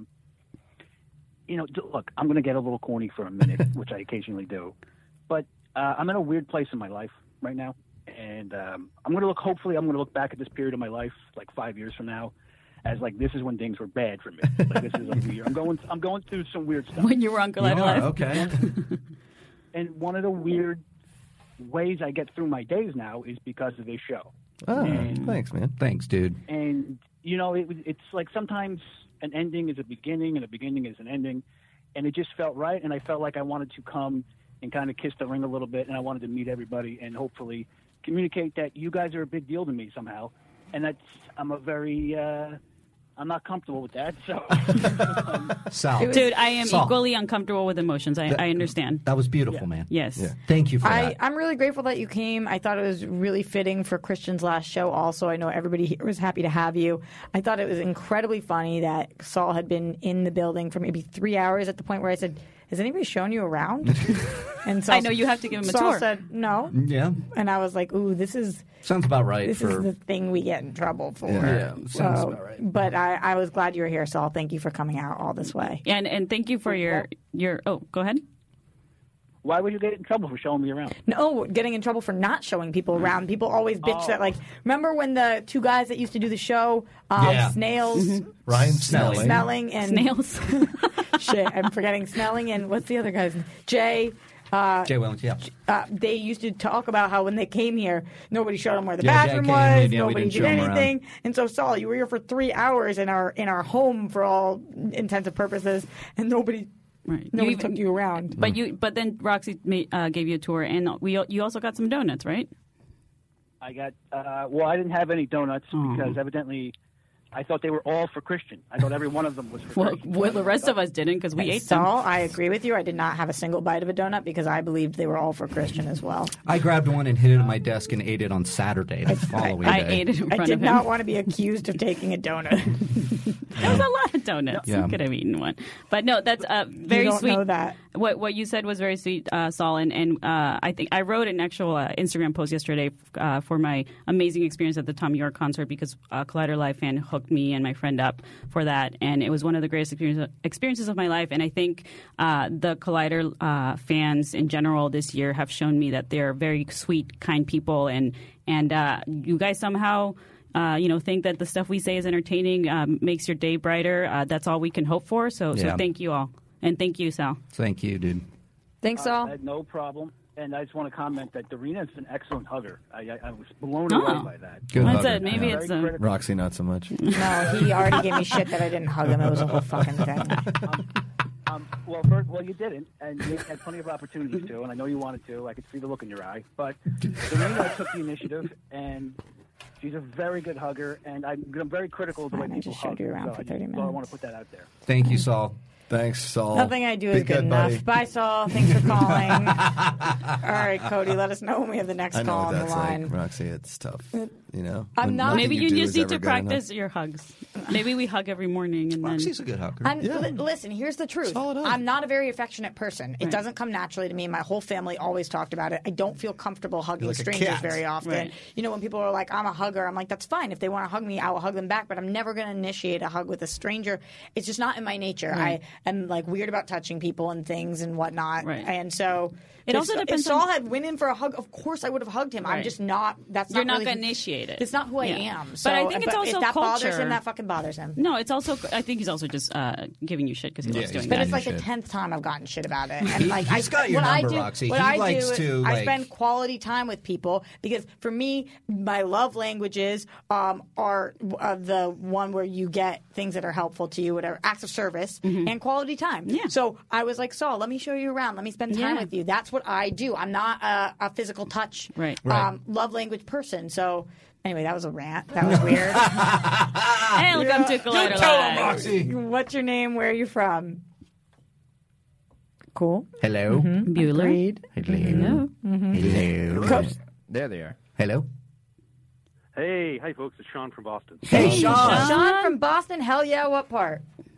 look, I'm going to get a little corny for a minute, which I occasionally do, but I'm in a weird place in my life right now, and I'm going to look. Hopefully, I'm going to look back at this period of my life, like 5 years from now, as like this is when things were bad for me. Like this is a weird. I'm going through some weird stuff. When you were on Collider Live? Okay. And one of the weird ways I get through my days now is because of this show. Oh, thanks, man. Thanks, dude. And it's like sometimes an ending is a beginning and a beginning is an ending, and it just felt right. And I felt like I wanted to come and kind of kiss the ring a little bit, and I wanted to meet everybody and hopefully communicate that you guys are a big deal to me somehow. And I'm not comfortable with that. So, Sal. Dude, I am Saul. equally uncomfortable with emotions. I understand. That was beautiful, man. Yes. Yeah. Thank you for that. I'm really grateful that you came. I thought it was really fitting for Christian's last show also. I know everybody here was happy to have you. I thought it was incredibly funny that Saul had been in the building for maybe 3 hours at the point where I said, has anybody shown you around? And Saul, I know you have to give him a Saul tour. said, no. Yeah. And I was like, ooh, this is Sounds about right. this is the thing we get in trouble for. Yeah, sounds about right. But I was glad you were here, Saul. Thank you for coming out all this way. And thank you for your go ahead. why would you get in trouble for showing me around? No, getting in trouble for not showing people around. People always bitch that, like, remember when the two guys that used to do the show, Snails, Ryan Snelling. Snelling and Snails. Shit, I'm forgetting Snelling and what's the other guy's name? Jay. Jay Wellington, yeah. They used to talk about how when they came here, nobody showed them where the Yeah, bathroom Jay was, came, we nobody didn't did show 'em anything. And so, Saul, you were here for 3 hours in our home for all intents and purposes, and nobody took you around. But then Roxy gave you a tour, and you also got some donuts, right? I got I didn't have any donuts because evidently I thought they were all for Christian. I thought every one of them was for Christian. Well, the rest of us didn't because we ate them. Saul, I agree with you. I did not have a single bite of a donut because I believed they were all for Christian as well. I grabbed one and hid it in my desk and ate it on Saturday the following day. I ate it in front I of did him. not want to be accused of taking a donut. There was a lot of donuts. Yeah. You could have eaten one. But no, that's very You don't sweet. know that. What you said was very sweet, Saul. And I think I wrote an actual Instagram post yesterday for my amazing experience at the Tom York concert because Collider Live fan hooked me and my friend up for that. And it was one of the greatest experiences of my life. And I think the Collider fans in general this year have shown me that they're very sweet, kind people. And you guys somehow... think that the stuff we say is entertaining, makes your day brighter. That's all we can hope for. So thank you all. And thank you, Sal. Thank you, dude. Thanks, Saul. I had no problem. And I just want to comment that Dorina's an excellent hugger. I was blown away by that. Good That's hugger. it. Maybe it's a... Roxy, not so much. No, he already gave me shit that I didn't hug him. It was a whole fucking thing. Well, you didn't, and you had plenty of opportunities to, and I know you wanted to. I could see the look in your eye. But Dorina took the initiative, and she's a very good hugger, and I'm very critical of the way people just showed hug. you around So for 30 I want minutes. to put that out there. Thank you, Saul. Thanks, Saul. Nothing I do Be is good buddy. enough. Bye, Saul. Thanks for calling. All right, Cody, let us know when we have the next I know call what on the that's line. like, Roxy. It's tough. You know, I'm when not- nothing Maybe you do just is need ever to good enough. practice your hugs. Maybe we hug every morning and then... Roxy's a good hugger. Listen, here's the truth. I'm not a very affectionate person. It doesn't come naturally to me. My whole family always talked about it. I don't feel comfortable hugging like a strangers cat. very often. Right. You know, when people are like, I'm a hugger, I'm like, that's fine. If they want to hug me, I will hug them back, but I'm never going to initiate a hug with a stranger. It's just not in my nature. and like weird about touching people and things and whatnot. Right. And so It also depends If Saul on- had went in for a hug, of course I would have hugged him. I'm Right. just not. You're not really going to initiate it. It's not who I Yeah. am. But So, I think it's also if that bothers culture. him, that fucking bothers him. No, it's also. I think he's also just giving you shit because he loves doing But that. it's like the 10th time I've gotten shit about it. And like He's got your what I number, do, Roxy. What He I likes do is to, I like- spend quality time with people because for me, my love languages are the one where you get things that are helpful to you, whatever acts of service and quality time. Yeah. So I was like, Saul, let me show you around. Let me spend time Yeah. with you. That's what I do. I'm not a physical touch Right. love language person. So anyway, that was a rant. That was weird. Hey, welcome to Collider Live. What's your name? Where are you from? Cool. Hello. Bueller. Agreed. Hello. Hello. Coach. There they are. Hello. Hey, hi folks, it's Sean from Boston. Hey, Sean. Sean from Boston. Hell yeah. What part?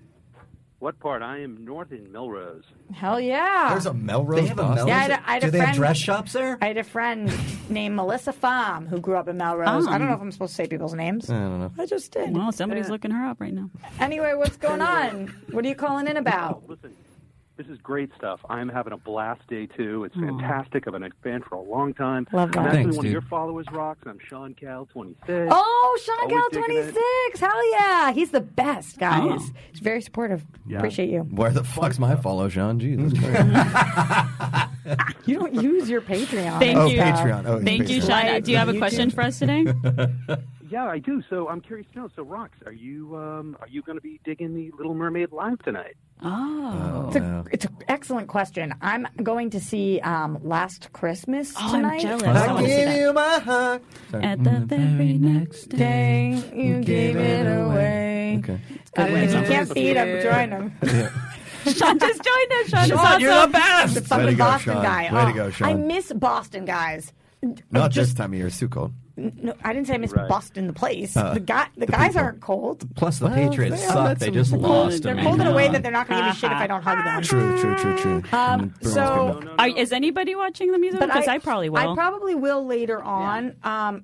What part? I am north in Melrose. Hell yeah. There's a Melrose. They have a Boston? Melrose? Yeah, I had Do a they friend, have dress shops there? I had a friend named Melissa Pham who grew up in Melrose. I don't know if I'm supposed to say people's names. I don't know. I just did. Well, somebody's looking her up right now. Anyway, what's going on? What are you calling in about? Listen, this is great stuff. I'm having a blast day two. It's fantastic. I've been a fan for a long time. Love that. I'm actually Thanks, one dude. of your followers, Rox. I'm Sean Cal, 26. Oh, Sean Always Cal digging it. 26. Hell yeah. He's the best, guys. Oh. He's very supportive. Yeah. Appreciate you. Where the fuck's my follow, Sean? Jesus Christ. You don't use your Patreon. Thank Oh, you. Patreon. Oh, Thank you, Patreon. Sean. Do you have a YouTube. question for us today? Yeah, I do. So I'm curious to know. So, Rox, are you going to be digging the Little Mermaid live tonight? Oh. It's an excellent question. I'm going to see Last Christmas Oh, tonight. I'm jealous. I wanna see give that. you my heart. At the very next day. Day you gave it away. Okay. If you can't beat him, join him. Sean just joined us. Sean is Sean, awesome. you're the best. The Way fucking to go, Boston Sean. guy. Way to go, Sean. I miss Boston guys. Not this time of year. It's too cold. No, I didn't say I miss Right. Boston, the place. The guys people. aren't cold. Plus, the Patriots they- suck. that's They some- just lost. They're to cold me. in a way that they're not going to give me shit if I don't hug them. True. So, Is anybody watching the music? but Because I probably will. I probably will later on.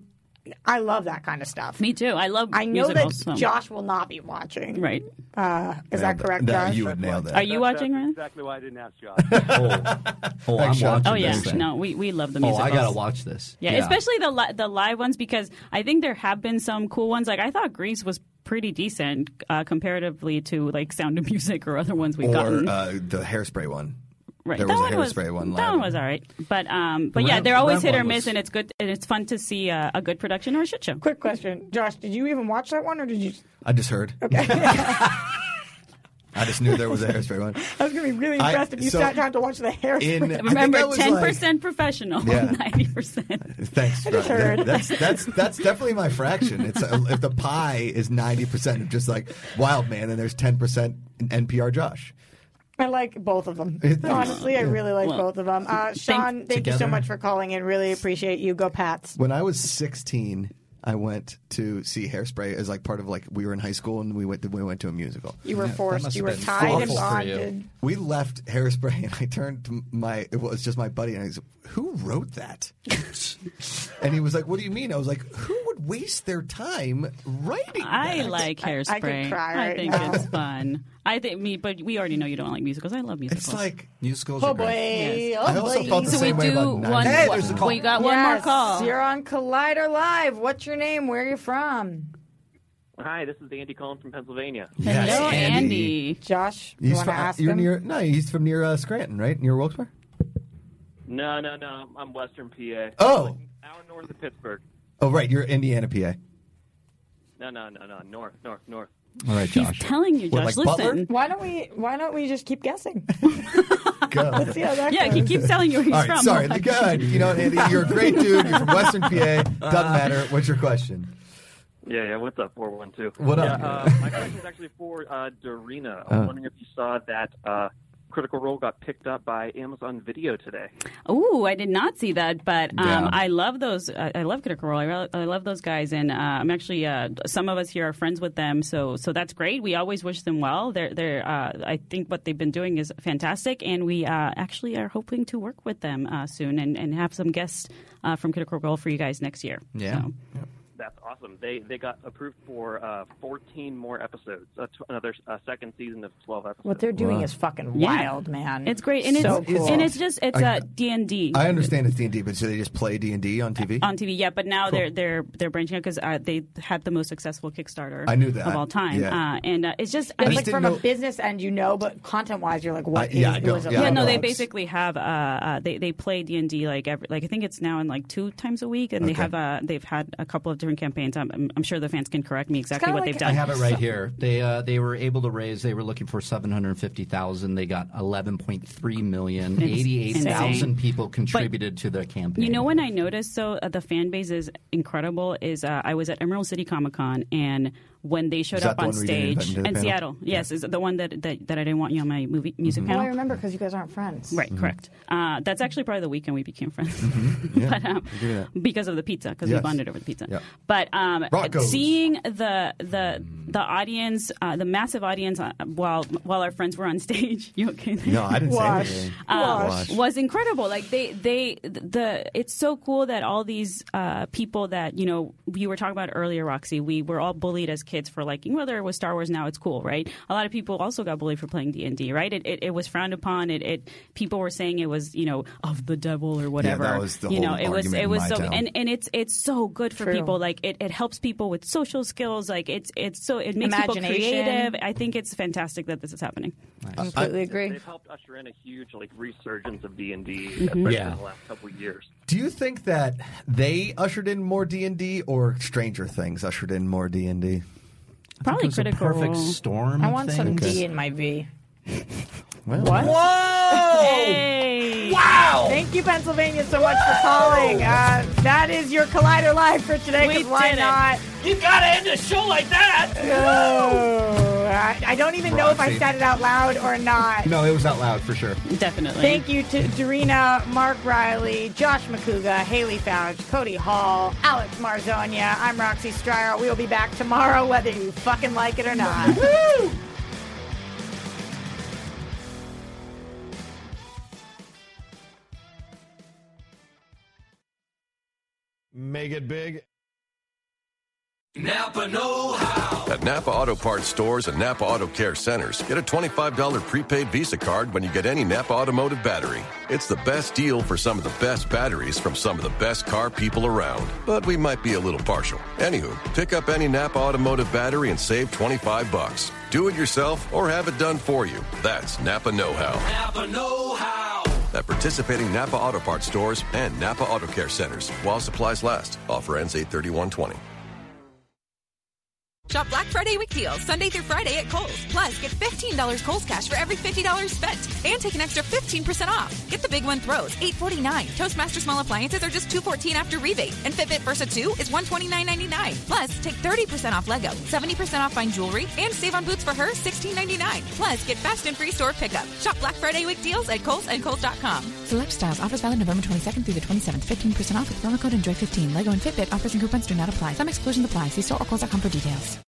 I love that kind of stuff. Me too. I love I know musicals. that so. Josh will not be watching. Right. Is that correct, No, Josh? you would nail that. Are you watching, That's Ryan? exactly why I didn't ask Josh. Oh, I'm Sean. watching Oh yeah, this thing. no, we love the Oh, musicals. I gotta watch this. Yeah, especially the live ones because I think there have been some cool ones. Like I thought Grease was pretty decent comparatively to like Sound of Music or other ones we've Or gotten. the Hairspray one. Right. There that was a one Hairspray one. That live. one was all right, but yeah, Rent- they're always Rent hit or one miss, was- and it's good and it's fun to see a good production or a shit show. Quick question, Josh. Did you even watch that one, or did you? I just heard. Okay. I just knew there was a Hairspray one. I was going to be really impressed if you sat down to watch the Hairspray. Remember, I was 10% professional, Yeah. 90%. Thanks. I just heard. That's definitely my fraction. It's if the pie is 90% of just like Wild Man, and there's 10% NPR Josh. I like both of them. Honestly, I really like both of them. Sean, thank you so Together. much for calling in. Really appreciate you. Go Pats. When I was 16, I went to see Hairspray as like part of like we were in high school and we went to a musical. You were forced. must You have were been tied and awful for you. bonded. We left Hairspray and I turned to it was just my buddy and I said, "Who wrote that?" And he was like, "What do you mean?" I was like, "Who would waste their time writing I that?" like Hairspray. I could cry right think now. it's fun. I think but we already know you don't like musicals. I love musicals. It's like musicals. Oh are boy! great. Yes. Oh I also boy. felt the So same we way do about one. Hey, there's a call. We got one more Yes, call. You're on Collider Live. What's your name? Where are you from? Hi, this is Andy calling from Pennsylvania. Yes, Hello, Andy. Andy. Josh, you He's want to from, ask you're him? near. No, he's from near Scranton, right? Near Wilkes-Barre. No. I'm Western PA. Oh. Like an hour north of Pittsburgh. Oh, right. You're Indiana, PA. No. North. All right, He's Josh. telling you, What, Josh. like Butler? Listen. Why don't we just keep guessing? Go. Let's see how that Yeah, goes. he keeps telling you where he's All right, from. sorry. Good. You know, Andy, you're a great dude. You're from Western PA. Doesn't matter. What's your question? Yeah. What's up, 412? What up? My question is actually for Dorina. I was wondering if you saw that Critical Role got picked up by Amazon Video today. Ooh, I did not see that, but Yeah. I love those. I love Critical Role. I love those guys, and I'm actually some of us here are friends with them, so that's great. We always wish them well. They're I think what they've been doing is fantastic, and we actually are hoping to work with them soon and have some guests from Critical Role for you guys next year. Yeah. So. That's awesome. They got approved for 14 more episodes, another second season of 12 episodes. What they're doing is fucking wild, man. It's great, and so it's cool. and it's just D&D. I understand it's D&D, but so they just play D&D on TV? On TV, yeah. But now Cool. they're branching out because they had the most successful Kickstarter I knew that. of all time. Yeah. And it's just It's like from a business end, but content-wise, you're like, what is Wizard of no, Oz? they basically have they play D&D like I think it's now in like 2 times a week, and they have they've had a couple of different campaigns. I'm sure the fans can correct me exactly what they've done. I have it right here. They were able to raise. They were looking for $750,000. They got $11.3 million. 88,000 people contributed to the campaign. You know when I noticed the fan base is incredible is I was at Emerald City Comic Con, and when they showed up on stage in Seattle, yes, is the one that I didn't want you on my music Well, panel. I remember because you guys aren't friends. Right, correct. That's actually probably the weekend we became friends. Yeah, but, because of the pizza, because we bonded over the pizza. Yeah. But Broncos. seeing the audience, the massive audience, while our friends were on stage, you okay? No, I didn't say anything. Was incredible. Like it's so cool that all these people that you were talking about earlier, Roxy. We were all bullied as kids for liking whether it was Star Wars. Now it's cool, right? A lot of people also got bullied for playing D&D, right? It was frowned upon. People were saying it was of the devil or whatever. Yeah, that was the whole argument it was in so my town. and it's so good for True. people. Like it helps people with social skills. Like it makes people Imagination. creative. I think it's fantastic that this is happening. I completely agree. They've helped usher in a huge resurgence of D&D, Mm-hmm. especially in the last couple of years. Do you think that they ushered in more D&D or Stranger Things ushered in more D&D? Probably Critical perfect Role. storm. I want some Okay. D in my V. Well, What? Whoa! Hey! Wow! Thank you, Pennsylvania, so much for calling. That is your Collider Live for today. We 'Cause why did it. not? You gotta end a show like that. Oh, I don't even know if I Roxy. said it out loud or not. No, it was out loud for sure. Definitely. Thank you to Darina, Mark Riley, Josh McCouga, Haley Fouch, Cody Hall, Alex Marzonia. I'm Roxy Stryer. We will be back tomorrow, whether you fucking like it or not. Woo! Make it big. Napa know-how. At Napa Auto Parts stores and Napa Auto Care centers, get a $25 prepaid Visa card when you get any Napa automotive battery. It's the best deal for some of the best batteries from some of the best car people around. But we might be a little partial. Anywho, pick up any Napa automotive battery and save $25. Do it yourself or have it done for you. That's Napa know-how. Napa know-how. At participating Napa Auto Parts stores and Napa Auto Care centers while supplies last. Offer ends 8/31/20. Shop Black Friday week deals Sunday through Friday at Kohl's. Plus, get $15 Kohl's cash for every $50 spent. And take an extra 15% off. Get the Big One Throws, $8.49. Toastmaster small appliances are just $2.14 after rebate. And Fitbit Versa 2 is $129.99. Plus, take 30% off Lego, 70% off fine jewelry, and save on boots for her, $16.99. Plus, get fast and free store pickup. Shop Black Friday week deals at Kohl's and Kohl's.com. Select styles. Offers valid November 22nd through the 27th. 15% off with promo code ENJOY15. Lego and Fitbit offers and coupons do not apply. Some exclusions apply. See store or Kohl's.com for details.